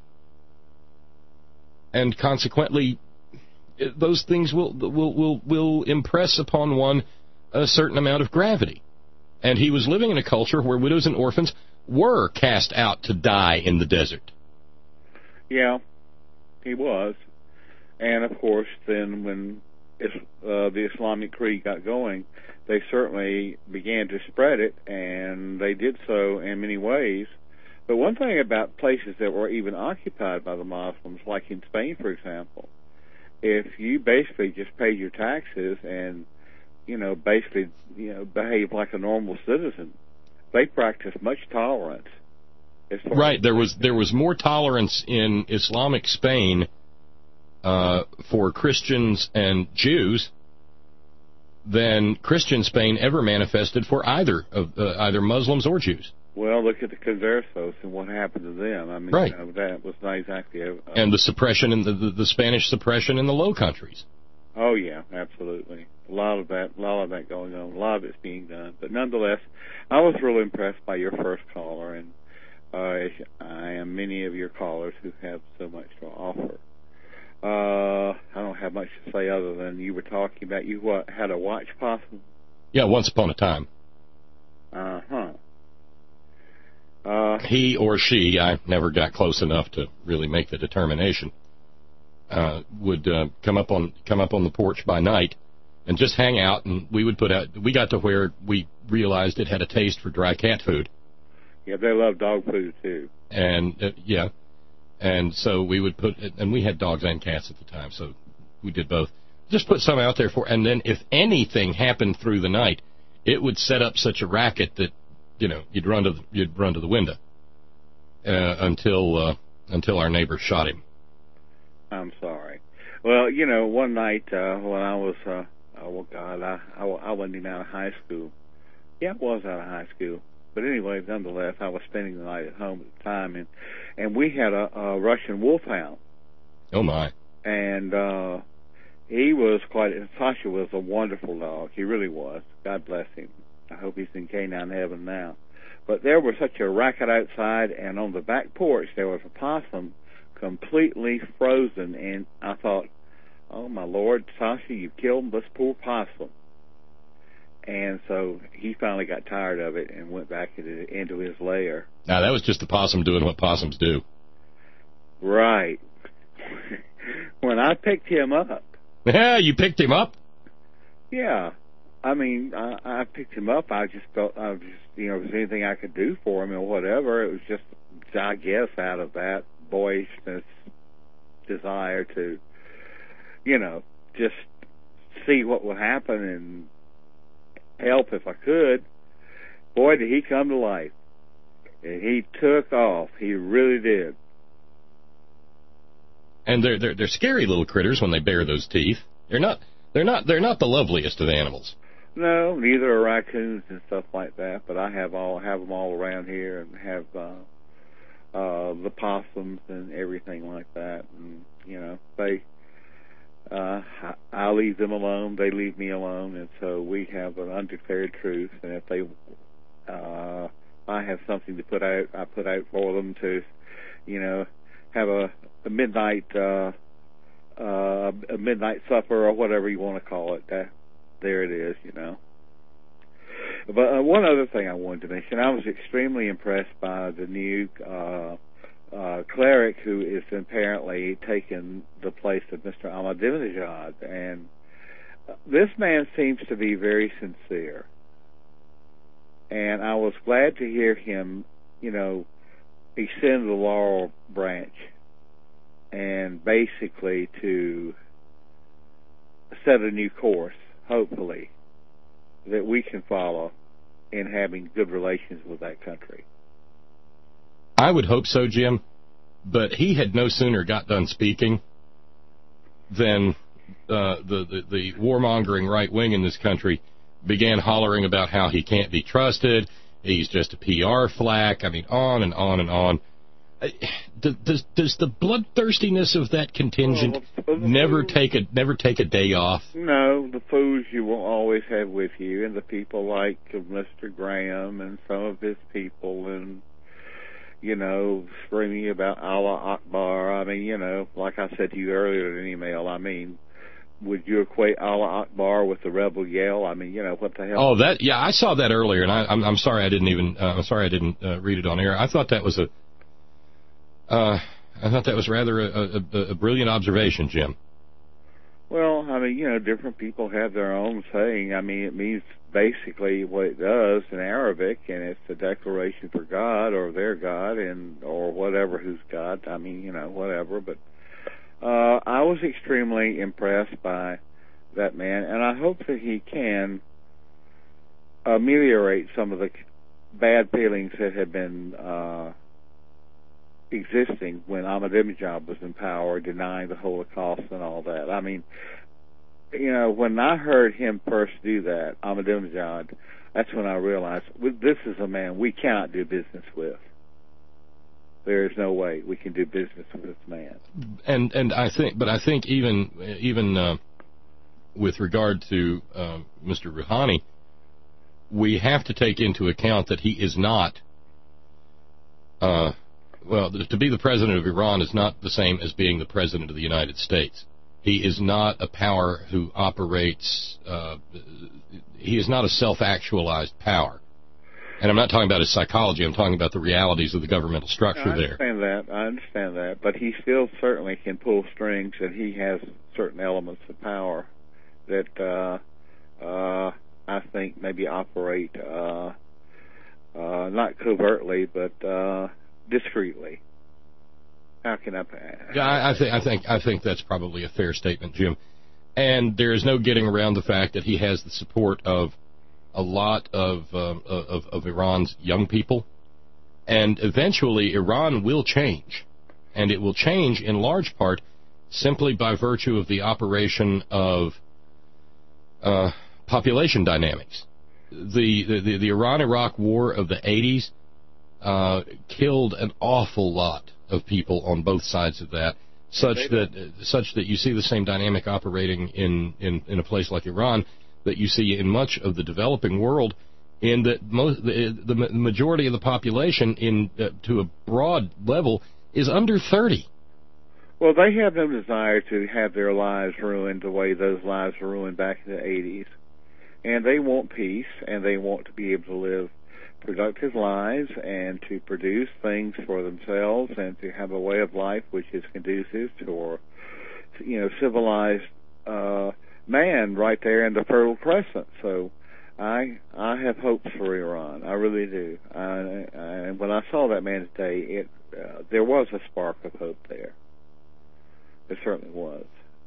and consequently, those things will impress upon one a certain amount of gravity. And he was living in a culture where widows and orphans were cast out to die in the desert. Yeah, he was, and of course, then when the Islamic Creed got going, they certainly began to spread it, and they did so in many ways. But one thing about places that were even occupied by the Muslims, like in Spain, for example, if you basically just paid your taxes and, basically, behaved like a normal citizen, they practiced much tolerance. Right. There was more tolerance in Islamic Spain for Christians and Jews than Christian Spain ever manifested for either Muslims or Jews. Well, look at the Conversos and what happened to them. I mean, right. That was not exactly and the suppression in the Spanish suppression in the Low Countries. Oh yeah, absolutely. A lot of that going on. A lot of it's being done. But nonetheless, I was really impressed by your first caller, and I am many of your callers who have so much to offer. I don't have much to say other than you were talking about had a watch possum? Yeah, once upon a time. Uh-huh. He or she, I never got close enough to really make the determination, would come up on the porch by night and just hang out, and we got to where we realized it had a taste for dry cat food. Yeah, they love dog food too. And yeah. And so we would and we had dogs and cats at the time, so we did both. Just put some out there and then if anything happened through the night, it would set up such a racket that, you'd run to the window until our neighbor shot him. I'm sorry. Well, one night when I was, I wasn't even out of high school. Yeah, I was out of high school. But anyway, nonetheless, I was spending the night at home at the time, and we had a Russian wolfhound. Oh, my. And he was Sasha was a wonderful dog. He really was. God bless him. I hope he's in canine heaven now. But there was such a racket outside, and on the back porch there was a possum completely frozen, and I thought, oh, my Lord, Sasha, you killed this poor possum. And so he finally got tired of it and went back into his lair. Now, that was just the possum doing what possums do. Right. When I picked him up. Yeah, you picked him up? Yeah. I mean, I picked him up. I just felt, if there was anything I could do for him or whatever, it was just, I guess, out of that boyishness desire to, just see what would happen and help if I could. Boy, did he come to life. And he took off. He really did. And they're scary little critters when they bare those teeth. They're not the loveliest of animals. No, neither are raccoons and stuff like that. But I have them all around here, and have the possums and everything like that. And they, I leave them alone. They leave me alone, and so we have an undeclared truce. And if they, I have something to put out, I put out for them to, have a midnight supper or whatever you want to call it. There it is, But one other thing I wanted to mention, I was extremely impressed by the new cleric who is apparently taken the place of Mr. Ahmadinejad, and this man seems to be very sincere. And I was glad to hear him, extend the laurel branch and basically to set a new course, hopefully, that we can follow in having good relations with that country. I would hope so, Jim, but he had no sooner got done speaking than the warmongering right wing in this country began hollering about how he can't be trusted, he's just a PR flack, I mean, on and on and on. Does the bloodthirstiness of that contingent never take a day off? No, the fools you will always have with you, and the people like Mr. Graham and some of his people, and screaming about Allah Akbar. I mean, like I said to you earlier in an email, I mean, would you equate Allah Akbar with the rebel yell? I mean, what the hell? Oh, yeah, I saw that earlier, and I'm sorry I didn't even read it on air. I thought that was rather a brilliant observation, Jim. Well, I mean, different people have their own saying. I mean, it means basically what it does in Arabic, and it's a declaration for God or their God, or whatever who's God. I mean, whatever. But I was extremely impressed by that man, and I hope that he can ameliorate some of the bad feelings that have been existing when Ahmadinejad was in power, denying the Holocaust and all that. I mean, when I heard him first do that, Ahmadinejad, that's when I realized this is a man we cannot do business with. There is no way we can do business with this man. And I think even with regard to Mr. Rouhani, we have to take into account that he is not. To be the president of Iran is not the same as being the president of the United States. He is not a power who operates, he is not a self-actualized power. And I'm not talking about his psychology, I'm talking about the realities of the governmental structure there. I understand that, but he still certainly can pull strings, and he has certain elements of power that I think maybe operate, not covertly, but discreetly. How can I? Yeah, I think that's probably a fair statement, Jim. And there is no getting around the fact that he has the support of a lot of Iran's young people, and eventually Iran will change, and it will change in large part simply by virtue of the operation of population dynamics. The Iran-Iraq War of the 80s killed an awful lot of people on both sides of that, such that you see the same dynamic operating in a place like Iran that you see in much of the developing world, in that the majority of the population to a broad level is under 30. Well, they have no desire to have their lives ruined the way those lives were ruined back in the 80s. And they want peace, and they want to be able to live productive lives and to produce things for themselves and to have a way of life which is conducive to, civilized man right there in the Fertile Crescent. So I have hopes for Iran. I really do. And when I saw that man today, there was a spark of hope there. It certainly was.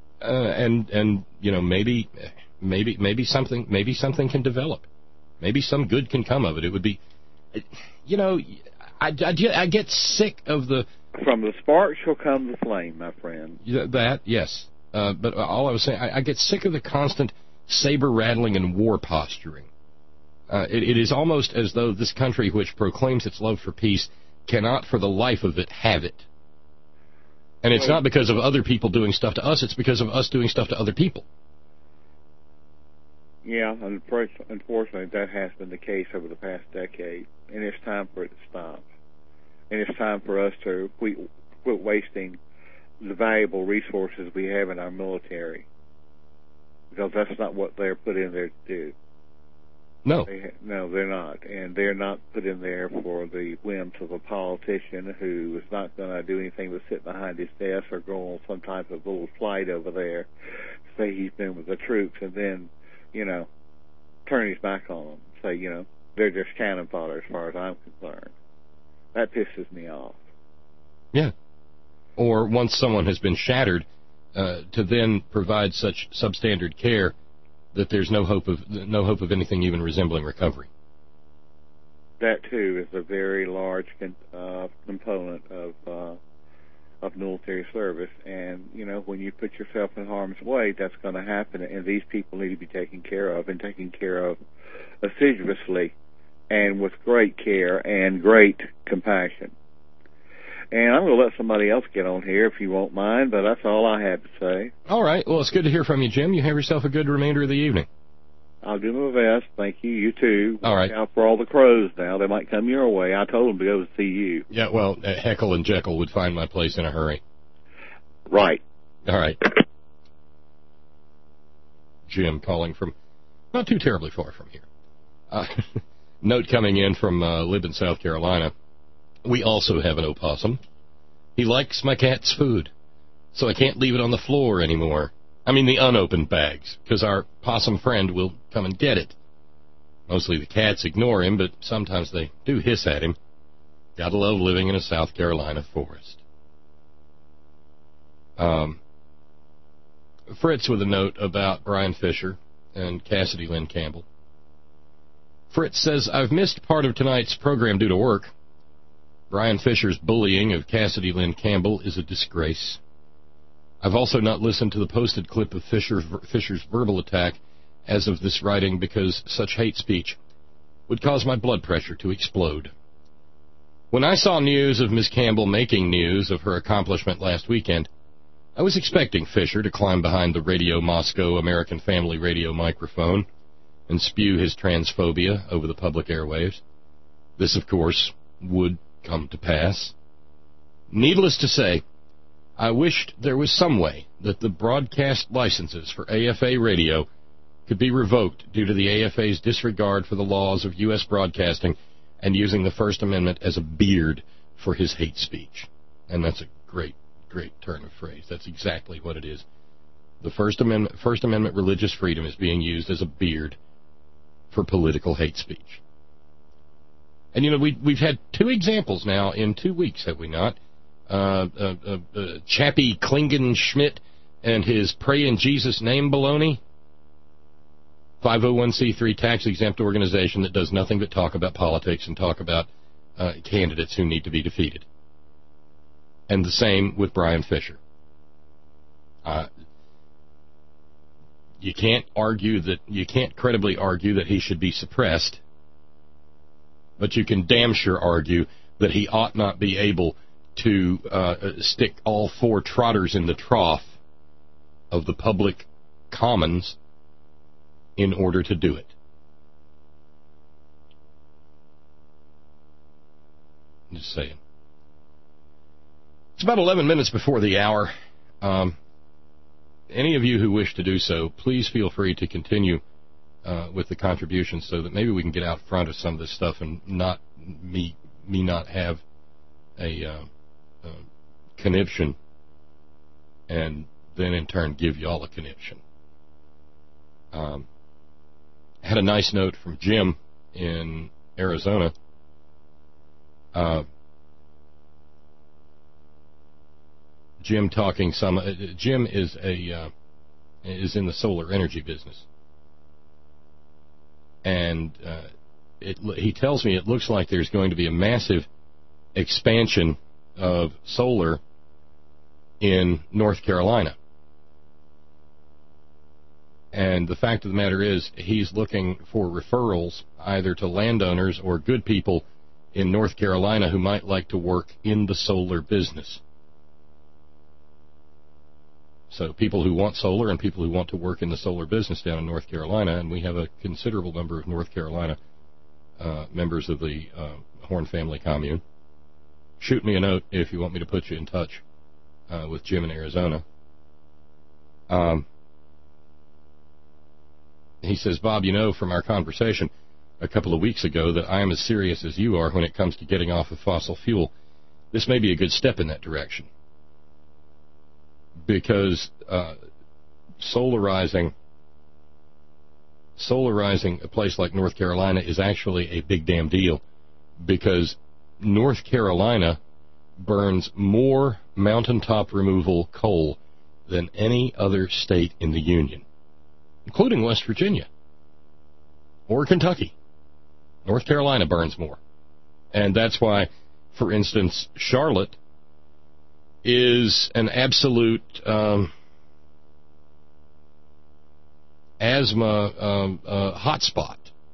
Maybe something can develop. Maybe some good can come of it. It would be, I get sick of the... From the spark shall come the flame, my friend. That, yes. But all I was saying, I get sick of the constant saber-rattling and war posturing. It is almost as though this country, which proclaims its love for peace, cannot for the life of it have it. And it's not because of other people doing stuff to us, it's because of us doing stuff to other people. Yeah, unfortunately, that has been the case over the past decade, and it's time for it to stop. And it's time for us to quit wasting the valuable resources we have in our military, because that's not what they're put in there to do. No. No, they're not. And they're not put in there for the whims of a politician who is not going to do anything but sit behind his desk or go on some type of little flight over there, say he's been with the troops, and then, turn his back on them. Say, they're just cannon fodder as far as I'm concerned. That pisses me off. Yeah. Or once someone has been shattered, to then provide such substandard care that there's no hope of anything even resembling recovery. That too is a very large component of military service, and when you put yourself in harm's way, that's going to happen, and these people need to be taken care of, and taken care of assiduously, and with great care and great compassion. And I'm going to let somebody else get on here if you won't mind, but that's all I have to say. All right. Well, it's good to hear from you, Jim. You have yourself a good remainder of the evening. I'll do my best. Thank you. You too. All right. Watch out for all the crows now. They might come your way. I told them to go see you. Yeah, well, Heckle and Jekyll would find my place in a hurry. Right. All right. Jim calling from not too terribly far from here. Note coming in from Libin, South Carolina. We also have an opossum. He likes my cat's food, so I can't leave it on the floor anymore. I mean the unopened bags, because our possum friend will come and get it. Mostly the cats ignore him, but sometimes they do hiss at him. Gotta love living in a South Carolina forest. Fritz with a note about Brian Fisher and Cassidy Lynn Campbell. Fritz says, I've missed part of tonight's program due to work. Brian Fisher's bullying of Cassidy Lynn Campbell is a disgrace. I've also not listened to the posted clip of Fisher's verbal attack as of this writing because such hate speech would cause my blood pressure to explode. When I saw news of Ms. Campbell making news of her accomplishment last weekend, I was expecting Fisher to climb behind the Radio Moscow American Family Radio microphone and spew his transphobia over the public airwaves. This, of course, would come to pass. Needless to say, I wished there was some way that the broadcast licenses for AFA radio could be revoked due to the AFA's disregard for the laws of U.S. broadcasting and using the First Amendment as a beard for his hate speech. And that's a great, great turn of phrase. That's exactly what it is. The First Amendment religious freedom is being used as a beard for political hate speech. And, we've had two examples now in 2 weeks, have we not? Chappie Klingenschmidt and his Pray in Jesus' Name baloney. 501c3 tax-exempt organization that does nothing but talk about politics and talk about candidates who need to be defeated. And the same with Brian Fisher. You can't credibly argue that he should be suppressed, but you can damn sure argue that he ought not be able to stick all four trotters in the trough of the public commons in order to do it. I'm just saying. It's about 11 minutes before the hour. Any of you who wish to do so, please feel free to continue with the contributions so that maybe we can get out front of some of this stuff and not me not have a conniption and then in turn give you all a conniption. Had a nice note from Jim in Arizona. Jim talking some. Jim is in the solar energy business, and he tells me it looks like there's going to be a massive expansion of solar in North Carolina. And the fact of the matter is, he's looking for referrals either to landowners or good people in North Carolina who might like to work in the solar business. So people who want solar and people who want to work in the solar business down in North Carolina, and we have a considerable number of North Carolina members of the Horn family commune. Shoot me a note if you want me to put you in touch with Jim in Arizona. He says, Bob, you know from our conversation a couple of weeks ago that I am as serious as you are when it comes to getting off of fossil fuel. This may be a good step in that direction. Because solarizing a place like North Carolina is actually a big damn deal, because North Carolina burns more mountaintop removal coal than any other state in the Union, including West Virginia or Kentucky. North Carolina burns more. And that's why, for instance, Charlotte is an absolute asthma hotspot.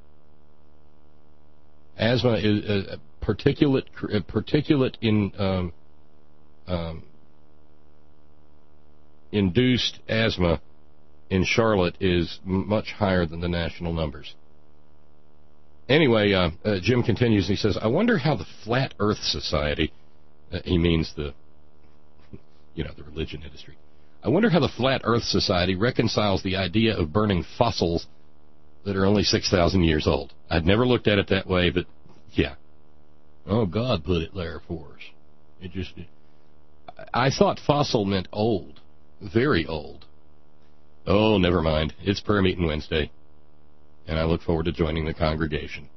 Asthma is particulate in induced asthma in Charlotte is much higher than the national numbers. Anyway, Jim continues. He says, I wonder how the Flat Earth Society, he means the religion industry. I wonder how the Flat Earth Society reconciles the idea of burning fossils that are only 6,000 years old. I'd never looked at it that way, but yeah. Oh, God put it there for us. I thought fossil meant old, very old. Oh, never mind. It's prayer meeting Wednesday, and I look forward to joining the congregation.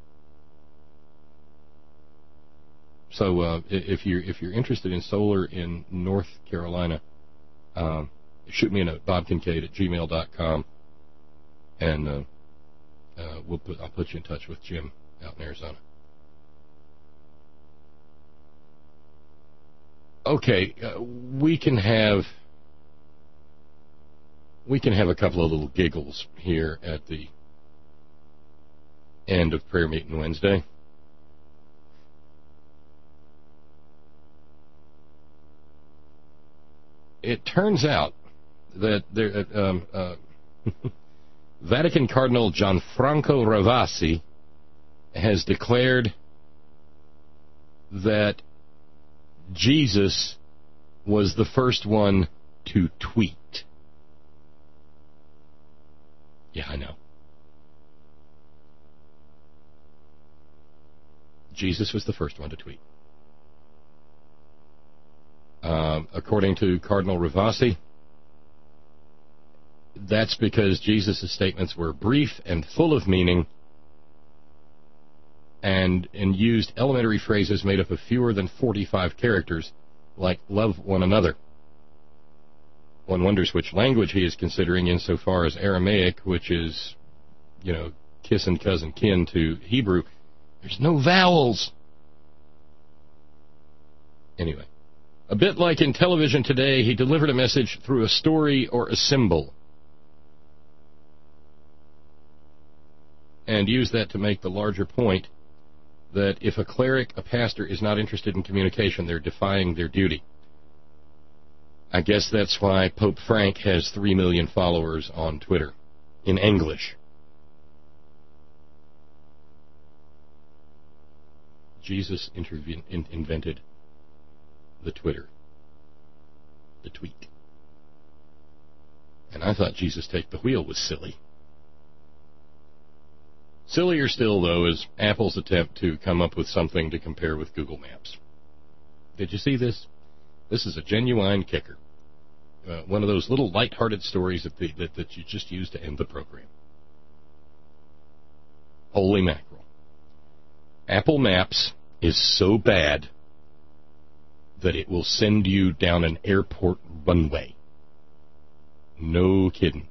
So if you're interested in solar in North Carolina, shoot me a note, bobkincaid@gmail.com, and I'll put you in touch with Jim out in Arizona. Okay, we can have a couple of little giggles here at the end of prayer meeting Wednesday. It turns out that Vatican Cardinal Gianfranco Ravasi has declared that Jesus was the first one to tweet. Yeah, I know. Jesus was the first one to tweet. According to Cardinal Ravasi, that's because Jesus' statements were brief and full of meaning and used elementary phrases made up of fewer than 45 characters, like love one another. One wonders which language he is considering insofar as Aramaic, which is, kiss and cousin kin to Hebrew. There's no vowels. Anyway, a bit like in television today, he delivered a message through a story or a symbol, and used that to make the larger point that if a cleric, a pastor, is not interested in communication, they're defying their duty. I guess that's why Pope Frank has 3 million followers on Twitter, in English. Jesus invented the Twitter. the tweet. And I thought Jesus Take the Wheel was silly. Sillier still, though, is Apple's attempt to come up with something to compare with Google Maps. Did you see this? This is a genuine kicker. One of those little lighthearted stories that you just use to end the program. Holy mackerel. Apple Maps is so bad that it will send you down an airport runway. No kidding.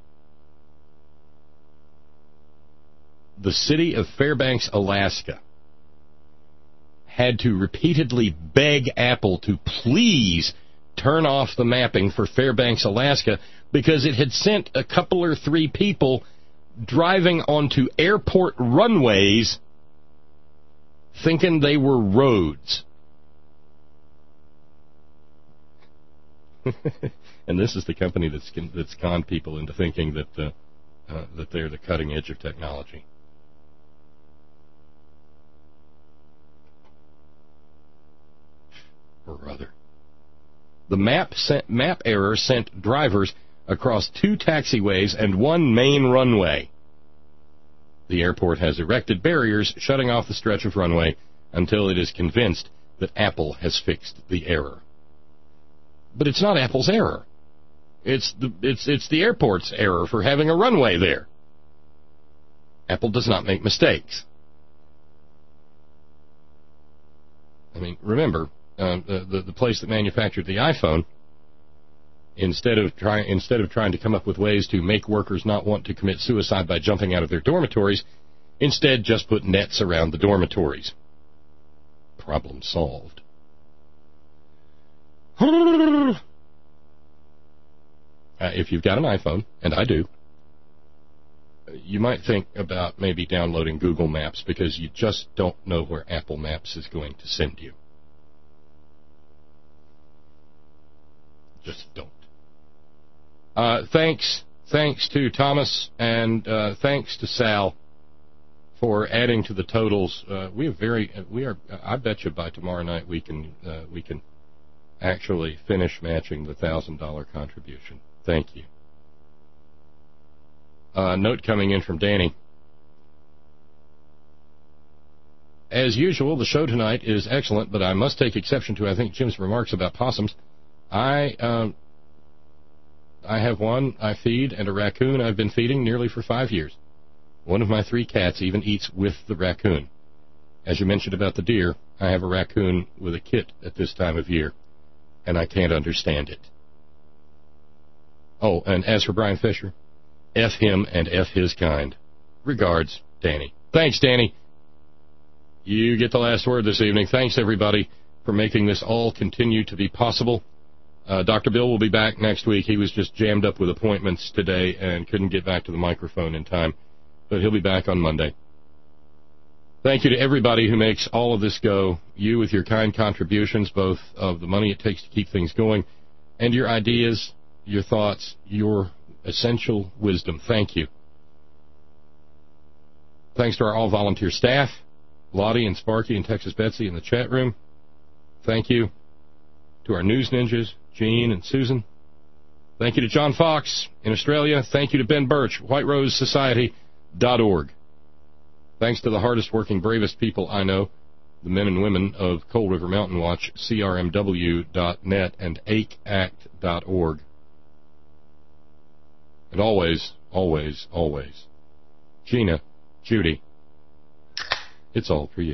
The city of Fairbanks, Alaska, had to repeatedly beg Apple to please turn off the mapping for Fairbanks, Alaska, because it had sent a couple or three people driving onto airport runways thinking they were roads. And this is the company that's conned people into thinking that they're the cutting edge of technology. Or other. The map error sent drivers across 2 taxiways and 1 main runway. The airport has erected barriers shutting off the stretch of runway until it is convinced that Apple has fixed the error. But it's not Apple's error. It's the airport's error for having a runway there. Apple does not make mistakes. I mean, remember, the place that manufactured the iPhone, instead of trying to come up with ways to make workers not want to commit suicide by jumping out of their dormitories, instead just put nets around the dormitories. Problem solved. If you've got an iPhone, and I do, you might think about maybe downloading Google Maps because you just don't know where Apple Maps is going to send you. Just don't. Thanks to Thomas, and thanks to Sal for adding to the totals. I bet you by tomorrow night we can actually finish matching the $1,000 contribution. Thank you. Note coming in from Danny. As usual, the show tonight is excellent, but I must take exception to, I think, Jim's remarks about possums. I have one I feed and a raccoon I've been feeding nearly for 5 years. One of my 3 cats even eats with the raccoon. As you mentioned about the deer, I have a raccoon with a kit at this time of year, and I can't understand it. Oh, and as for Brian Fisher, F him and F his kind. Regards, Danny. Thanks, Danny. You get the last word this evening. Thanks, everybody, for making this all continue to be possible. Dr. Bill will be back next week. He was just jammed up with appointments today and couldn't get back to the microphone in time, but he'll be back on Monday. Thank you to everybody who makes all of this go. You with your kind contributions, both of the money it takes to keep things going and your ideas, your thoughts, your essential wisdom. Thank you. Thanks to our all-volunteer staff, Lottie and Sparky and Texas Betsy in the chat room. Thank you to our news ninjas, Gene and Susan. Thank you to John Fox in Australia. Thank you to Ben Birch, WhiteRoseSociety.org. Thanks to the hardest working, bravest people I know, the men and women of Coal River Mountain Watch, CRMW.net, and AcheAct.org. And always, always, always, Gina, Judy, it's all for you.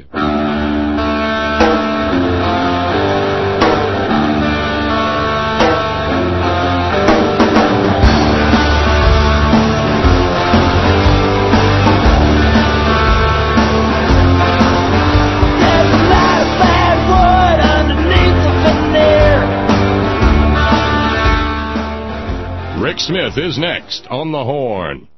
Rick Smith is next on the Horn.